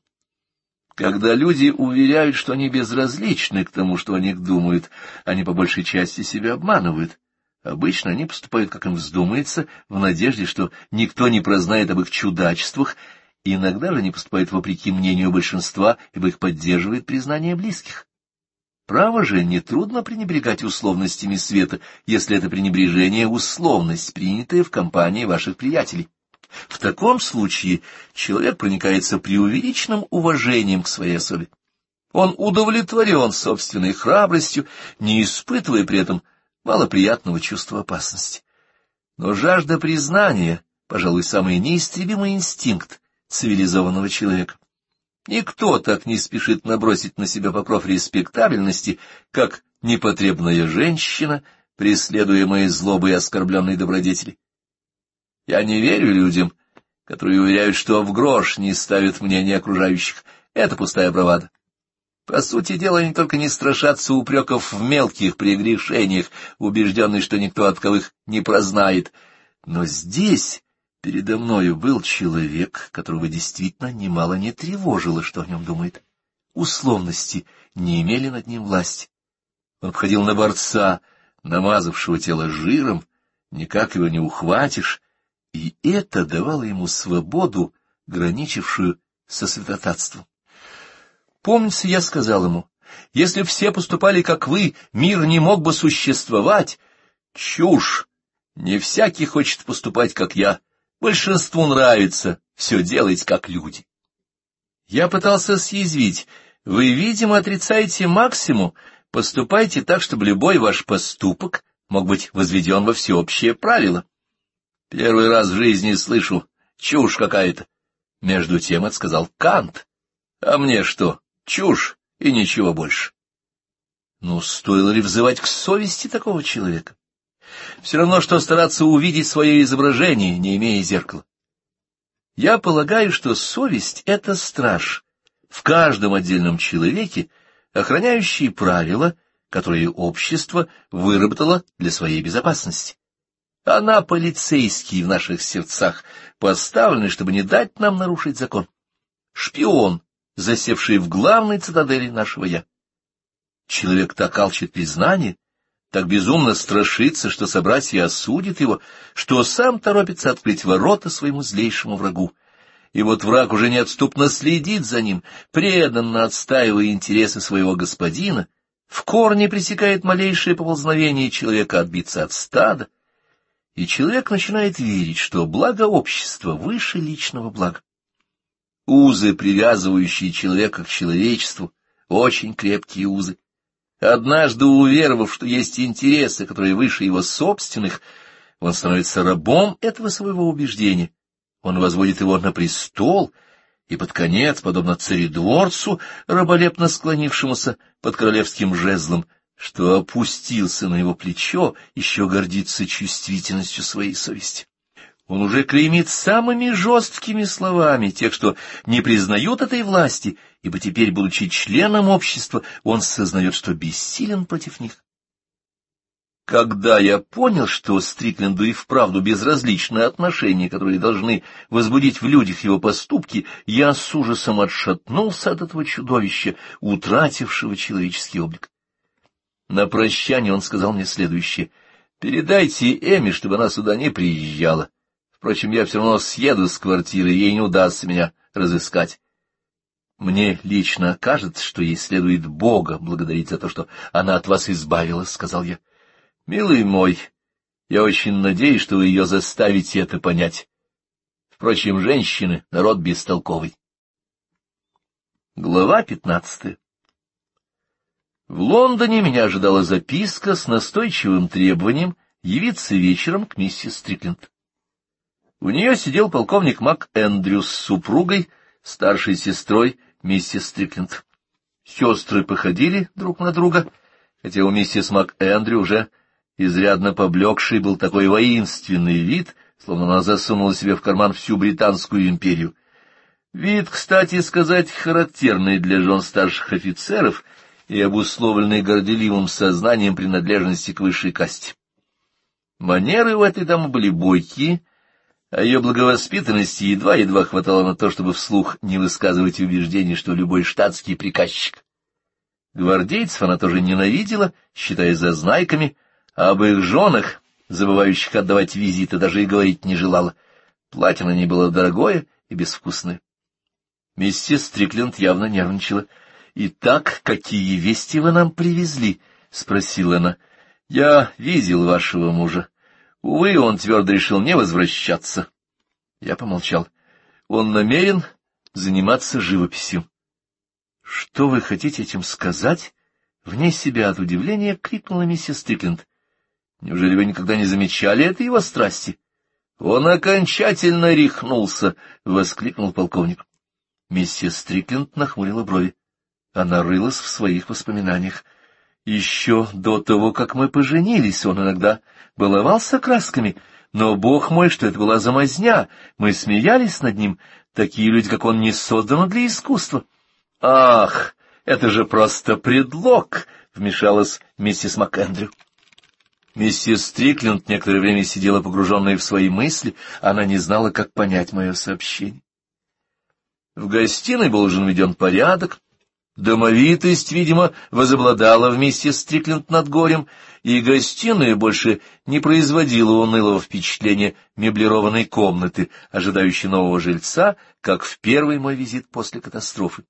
Когда люди уверяют, что они безразличны к тому, что о них думают, они по большей части себя обманывают. Обычно они поступают, как им вздумается, в надежде, что никто не прознает об их чудачествах. Иногда же они поступают вопреки мнению большинства, ибо их поддерживает признание близких. Право же, нетрудно пренебрегать условностями света, если это пренебрежение — условность, принятая в компании ваших приятелей. В таком случае человек проникается преувеличенным уважением к своей особе. Он удовлетворен собственной храбростью, не испытывая при этом малоприятного чувства опасности. Но жажда признания, пожалуй, самый неистребимый инстинкт цивилизованного человека. Никто так не спешит набросить на себя покров респектабельности, как непотребная женщина, преследуемая злобой и оскорбленной добродетели. Я не верю людям, которые уверяют, что в грош не ставят мнение окружающих. Это пустая бравада. По сути дела, они только не страшатся упреков в мелких прегрешениях, убежденные, что никто от таковых не прознает. Но здесь передо мною был человек, которого действительно немало не тревожило, что о нем думает. Условности не имели над ним власти. Он походил на борца, намазавшего тело жиром, никак его не ухватишь, и это давало ему свободу, граничившую со святотатством. Помнится, я сказал ему: если все поступали, как вы, мир не мог бы существовать. Чушь! Не всякий хочет поступать, как я. Большинству нравится все делать, как люди. Я пытался съязвить: вы, видимо, отрицаете максимум, поступайте так, чтобы любой ваш поступок мог быть возведен во всеобщее правило. Первый раз в жизни слышу: чушь какая-то. Между тем это сказал Кант. А мне что? Чушь и ничего больше. Ну, стоило ли взывать к совести такого человека? Все равно, что стараться увидеть свое изображение, не имея зеркала. Я полагаю, что совесть — это страж в каждом отдельном человеке, охраняющий правила, которые общество выработало для своей безопасности. Она полицейский в наших сердцах, поставленный, чтобы не дать нам нарушить закон. Шпион, засевший в главной цитадели нашего «я». Человек так алчит признания, так безумно страшится, что собратья осудят его, что сам торопится открыть ворота своему злейшему врагу. И вот враг уже неотступно следит за ним, преданно отстаивая интересы своего господина, в корне пресекает малейшее поползновение человека отбиться от стада, и человек начинает верить, что благо общества выше личного блага. Узы, привязывающие человека к человечеству, очень крепкие узы. Однажды уверовав, что есть интересы, которые выше его собственных, он становится рабом этого своего убеждения. Он возводит его на престол, и под конец, подобно царедворцу, раболепно склонившемуся под королевским жезлом, что опустился на его плечо, еще гордится чувствительностью своей совести. Он уже клеймит самыми жесткими словами тех, что не признают этой власти, ибо теперь, будучи членом общества, он сознает, что бессилен против них. Когда я понял, что Стрикленду и вправду безразличны отношения, которые должны возбудить в людях его поступки, я с ужасом отшатнулся от этого чудовища, утратившего человеческий облик. На прощание он сказал мне следующее: «Передайте Эми, чтобы она сюда не приезжала. Впрочем, я все равно съеду с квартиры, ей не удастся меня разыскать. Мне лично кажется, что ей следует Бога благодарить за то, что она от вас избавила», — сказал я. «Милый мой, я очень надеюсь, что вы ее заставите это понять. Впрочем, женщины — народ бестолковый». Глава 15. В Лондоне меня ожидала записка с настойчивым требованием явиться вечером к миссис Стрикленд. У нее сидел полковник МакЭндрю с супругой, старшей сестрой миссис Стрикленд. Сестры походили друг на друга, хотя у миссис МакЭндрю уже изрядно поблекший был такой воинственный вид, словно она засунула себе в карман всю Британскую империю. Вид, кстати сказать, характерный для жен старших офицеров и обусловленный горделивым сознанием принадлежности к высшей касте. Манеры у этой дамы были бойкие, а ее благовоспитанности едва-едва хватало на то, чтобы вслух не высказывать убеждений, что любой штатский приказчик. Гвардейцев она тоже ненавидела, считая зазнайками, а об их женах, забывающих отдавать визиты, даже и говорить не желала. Платье на ней было дорогое и безвкусное. Миссис Стрикленд явно нервничала. «Итак, какие вести вы нам привезли?» — спросила она. «Я видел вашего мужа. Увы, он твердо решил не возвращаться». Я помолчал. «Он намерен заниматься живописью». «Что вы хотите этим сказать?» — вне себя от удивления крикнула миссис Стрикленд. «Неужели вы никогда не замечали этой его страсти?» «Он окончательно рехнулся!» — воскликнул полковник. Миссис Стрикленд нахмурила брови. Она рылась в своих воспоминаниях. «Еще до того, как мы поженились, он иногда баловался красками, но, бог мой, что это была за мазня! Мы смеялись над ним. Такие люди, как он, не созданы для искусства». «Ах, это же просто предлог!» — вмешалась миссис МакЭндрю. Миссис Стрикленд некоторое время сидела погруженная в свои мысли, она не знала, как понять мое сообщение. В гостиной был уже наведен порядок, домовитость, видимо, возобладала в миссис Стрикленд над горем, и гостиная больше не производила унылого впечатления меблированной комнаты, ожидающей нового жильца, как в первый мой визит после катастрофы.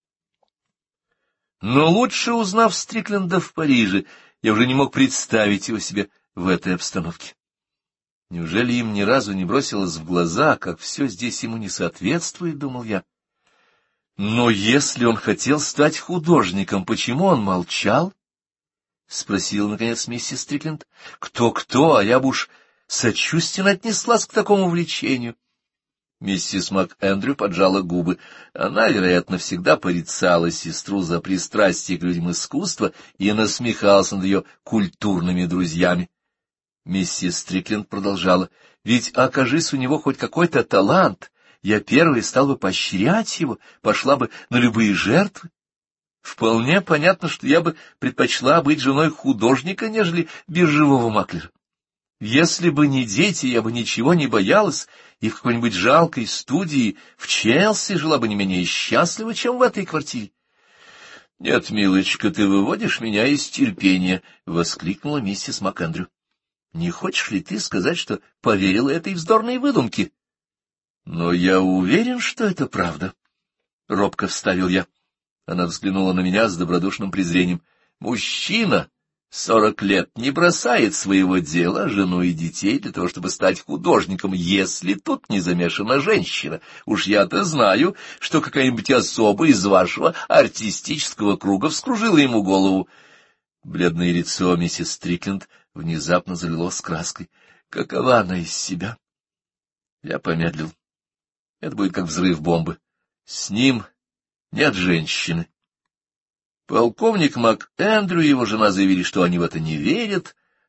Но лучше узнав Стрикленда в Париже, я уже не мог представить его себе в этой обстановке. Неужели им ни разу не бросилось в глаза, как все здесь ему не соответствует, думал я. Но если он хотел стать художником, почему он молчал? — спросила, наконец, миссис Стрикленд. — Кто-кто, а я бы уж сочувственно отнеслась к такому увлечению. Миссис МакЭндрю поджала губы. Она, вероятно, всегда порицала сестру за пристрастие к людям искусства и насмехалась над ее культурными друзьями. Миссис Стрикленд продолжала. — Ведь, окажись у него хоть какой-то талант, я первой стал бы поощрять его, пошла бы на любые жертвы. Вполне понятно, что я бы предпочла быть женой художника, нежели биржевого маклера. Если бы не дети, я бы ничего не боялась, и в какой-нибудь жалкой студии в Челси жила бы не менее счастлива, чем в этой квартире. — Нет, милочка, ты выводишь меня из терпения, — воскликнула миссис МакЭндрю. — Не хочешь ли ты сказать, что поверила этой вздорной выдумке? — Но я уверен, что это правда, — робко вставил я. Она взглянула на меня с добродушным презрением. — Мужчина 40 лет не бросает своего дела, жену и детей, для того, чтобы стать художником, если тут не замешана женщина. Уж я-то знаю, что какая-нибудь особа из вашего артистического круга вскружила ему голову. Бледное лицо миссис Стрикленд внезапно залилось краской. Какова она из себя? Я помедлил. Это будет как взрыв бомбы. С ним нет женщины. Полковник МакЭндрю и его жена заявили, что они в это не верят,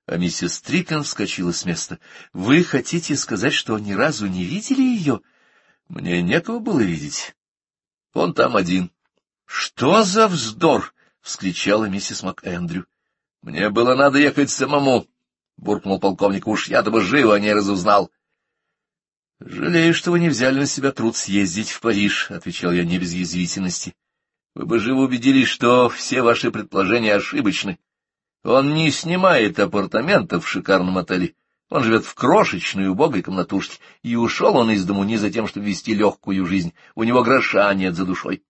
А миссис Стрикленд вскочила с места. — Вы хотите сказать, что ни разу не видели ее? — Мне некого было видеть. Он там один. — Что за вздор! — вскричала миссис МакЭндрю. — Мне было надо ехать самому, — буркнул полковник. — Уж я-то бы живо о ней разузнал. — Жалею, что вы не взяли на себя труд съездить в Париж, — отвечал я не без язвительности. — Вы бы живо убедились, что все ваши предположения ошибочны. Он не снимает апартаментов в шикарном отеле. Он живет в крошечной убогой комнатушке, и ушел он из дому не за тем, чтобы вести легкую жизнь. У него гроша нет за душой.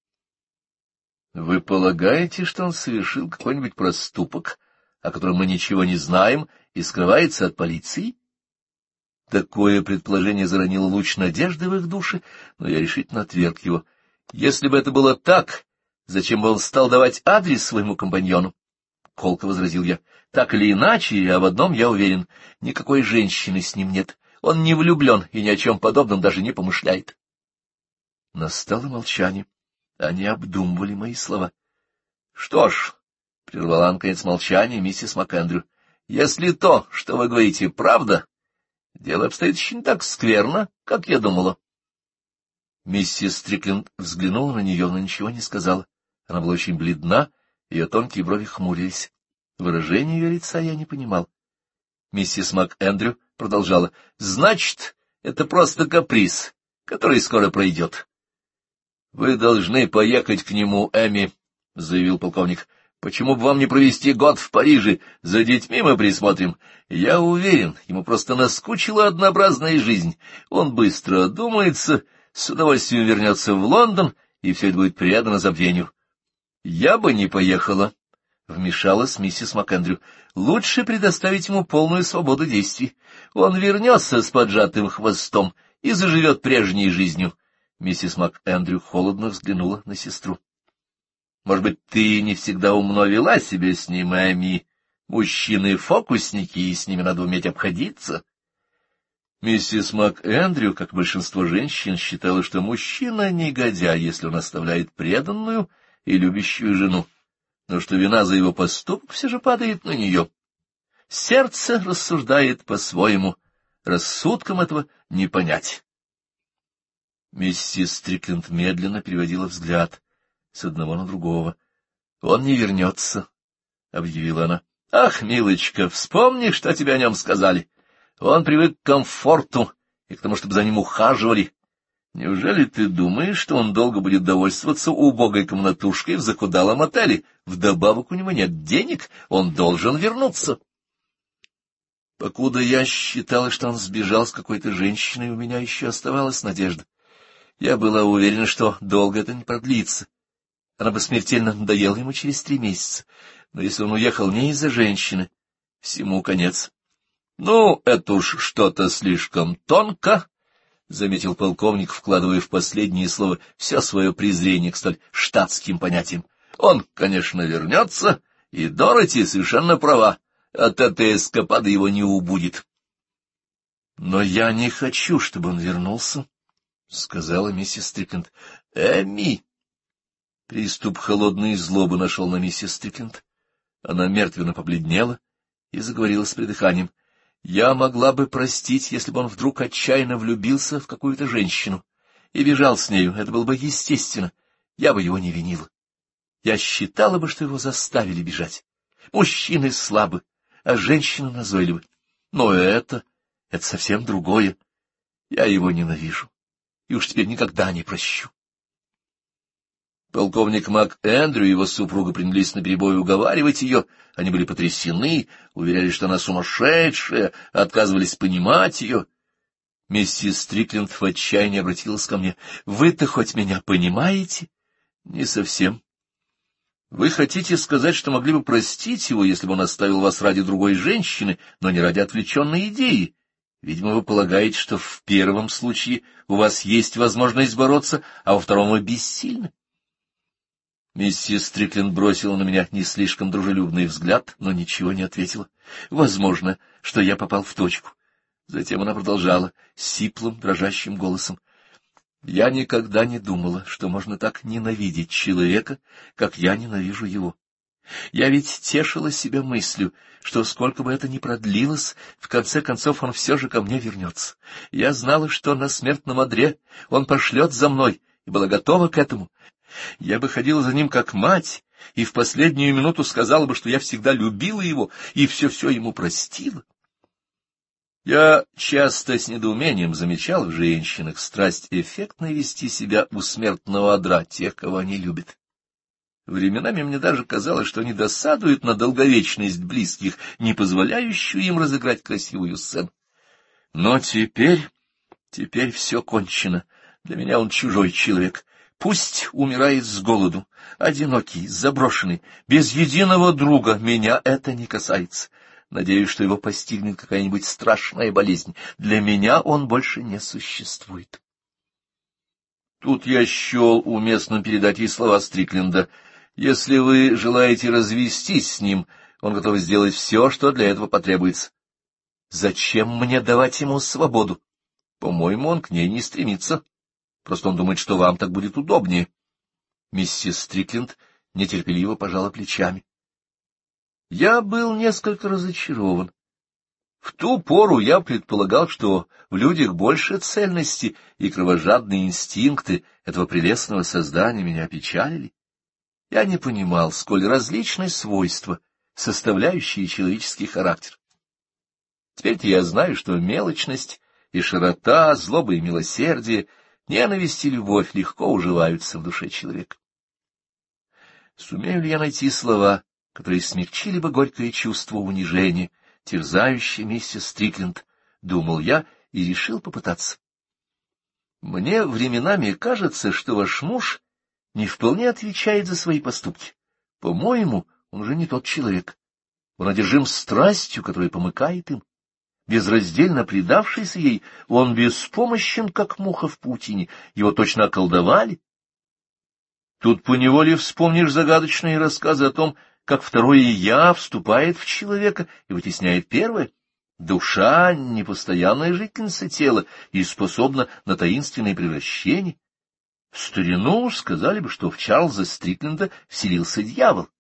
— Вы полагаете, что он совершил какой-нибудь проступок, о котором мы ничего не знаем, и скрывается от полиции? Такое предположение заронило луч надежды в их души, но я решительно отверг его. Если бы это было так, зачем бы он стал давать адрес своему компаньону? — колко возразил я. — Так или иначе, а в одном я уверен, никакой женщины с ним нет. Он не влюблен и ни о чем подобном даже не помышляет. Настало молчание. Они обдумывали мои слова. — Что ж, — прервала наконец молчание миссис МакЭндрю, — если то, что вы говорите, правда, дело обстоит еще не так скверно, как я думала. Миссис Стрикленд взглянула на нее, но ничего не сказала. Она была очень бледна, ее тонкие брови хмурились. Выражение ее лица я не понимал. Миссис МакЭндрю продолжала. — Значит, это просто каприз, который скоро пройдет. — Вы должны поехать к нему, Эми, — заявил полковник. — Почему бы вам не провести год в Париже? За детьми мы присмотрим. Я уверен, ему просто наскучила однообразная жизнь. Он быстро одумается, с удовольствием вернется в Лондон, и все это будет предано забвению. — Я бы не поехала, — вмешалась миссис МакЭндрю. — Лучше предоставить ему полную свободу действий. Он вернется с поджатым хвостом и заживет прежней жизнью. Миссис МакЭндрю холодно взглянула на сестру. — Может быть, ты не всегда умно вела себя с ним, Эми? Мужчины — фокусники, и с ними надо уметь обходиться. Миссис МакЭндрю, как большинство женщин, считала, что мужчина негодяй, если он оставляет преданную и любящую жену, но что вина за его поступок все же падает на нее. Сердце рассуждает по-своему, рассудком этого не понять. Миссис Стрикленд медленно переводила взгляд с одного на другого. — Он не вернется, — объявила она. — Ах, милочка, вспомни, что тебе о нем сказали. Он привык к комфорту и к тому, чтобы за ним ухаживали. Неужели ты думаешь, что он долго будет довольствоваться убогой комнатушкой в захудалом отеле? Вдобавок у него нет денег, он должен вернуться. Покуда я считала, что он сбежал с какой-то женщиной, у меня еще оставалась надежда. Я была уверена, что долго это не продлится. Она бы смертельно надоела ему через 3 месяца. Но если он уехал не из-за женщины, всему конец. — Ну, это уж что-то слишком тонко, — заметил полковник, вкладывая в последнее слово все свое презрение к столь штатским понятиям. — Он, конечно, вернется, и Дороти совершенно права. От этой эскапады его не убудет. — Но я не хочу, чтобы он вернулся, — сказала миссис Стрикленд. — Эми! Приступ холодной злобы нашел на миссис Стрикленд. Она мертвенно побледнела и заговорила с придыханием. Я могла бы простить, если бы он вдруг отчаянно влюбился в какую-то женщину и бежал с нею. Это было бы естественно. Я бы его не винила. Я считала бы, что его заставили бежать. Мужчины слабы, а женщины назойливы. Но это совсем другое. Я его ненавижу и уж теперь никогда не прощу. Полковник МакЭндрю и его супруга принялись наперебой уговаривать ее. Они были потрясены, уверяли, что она сумасшедшая, отказывались понимать ее. Миссис Стрикленд в отчаянии обратилась ко мне. — Вы-то хоть меня понимаете? — Не совсем. — Вы хотите сказать, что могли бы простить его, если бы он оставил вас ради другой женщины, но не ради отвлеченной идеи? Видимо, вы полагаете, что в первом случае у вас есть возможность бороться, а во втором вы бессильны. Миссис Стрикленд бросила на меня не слишком дружелюбный взгляд, но ничего не ответила. Возможно, что я попал в точку. Затем она продолжала сиплым, дрожащим голосом. Я никогда не думала, что можно так ненавидеть человека, как я ненавижу его. Я ведь тешила себя мыслью, что сколько бы это ни продлилось, в конце концов он все же ко мне вернется. Я знала, что на смертном одре он пошлет за мной, и была готова к этому. Я бы ходила за ним как мать, и в последнюю минуту сказала бы, что я всегда любила его и все-все ему простила. Я часто с недоумением замечал в женщинах страсть эффектно вести себя у смертного одра тех, кого они любят. Временами мне даже казалось, что они досадуют на долговечность близких, не позволяющую им разыграть красивую сцену. Но теперь все кончено. Для меня он чужой человек. Пусть умирает с голоду, одинокий, заброшенный, без единого друга, меня это не касается. Надеюсь, что его постигнет какая-нибудь страшная болезнь. Для меня он больше не существует. Тут я счел уместным передать ей слова Стрикленда. Если вы желаете развестись с ним, он готов сделать все, что для этого потребуется. Зачем мне давать ему свободу? По-моему, он к ней не стремится. Просто он думает, что вам так будет удобнее. Миссис Стрикленд нетерпеливо пожала плечами. Я был несколько разочарован. В ту пору я предполагал, что в людях больше цельности, и кровожадные инстинкты этого прелестного создания меня опечалили. Я не понимал, сколь различны свойства, составляющие человеческий характер. Теперь-то я знаю, что мелочность и широта, злоба и милосердие, ненависть и любовь легко уживаются в душе человека. Сумею ли я найти слова, которые смягчили бы горькое чувство унижения, терзающее миссис Стрикленд, думал я и решил попытаться. Мне временами кажется, что ваш муж не вполне отвечает за свои поступки. По-моему, он уже не тот человек. Он одержим страстью, которая помыкает им. Безраздельно предавшийся ей, он беспомощен, как муха в паутине, его точно околдовали. Тут поневоле вспомнишь загадочные рассказы о том, как второе «я» вступает в человека и вытесняет первое. Душа — непостоянная жительница тела и способна на таинственные превращения. В старину сказали бы, что в Чарльза Стрикленда вселился дьявол.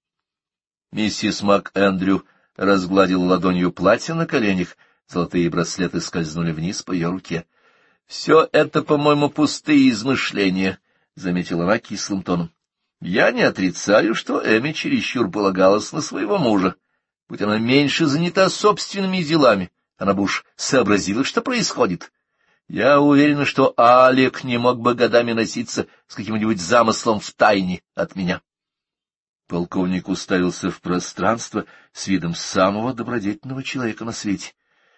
Миссис МакЭндрю разгладила ладонью платье на коленях, золотые браслеты скользнули вниз по ее руке. — Все это, по-моему, пустые измышления, — заметила она кислым тоном. — Я не отрицаю, что Эми чересчур полагалась на своего мужа. Будь она меньше занята собственными делами, она бы уж сообразила, что происходит. Я уверена, что Алек не мог бы годами носиться с каким-нибудь замыслом втайне от меня. Полковник уставился в пространство с видом самого добродетельного человека на свете.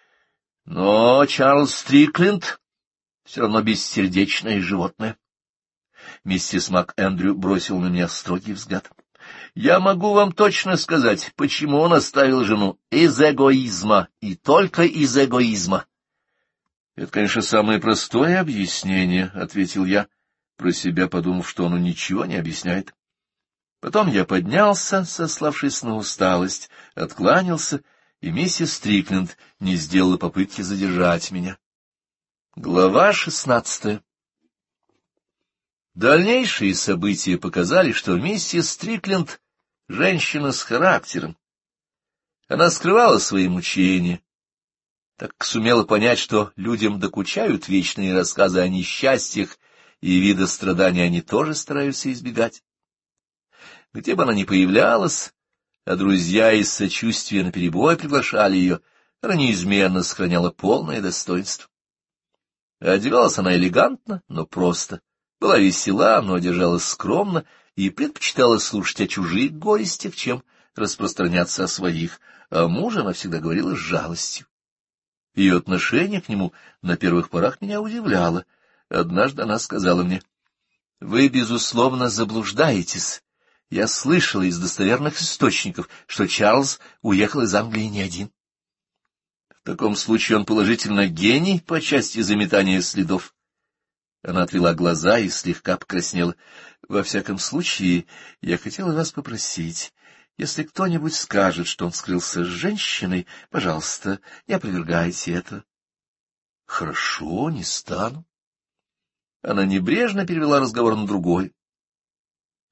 Но Чарльз Стрикленд все равно бессердечное животное. Миссис МакЭндрю бросил на меня строгий взгляд. Я могу вам точно сказать, почему он оставил жену. Из эгоизма, и только из эгоизма. — Это, конечно, самое простое объяснение, — ответил я, про себя подумав, что оно ничего не объясняет. Потом я поднялся, сославшись на усталость, откланялся, и миссис Стрикленд не сделала попытки задержать меня. Глава 16. Дальнейшие события показали, что миссис Стрикленд — женщина с характером. Она скрывала свои мучения, так как сумела понять, что людям докучают вечные рассказы о несчастьях, и вида страданий они тоже стараются избегать. Где бы она ни появлялась, а друзья из сочувствия наперебой приглашали ее, она неизменно сохраняла полное достоинство. Одевалась она элегантно, но просто, была весела, но держалась скромно и предпочитала слушать о чужих горестях, чем распространяться о своих, а мужа она всегда говорила с жалостью. Ее отношение к нему на первых порах меня удивляло. Однажды она сказала мне: «Вы, безусловно, заблуждаетесь. Я слышала из достоверных источников, что Чарльз уехал из Англии не один. В таком случае он положительно гений по части заметания следов». Она отвела глаза и слегка покраснела. «Во всяком случае, я хотела вас попросить, если кто-нибудь скажет, что он скрылся с женщиной, пожалуйста, не опровергайте это». «Хорошо, не стану». Она небрежно перевела разговор на другой.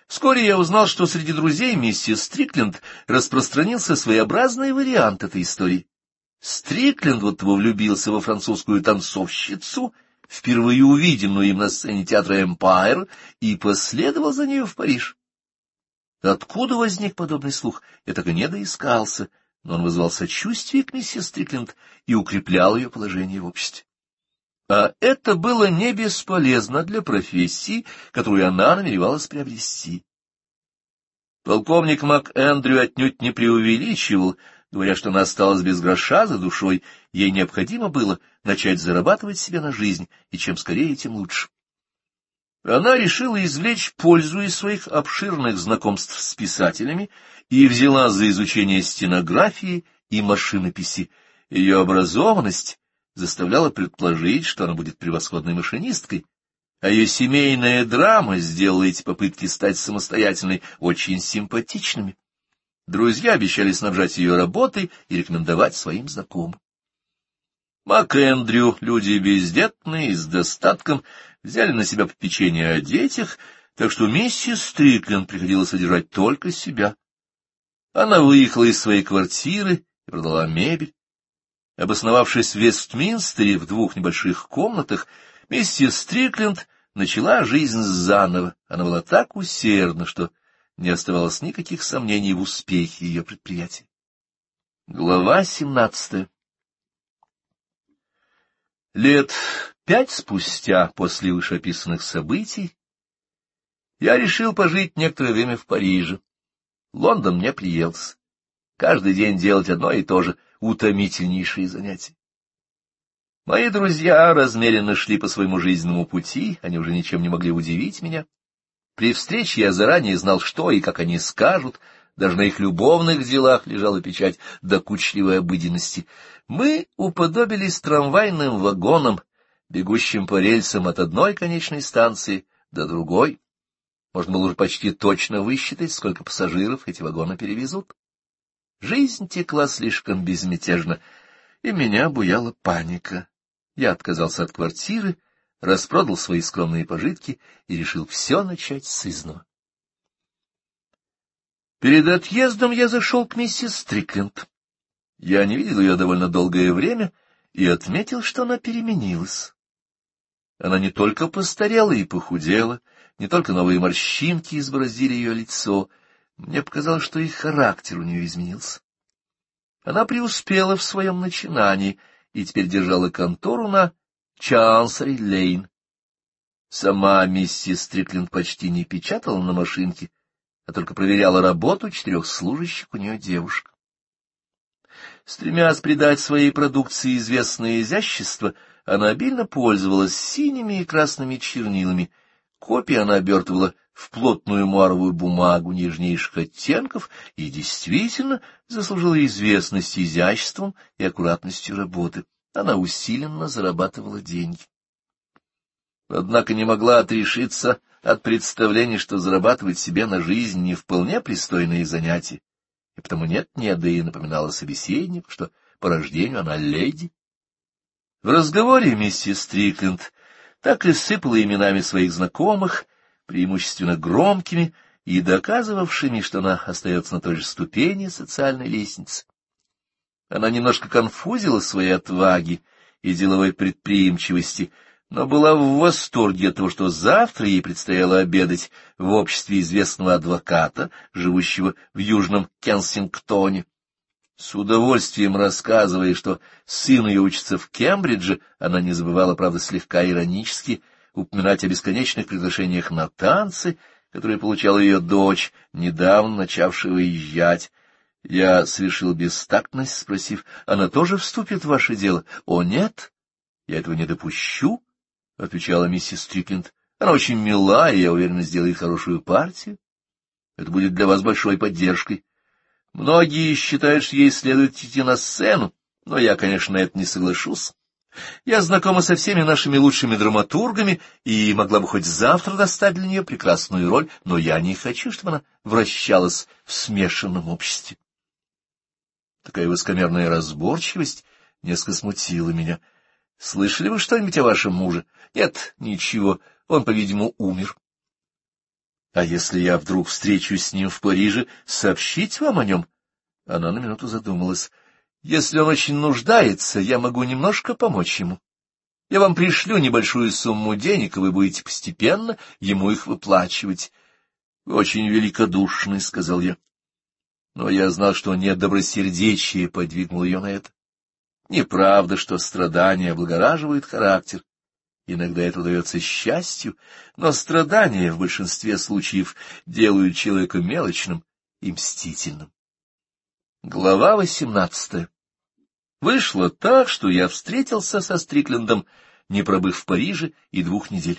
Вскоре я узнал, что среди друзей миссис Стрикленд распространился своеобразный вариант этой истории. Стрикленд влюбился во французскую танцовщицу, впервые увиденную им на сцене театра «Эмпайр», и последовал за нею в Париж. Откуда возник подобный слух, я так и не доискался, но он вызвал сочувствие к миссис Стрикленд и укреплял ее положение в обществе. А это было не бесполезно для профессии, которую она намеревалась приобрести. Полковник МакЭндрю отнюдь не преувеличивал, говоря, что она осталась без гроша за душой, ей необходимо было начать зарабатывать себе на жизнь, и чем скорее, тем лучше. Она решила извлечь пользу из своих обширных знакомств с писателями и взяла за изучение стенографии и машинописи. Ее образованность заставляла предположить, что она будет превосходной машинисткой, а ее семейная драма сделала эти попытки стать самостоятельной очень симпатичными. Друзья обещали снабжать ее работой и рекомендовать своим знакомым. МакЭндрю, люди бездетные и с достатком, взяли на себя попечение о детях, так что миссис Стрикленд приходилось содержать только себя. Она выехала из своей квартиры и продала мебель. Обосновавшись в Вестминстере в 2 небольших комнатах, миссис Стрикленд начала жизнь заново. Она была так усердна, что не оставалось никаких сомнений в успехе ее предприятия. Глава 17. Лет 5 спустя после вышеописанных событий я решил пожить некоторое время в Париже. Лондон мне приелся. Каждый день делать одно и то же — утомительнейшие занятия. Мои друзья размеренно шли по своему жизненному пути, они уже ничем не могли удивить меня. При встрече я заранее знал, что и как они скажут, даже на их любовных делах лежала печать докучливой обыденности. Мы уподобились трамвайным вагонам, бегущим по рельсам от одной конечной станции до другой. Можно было уже почти точно высчитать, сколько пассажиров эти вагоны перевезут. Жизнь текла слишком безмятежно, и меня буяла паника. Я отказался от квартиры, распродал свои скромные пожитки и решил все начать сызнова. Перед отъездом я зашел к миссис Стрикленд. Я не видел ее довольно долгое время и отметил, что она переменилась. Она не только постарела и похудела, не только новые морщинки избороздили ее лицо, мне показалось, что и характер у нее изменился. Она преуспела в своем начинании и теперь держала контору на Чансери-Лейн. Сама миссис Стрикленд почти не печатала на машинке, а только проверяла работу 4 служащих у нее девушек. Стремясь придать своей продукции известное изящество, она обильно пользовалась синими и красными чернилами. Копии она обертывала в плотную муаровую бумагу нежнейших оттенков и действительно заслужила известность изяществом и аккуратностью работы. Она усиленно зарабатывала деньги. Однако не могла отрешиться от представления, что зарабатывать себе на жизнь не вполне пристойное занятие, и потому нет-нет, да и напоминала собеседнику, что по рождению она леди. В разговоре миссис Стрикленд так и сыпала именами своих знакомых, преимущественно громкими и доказывавшими, что она остается на той же ступени социальной лестницы. Она немножко конфузила своей отваги и деловой предприимчивости, но была в восторге от того, что завтра ей предстояло обедать в обществе известного адвоката, живущего в Южном Кенсингтоне. С удовольствием рассказывая, что сын ее учится в Кембридже, она не забывала, правда, слегка иронически упоминать о бесконечных приглашениях на танцы, которые получала ее дочь, недавно начавшая выезжать. Я совершил бестактность, спросив: «Она тоже вступит в ваше дело?» «О, нет, я этого не допущу», — отвечала миссис Стрикленд. «Она очень мила, и, я уверена, сделает хорошую партию. Это будет для вас большой поддержкой. Многие считают, что ей следует идти на сцену, но я, конечно, на это не соглашусь. Я знакома со всеми нашими лучшими драматургами и могла бы хоть завтра достать для нее прекрасную роль, но я не хочу, чтобы она вращалась в смешанном обществе». Такая высокомерная разборчивость несколько смутила меня. «Слышали вы что-нибудь о вашем муже?» «Нет, ничего, он, по-видимому, умер». А если я вдруг встречусь с ним в Париже, сообщить вам о нем? Она на минуту задумалась. Если он очень нуждается, я могу немножко помочь ему. Я вам пришлю небольшую сумму денег, и вы будете постепенно ему их выплачивать. — Вы очень великодушны, — сказал я. Но я знал, что недобросердечие подвигнуло ее на это. Неправда, что страдания облагораживают характер. Иногда это удается счастью, но страдания в большинстве случаев делают человека мелочным и мстительным. Глава 18. Вышло так, что я встретился со Стриклендом, не пробыв в Париже и 2 недель.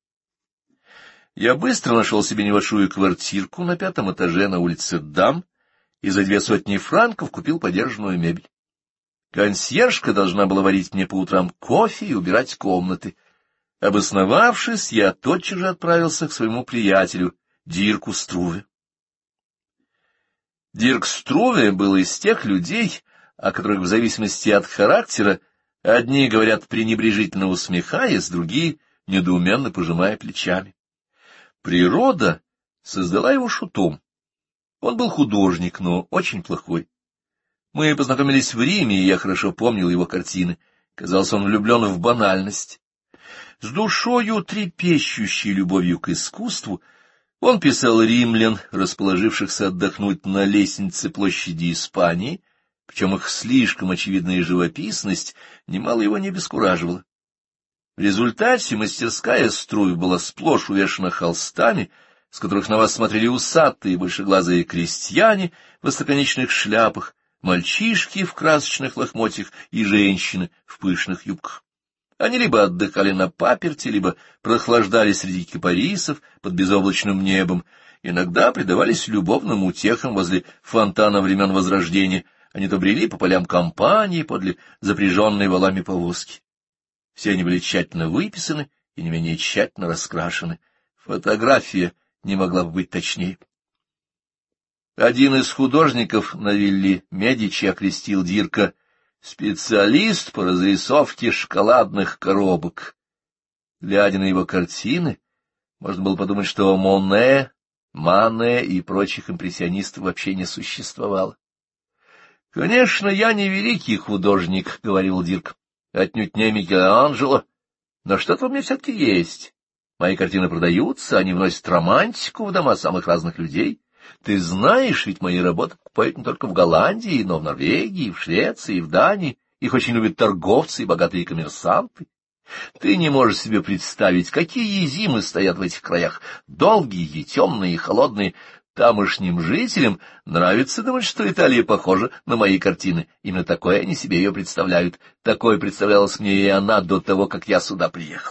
Я быстро нашел себе небольшую квартирку на 5-м этаже на улице Дам и за 200 франков купил подержанную мебель. Консьержка должна была варить мне по утрам кофе и убирать комнаты. Обосновавшись, я тотчас же отправился к своему приятелю, Дирку Струве. Дирк Струве был из тех людей, о которых в зависимости от характера одни говорят пренебрежительно усмехаясь, другие недоуменно пожимая плечами. Природа создала его шутом. Он был художник, но очень плохой. Мы познакомились в Риме, и я хорошо помнил его картины. Казалось, он влюблен в банальность. С душою, трепещущей любовью к искусству, он писал римлян, расположившихся отдохнуть на лестнице площади Испании, причем их слишком очевидная живописность немало его не обескураживала. В результате мастерская Струве была сплошь увешана холстами, с которых на вас смотрели усатые большеглазые крестьяне в остроконечных шляпах, мальчишки в красочных лохмотьях и женщины в пышных юбках. Они либо отдыхали на паперти, либо прохлаждались среди кипарисов под безоблачным небом, иногда предавались любовным утехам возле фонтана времен Возрождения, они то брели по полям Кампании подле запряженной волами повозки. Все они были тщательно выписаны и не менее тщательно раскрашены. Фотография не могла бы быть точнее. Один из художников на вилле Медичи окрестил Дирка специалист по разрисовке шоколадных коробок. Глядя на его картины, можно было подумать, что Моне, Мане и прочих импрессионистов вообще не существовало. — Конечно, я не великий художник, — говорил Дирк, — отнюдь не Микеланджело, но что-то у меня все-таки есть. Мои картины продаются, они вносят романтику в дома самых разных людей. Ты знаешь, ведь мои работы покупают не только в Голландии, но в Норвегии, в Швеции, в Дании. Их очень любят торговцы и богатые коммерсанты. Ты не можешь себе представить, какие зимы стоят в этих краях, долгие, темные, холодные. Тамошним жителям нравится думать, что Италия похожа на мои картины. Именно такое они себе ее представляют. Такое представлялась мне и она до того, как я сюда приехал.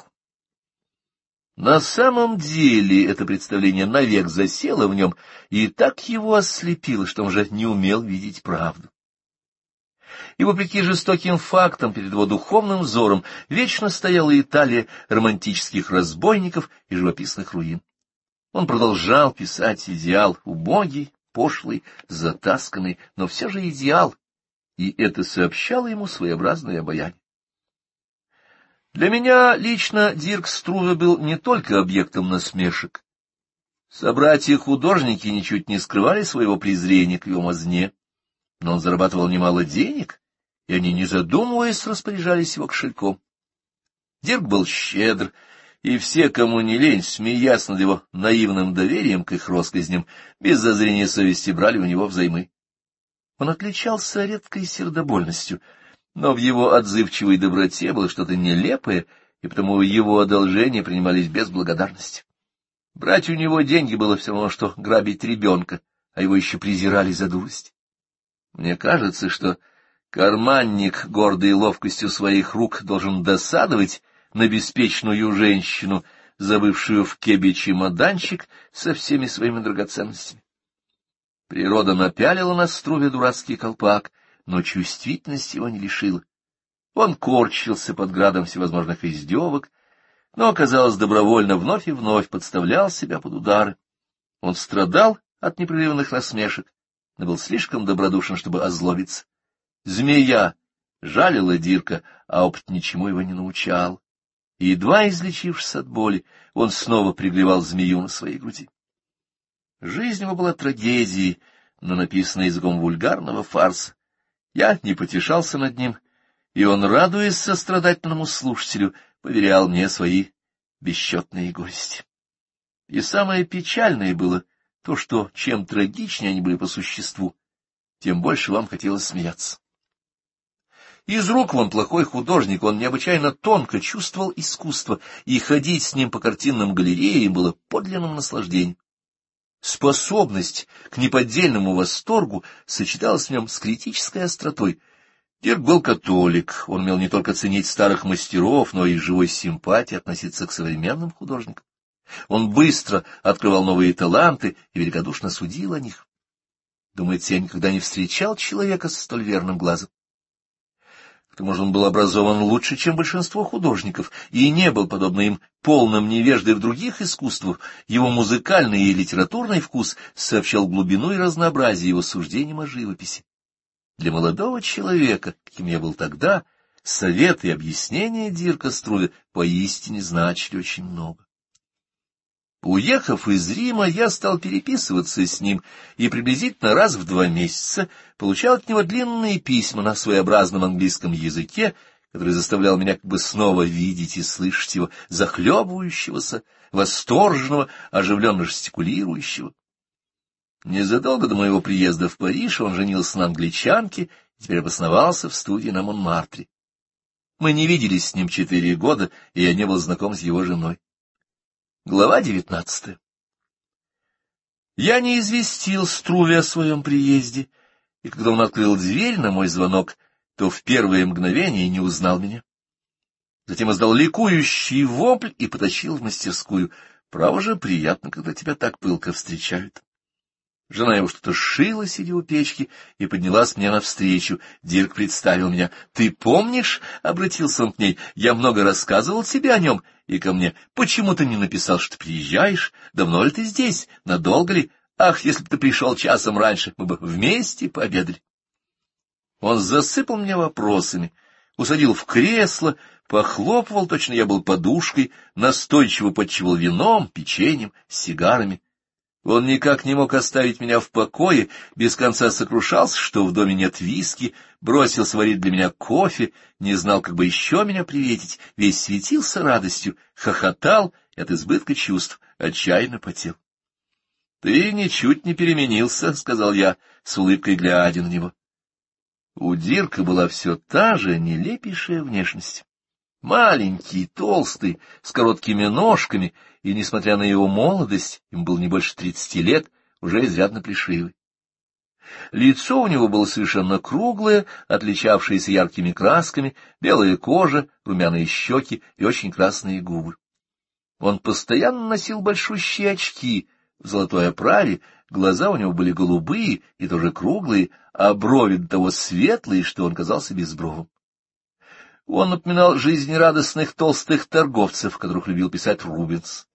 На самом деле это представление навек засело в нем и так его ослепило, что он уже не умел видеть правду. И вопреки жестоким фактам перед его духовным взором вечно стояла Италия романтических разбойников и живописных руин. Он продолжал писать идеал, убогий, пошлый, затасканный, но все же идеал, и это сообщало ему своеобразное обаяние. Для меня лично Дирк Струве был не только объектом насмешек. Собратья-художники ничуть не скрывали своего презрения к его мазне, но он зарабатывал немало денег, и они, не задумываясь, распоряжались его кошельком. Дирк был щедр, и все, кому не лень, смеясь над его наивным доверием к их россказням, без зазрения совести брали у него взаймы. Он отличался редкой сердобольностью, но в его отзывчивой доброте было что-то нелепое, и потому его одолжения принимались без благодарности. Брать у него деньги было все равно, что грабить ребенка, а его еще презирали за дурость. Мне кажется, что карманник, гордый ловкостью своих рук, должен досадовать на беспечную женщину, забывшую в кебе чемоданчик со всеми своими драгоценностями. Природа напялила на Струве дурацкий колпак, но чувствительность его не лишила. Он корчился под градом всевозможных издевок, но, казалось, добровольно вновь и вновь подставлял себя под удары. Он страдал от непрерывных насмешек, но был слишком добродушен, чтобы озлобиться. Змея жалила Дирка, а опыт ничему его не научал. И, едва излечившись от боли, он снова приглевал змею на своей груди. Жизнь его была трагедией, но написана языком вульгарного фарса. Я не потешался над ним, и он, радуясь сострадательному слушателю, поверял мне свои бесчетные горести. И самое печальное было то, что чем трагичнее они были по существу, тем больше вам хотелось смеяться. Из рук вон плохой художник, он необычайно тонко чувствовал искусство, и ходить с ним по картинным галереям было подлинным наслаждением. Способность к неподдельному восторгу сочеталась в нем с критической остротой. Дирк был католик, он умел не только ценить старых мастеров, но и с живой симпатией относиться к современным художникам. Он быстро открывал новые таланты и великодушно судил о них. Думается, я никогда не встречал человека со столь верным глазом. К тому же он был образован лучше, чем большинство художников, и не был, подобно им, полным невеждой в других искусствах. Его музыкальный и литературный вкус сообщал глубину и разнообразие его суждениям о живописи. Для молодого человека, каким я был тогда, советы и объяснения Дирка Струве поистине значили очень много. Уехав из Рима, я стал переписываться с ним и приблизительно раз в 2 месяца получал от него длинные письма на своеобразном английском языке, который заставлял меня как бы снова видеть и слышать его захлебывающегося, восторженного, оживленно жестикулирующего. Незадолго до моего приезда в Париж он женился на англичанке и теперь обосновался в студии на Монмартре. Мы не виделись с ним 4 года, и я не был знаком с его женой. Глава 19. Я не известил Струве о своем приезде, и когда он открыл дверь на мой звонок, то в первое мгновение не узнал меня. Затем издал ликующий вопль и потащил в мастерскую. Право же, приятно, когда тебя так пылко встречают. Жена его что-то шила, сидя у печки, и поднялась мне навстречу. Дирк представил меня. — Ты помнишь, — обратился он к ней, — я много рассказывал тебе о нем и ко мне. Почему ты не написал, что приезжаешь? Давно ли ты здесь? Надолго ли? Ах, если бы ты пришел часом раньше, мы бы вместе пообедали. Он засыпал меня вопросами, усадил в кресло, похлопывал, точно я был подушкой, настойчиво подчивал вином, печеньем, сигарами. Он никак не мог оставить меня в покое, без конца сокрушался, что в доме нет виски, бросился варить для меня кофе, не знал, как бы еще меня приветить, весь светился радостью, хохотал и от избытка чувств отчаянно потел. — Ты ничуть не переменился, — сказал я, с улыбкой глядя на него. У Дирка была все та же нелепейшая внешность. Маленький, толстый, с короткими ножками, и, несмотря на его молодость, ему было не больше 30 лет, уже изрядно плешивый. Лицо у него было совершенно круглое, отличавшееся яркими красками, белая кожа, румяные щеки и очень красные губы. Он постоянно носил большущие очки в золотой оправе, глаза у него были голубые и тоже круглые, а брови до того светлые, что он казался безбровым. Он напоминал жизнерадостных толстых торговцев, которых любил писать Рубенс.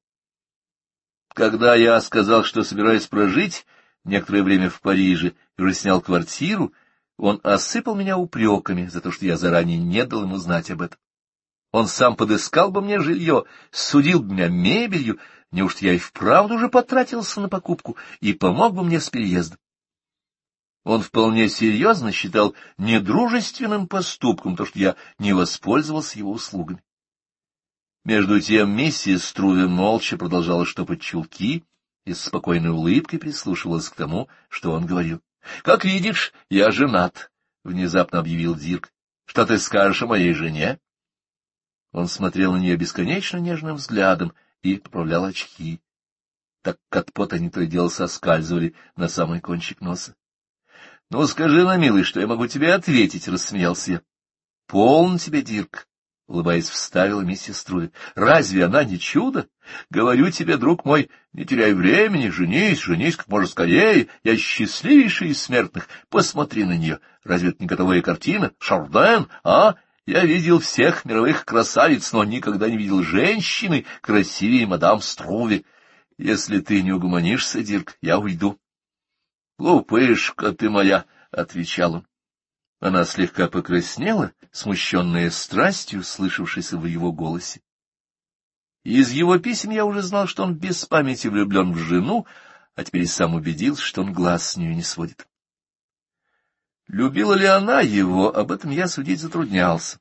Когда я сказал, что собираюсь прожить некоторое время в Париже и уже снял квартиру, он осыпал меня упреками за то, что я заранее не дал ему знать об этом. Он сам подыскал бы мне жилье, судил бы меня мебелью, неужто я и вправду уже потратился на покупку и помог бы мне с переездом. Он вполне серьезно считал недружественным поступком то, что я не воспользовался его услугами. Между тем миссис Струве молча продолжала штопать чулки и с спокойной улыбкой прислушивалась к тому, что он говорил. — Как видишь, я женат, — внезапно объявил Дирк. — Что ты скажешь о моей жене? Он смотрел на нее бесконечно нежным взглядом и поправлял очки, так как от пота они то и дело соскальзывали на самый кончик носа. — Ну, скажи, на милый, что я могу тебе ответить, — рассмеялся я. — Полно тебе, Дирк, — улыбаясь, вставила миссис Струве. — Разве она не чудо? Говорю тебе, друг мой, не теряй времени, женись как можно скорее. Я счастливейший из смертных. Посмотри на нее. Разве это не готовая картина? Шарден, а? Я видел всех мировых красавиц, но никогда не видел женщины красивее мадам Струве. Если ты не угомонишься, Дирк, я уйду. — Глупышка ты моя, — отвечал он. Она слегка покраснела, смущенная страстью, слышавшейся в его голосе. Из его писем я уже знал, что он без памяти влюблен в жену, а теперь и сам убедился, что он глаз с нее не сводит. Любила ли она его, об этом я судить затруднялся.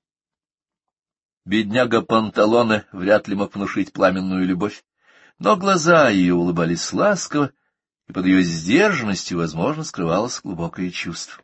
Бедняга Панталоне вряд ли мог внушить пламенную любовь, но глаза ее улыбались ласково, и под ее сдержанностью, возможно, скрывалось глубокое чувство.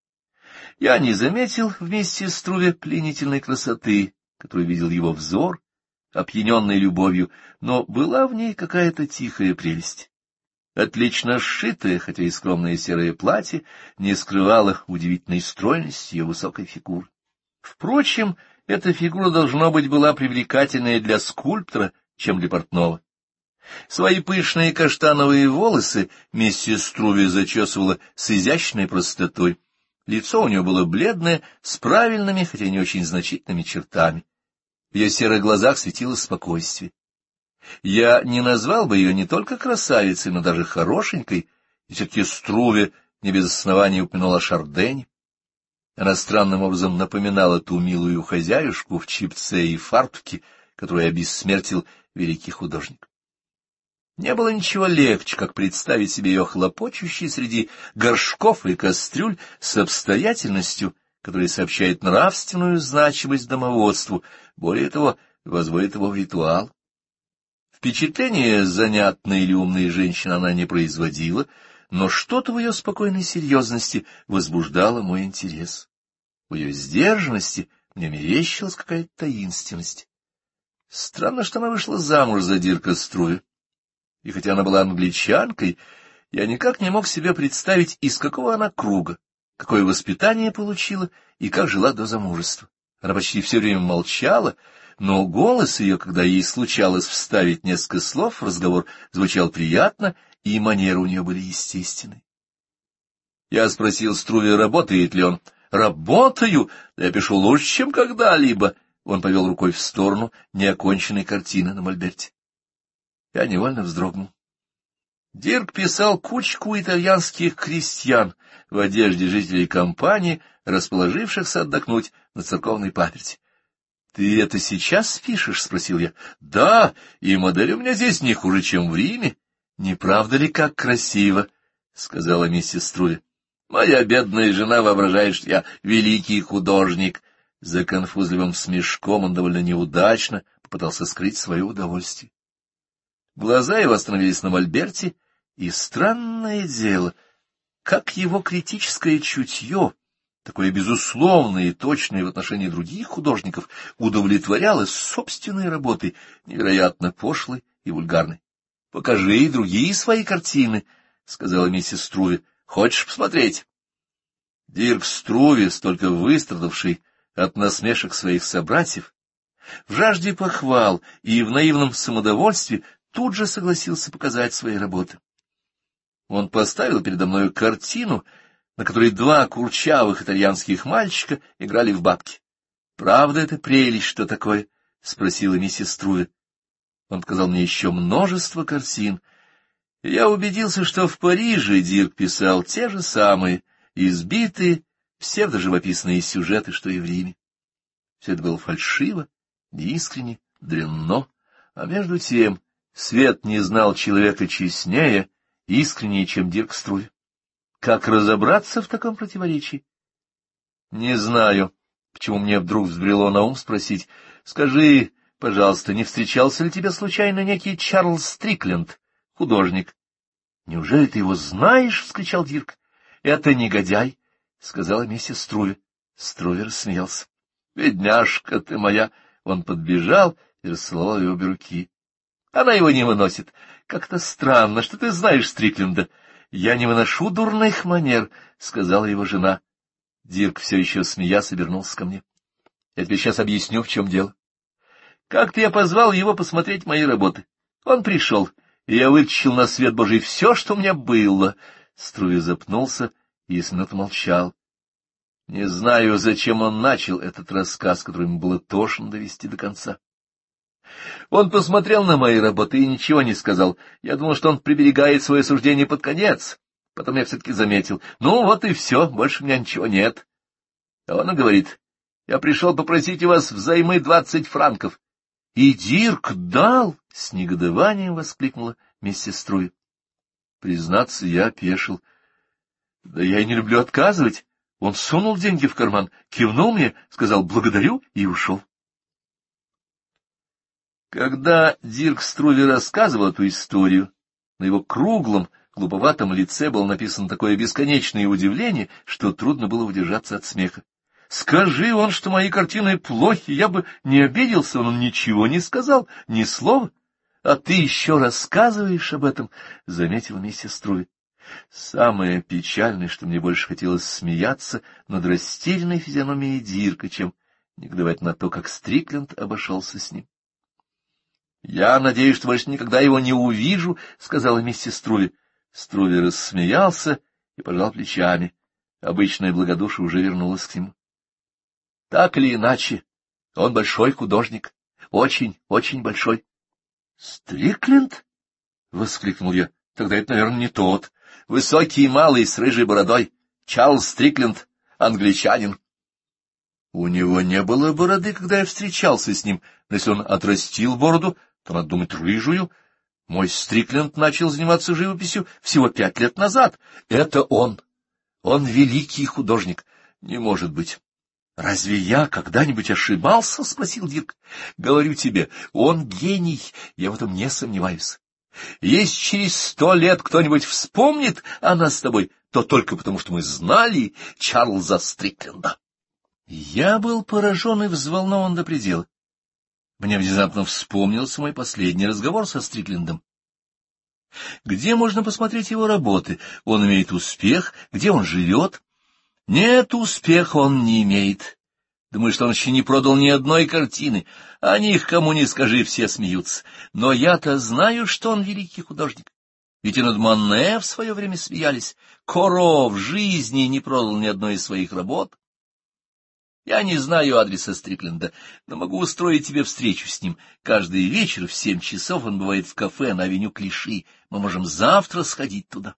Я не заметил в миссис Струве пленительной красоты, которую видел его взор, опьяненный любовью, но была в ней какая-то тихая прелесть. Отлично сшитое, хотя и скромное серое платье, не скрывало удивительной стройности ее высокой фигуры. Впрочем, эта фигура, должно быть, была привлекательнее для скульптора, чем для портного. Свои пышные каштановые волосы миссис Струве зачесывала с изящной простотой. Лицо у нее было бледное, с правильными, хотя и не очень значительными чертами. В ее серых глазах светилось спокойствие. Я не назвал бы ее не только красавицей, но даже хорошенькой, и все-таки Струве не без основания упомянула о Шардене. Она странным образом напоминала ту милую хозяюшку в чипце и фартуке, которую обессмертил великий художник. Не было ничего легче, как представить себе ее хлопочущей среди горшков и кастрюль с обстоятельностью, которая сообщает нравственную значимость домоводству, более того, возводит его в ритуал. Впечатление занятной или умной женщины она не производила, но что-то в ее спокойной серьезности возбуждало мой интерес. В ее сдержанности мне мерещилась какая-то таинственность. Странно, что она вышла замуж за Дирка Струве. И хотя она была англичанкой, я никак не мог себе представить, из какого она круга, какое воспитание получила и как жила до замужества. Она почти все время молчала, но голос ее, когда ей случалось вставить несколько слов в разговор, звучал приятно, и манеры у нее были естественны. Я спросил Струве, работает ли он. «Работаю! Я пишу лучше, чем когда-либо!» Он повел рукой в сторону неоконченной картины на мольберте. Я невольно вздрогнул. Дирк писал кучку итальянских крестьян в одежде жителей компании, расположившихся отдохнуть на церковной паперти. — Ты это сейчас пишешь? — спросил я. — Да, и модель у меня здесь не хуже, чем в Риме. — Не правда ли, как красиво? — сказала миссис Струве. — Моя бедная жена воображает, что я великий художник. За конфузливым смешком он довольно неудачно попытался скрыть свое удовольствие. Глаза его остановились на мольберте, и странное дело, как его критическое чутье, такое безусловное и точное в отношении других художников, удовлетворялось собственной работой, невероятно пошлой и вульгарной. — Покажи и другие свои картины, — сказала миссис Струве. — Хочешь посмотреть? Дирк Струве, столько выстрадавший от насмешек своих собратьев, в жажде похвал и в наивном самодовольстве тут же согласился показать свои работы. Он поставил передо мной картину, на которой два курчавых итальянских мальчика играли в бабки. — Правда это прелесть, что такое? — спросила миссис Струве. Он показал мне еще множество картин, и я убедился, что в Париже Дирк писал те же самые, избитые, псевдоживописные сюжеты, что и в Риме. Все это было фальшиво, неискренне, дрянно, а между тем свет не знал человека честнее, искреннее, чем Дирк Струве. Как разобраться в таком противоречии? Не знаю, почему мне вдруг взбрело на ум спросить. Скажи, пожалуйста, не встречался ли тебе случайно некий Чарльз Стрикленд, художник? — Неужели ты его знаешь? — вскричал Дирк. — Это негодяй, — сказала миссис Струве. Струве рассмеялся. — Бедняжка ты моя! Он подбежал и расцеловал ее обе руки. Она его не выносит. Как-то странно, что ты знаешь Стрикленда. — Я не выношу дурных манер, — сказала его жена. Дирк, все еще смеясь, обернулся ко мне. — Я тебе сейчас объясню, в чем дело. Как-то я позвал его посмотреть мои работы. Он пришел, и я вытащил на свет Божий все, что у меня было. Струве запнулся и с минуту молчал. Не знаю, зачем он начал этот рассказ, который ему было тошно довести до конца. Он посмотрел на мои работы и ничего не сказал. Я думал, что он приберегает свое суждение под конец. Потом я все-таки заметил. Ну, вот и все, больше у меня ничего нет. А он говорит, я пришел попросить у вас взаймы 20 франков. — И Дирк дал! — с негодованием воскликнула миссис Струве. Признаться, я опешил. Да я и не люблю отказывать. Он сунул деньги в карман, кивнул мне, сказал «благодарю» и ушел. Когда Дирк Струве рассказывал эту историю, на его круглом, глуповатом лице было написано такое бесконечное удивление, что трудно было удержаться от смеха. Скажи он, что мои картины плохи, я бы не обиделся, он ничего не сказал, ни слова. А ты еще рассказываешь об этом, — заметила миссис Струве. Самое печальное, что мне больше хотелось смеяться над растерянной физиономией Дирка, чем негодовать на то, как Стрикленд обошелся с ним. — Я надеюсь, что больше никогда его не увижу, — сказала миссис Струве. Струве рассмеялся и пожал плечами. Обычное благодушие уже вернулось к нему. — Так или иначе, он большой художник, очень, очень большой. — Стрикленд? — воскликнул я. — Тогда это, наверное, не тот. Высокий, малый, с рыжей бородой. Чарльз Стрикленд, англичанин. У него не было бороды, когда я встречался с ним, но если он отрастил бороду, то, надо думать, рыжую. Мой Стрикленд начал заниматься живописью всего 5 лет назад. Это он. Он великий художник. Не может быть. Разве я когда-нибудь ошибался? — спросил Дирк. — Говорю тебе, он гений, я в этом не сомневаюсь. Если через 100 лет кто-нибудь вспомнит о нас с тобой, то только потому, что мы знали Чарльза Стрикленда. Я был поражен и взволнован до предела. Мне внезапно вспомнился мой последний разговор со Стриклендом. Где можно посмотреть его работы? Он имеет успех? Где он живет? Нет, успеха он не имеет. Думаю, что он еще не продал ни одной картины. О них, кому ни скажи, все смеются. Но я-то знаю, что он великий художник. Ведь и над Моне в свое время смеялись. Коро в жизни не продал ни одной из своих работ. Я не знаю адреса Стрикленда, но могу устроить тебе встречу с ним. Каждый вечер в 7 часов он бывает в кафе на авеню Клиши. Мы можем завтра сходить туда.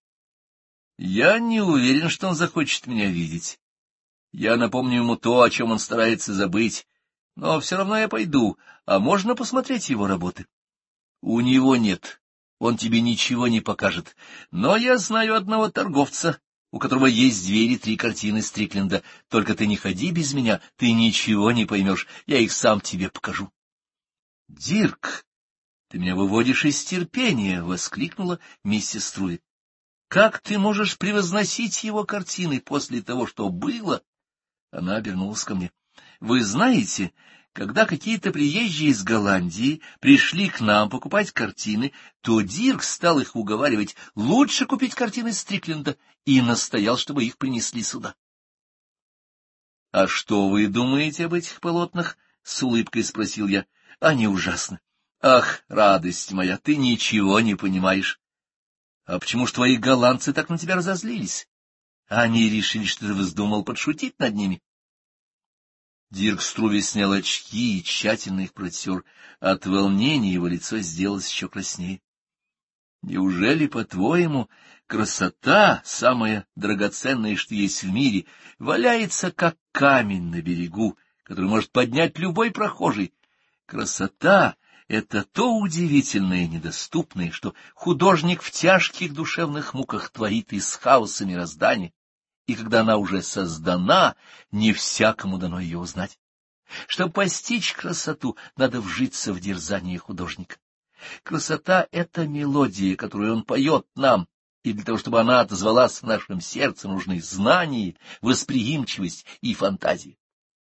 Я не уверен, что он захочет меня видеть. Я напомню ему то, о чем он старается забыть, но все равно я пойду, а можно посмотреть его работы. У него нет, он тебе ничего не покажет, но я знаю одного торговца, у которого есть 2 или 3 картины Стрикленда. Только ты не ходи без меня, ты ничего не поймешь, я их сам тебе покажу. — Дирк, ты меня выводишь из терпения! — воскликнула миссис Струве. — Как ты можешь превозносить его картины после того, что было? Она обернулась ко мне. — Вы знаете, когда какие-то приезжие из Голландии пришли к нам покупать картины, то Дирк стал их уговаривать лучше купить картины Стрикленда и настоял, чтобы их принесли сюда. — А что вы думаете об этих полотнах? — с улыбкой спросил я. — Они ужасны. — Ах, радость моя, ты ничего не понимаешь. — А почему ж твои голландцы так на тебя разозлились? Они решили, что ты вздумал подшутить над ними. Дирк Струве снял очки и тщательно их протер. От волнения его лицо сделалось еще краснее. — Неужели, по-твоему, красота, самая драгоценная, что есть в мире, валяется, как камень на берегу, который может поднять любой прохожий? Красота — это то удивительное и недоступное, что художник в тяжких душевных муках творит из хаоса мироздания, и когда она уже создана, не всякому дано ее узнать. Чтобы постичь красоту, надо вжиться в дерзание художника. Красота — это мелодия, которую он поет нам, и для того, чтобы она отозвалась в нашем сердце, нужны знания, восприимчивость и фантазия.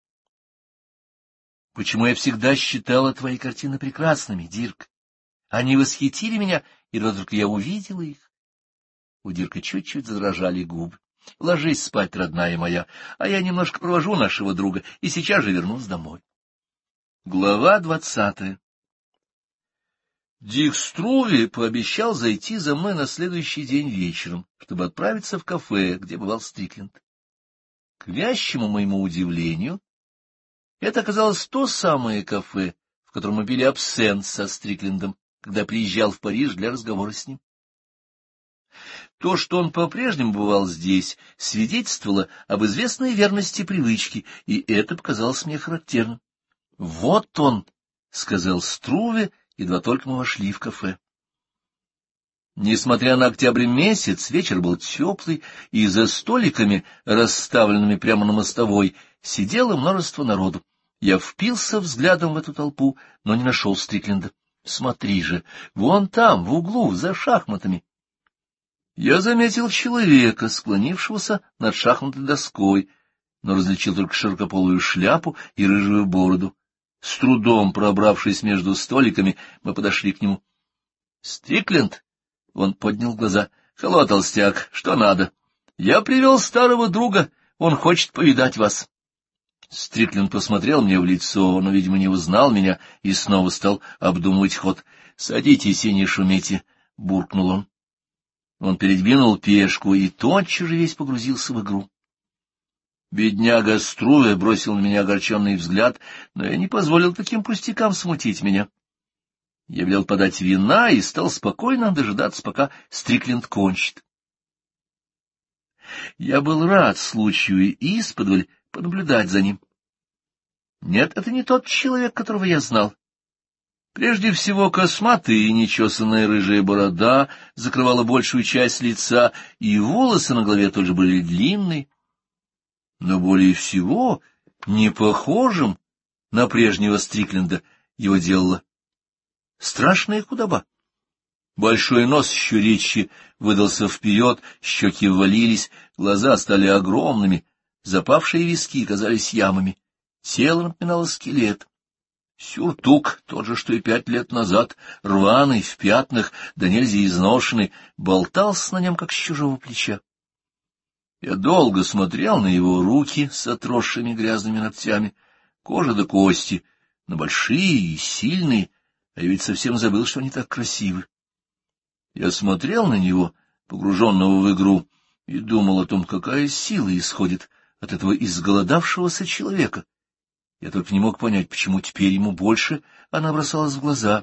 Почему я всегда считала твои картины прекрасными, Дирк? Они восхитили меня, едва только я увидела их. У Дирка чуть-чуть задрожали губы. — Ложись спать, родная моя, а я немножко провожу нашего друга и сейчас же вернусь домой. Глава 20. Дирк Струве пообещал зайти за мной на следующий день вечером, чтобы отправиться в кафе, где бывал Стрикленд. К вящему моему удивлению, это оказалось то самое кафе, в котором мы пили абсент со Стриклендом, когда приезжал в Париж для разговора с ним. То, что он по-прежнему бывал здесь, свидетельствовало об известной верности привычки, и это показалось мне характерным. — Вот он, — сказал Струве, едва только мы вошли в кафе. Несмотря на октябрь месяц, вечер был теплый, и за столиками, расставленными прямо на мостовой, сидело множество народу. Я впился взглядом в эту толпу, но не нашел Стрикленда. Смотри же, вон там, в углу, за шахматами. Я заметил человека, склонившегося над шахматной доской, но различил только широкополую шляпу и рыжую бороду. С трудом пробравшись между столиками, мы подошли к нему. — Стрикленд? — он поднял глаза. — Hello, толстяк, что надо? — Я привел старого друга, он хочет повидать вас. Стрикленд посмотрел мне в лицо, но, видимо, не узнал меня и снова стал обдумывать ход. — Садитесь и не шумите, — буркнул он. Он передвинул пешку и тотчас же весь погрузился в игру. Бедняга Струве бросил на меня огорченный взгляд, но я не позволил таким пустякам смутить меня. Я велел подать вина и стал спокойно дожидаться, пока Стрикленд кончит. Я был рад случаю исподволь понаблюдать за ним. Нет, это не тот человек, которого я знал. Прежде всего, косматая и нечесанная рыжая борода закрывала большую часть лица, и волосы на голове тоже были длинные. Но более всего не похожим на прежнего Стрикленда его делала страшная худоба. Большой нос еще резче выдался вперед, щеки ввалились, глаза стали огромными, запавшие виски казались ямами, тело напоминало скелет. Сюртук, тот же, что и 5 лет назад, рваный, в пятнах, да нельзя изношенный, болтался на нем, как с чужого плеча. Я долго смотрел на его руки с отросшими грязными ногтями, кожа до кости, но большие и сильные, а я ведь совсем забыл, что они так красивы. Я смотрел на него, погруженного в игру, и думал о том, какая сила исходит от этого изголодавшегося человека. Я только не мог понять, почему теперь ему больше она бросалась в глаза.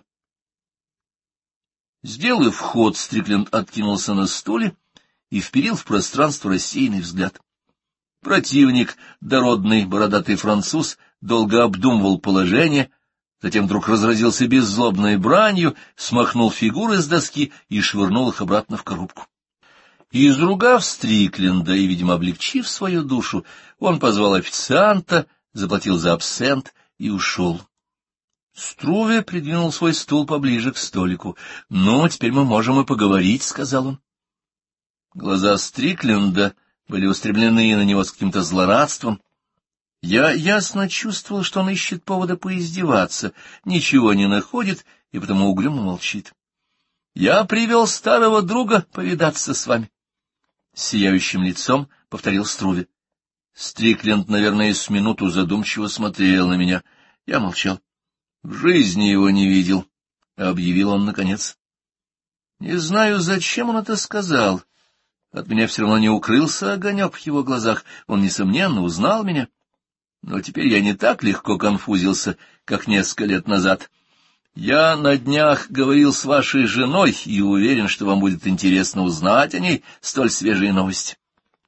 Сделав ход, Стрикленд откинулся на стуле и вперил в пространство рассеянный взгляд. Противник, дородный бородатый француз, долго обдумывал положение, затем вдруг разразился беззлобной бранью, смахнул фигуры с доски и швырнул их обратно в коробку. Изругав Стрикленда и, видимо, облегчив свою душу, он позвал официанта, заплатил за абсент и ушел. Струве придвинул свой стул поближе к столику. — Ну, теперь мы можем и поговорить, — сказал он. Глаза Стрикленда были устремлены на него с каким-то злорадством. Я ясно чувствовал, что он ищет повода поиздеваться, ничего не находит и потому угрюмо молчит. — Я привел старого друга повидаться с вами. С сияющим лицом повторил Струве. Стрикленд, наверное, с минуту задумчиво смотрел на меня. Я молчал. — В жизни его не видел, — объявил он наконец. Не знаю, зачем он это сказал. От меня все равно не укрылся огонек в его глазах. Он, несомненно, узнал меня. Но теперь я не так легко конфузился, как несколько лет назад. Я на днях говорил с вашей женой и уверен, что вам будет интересно узнать о ней столь свежие новости.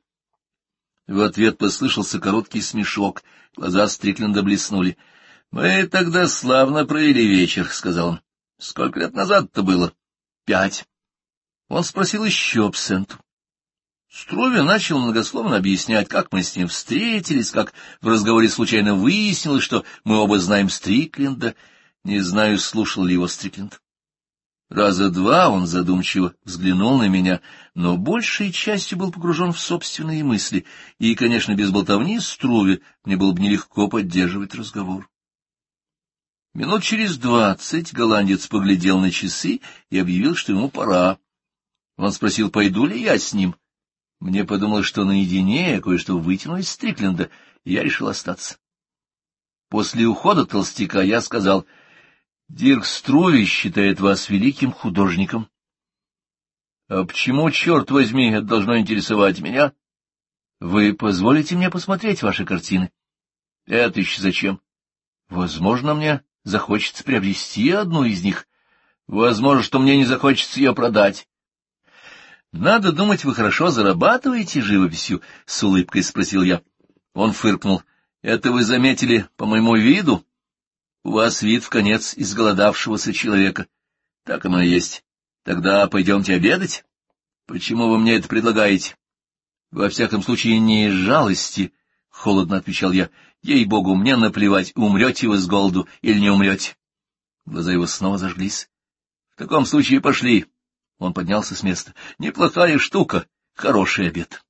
В ответ послышался короткий смешок, глаза Стрикленда блеснули. — Мы тогда славно провели вечер, — сказал он. — Сколько лет назад-то было? — 5. Он спросил еще абсенту. Струве начал многословно объяснять, как мы с ним встретились, как в разговоре случайно выяснилось, что мы оба знаем Стрикленда. Не знаю, слушал ли его Стрикленд. Раза 2 он задумчиво взглянул на меня, но большей частью был погружен в собственные мысли, и, конечно, без болтовни Струве мне было бы нелегко поддерживать разговор. Минут через 20 голландец поглядел на часы и объявил, что ему пора. Он спросил, пойду ли я с ним. Мне подумалось, что наедине кое-что вытяну из Стрикленда, и я решил остаться. После ухода толстяка я сказал: Дирк Струве считает вас великим художником. — А почему, черт возьми, это должно интересовать меня? — Вы позволите мне посмотреть ваши картины? — Это еще зачем? — Возможно, мне захочется приобрести одну из них. Возможно, что мне не захочется ее продать. — Надо думать, вы хорошо зарабатываете живописью, — с улыбкой спросил я. Он фыркнул. — Это вы заметили по моему виду? У вас вид вконец изголодавшегося человека. Так оно и есть. Тогда пойдемте обедать. Почему вы мне это предлагаете? Во всяком случае, не из жалости, — холодно отвечал я. Ей-богу, мне наплевать, умрете вы с голоду или не умрете. Глаза его снова зажглись. — В таком случае пошли. Он поднялся с места. — Неплохая штука, хороший обед.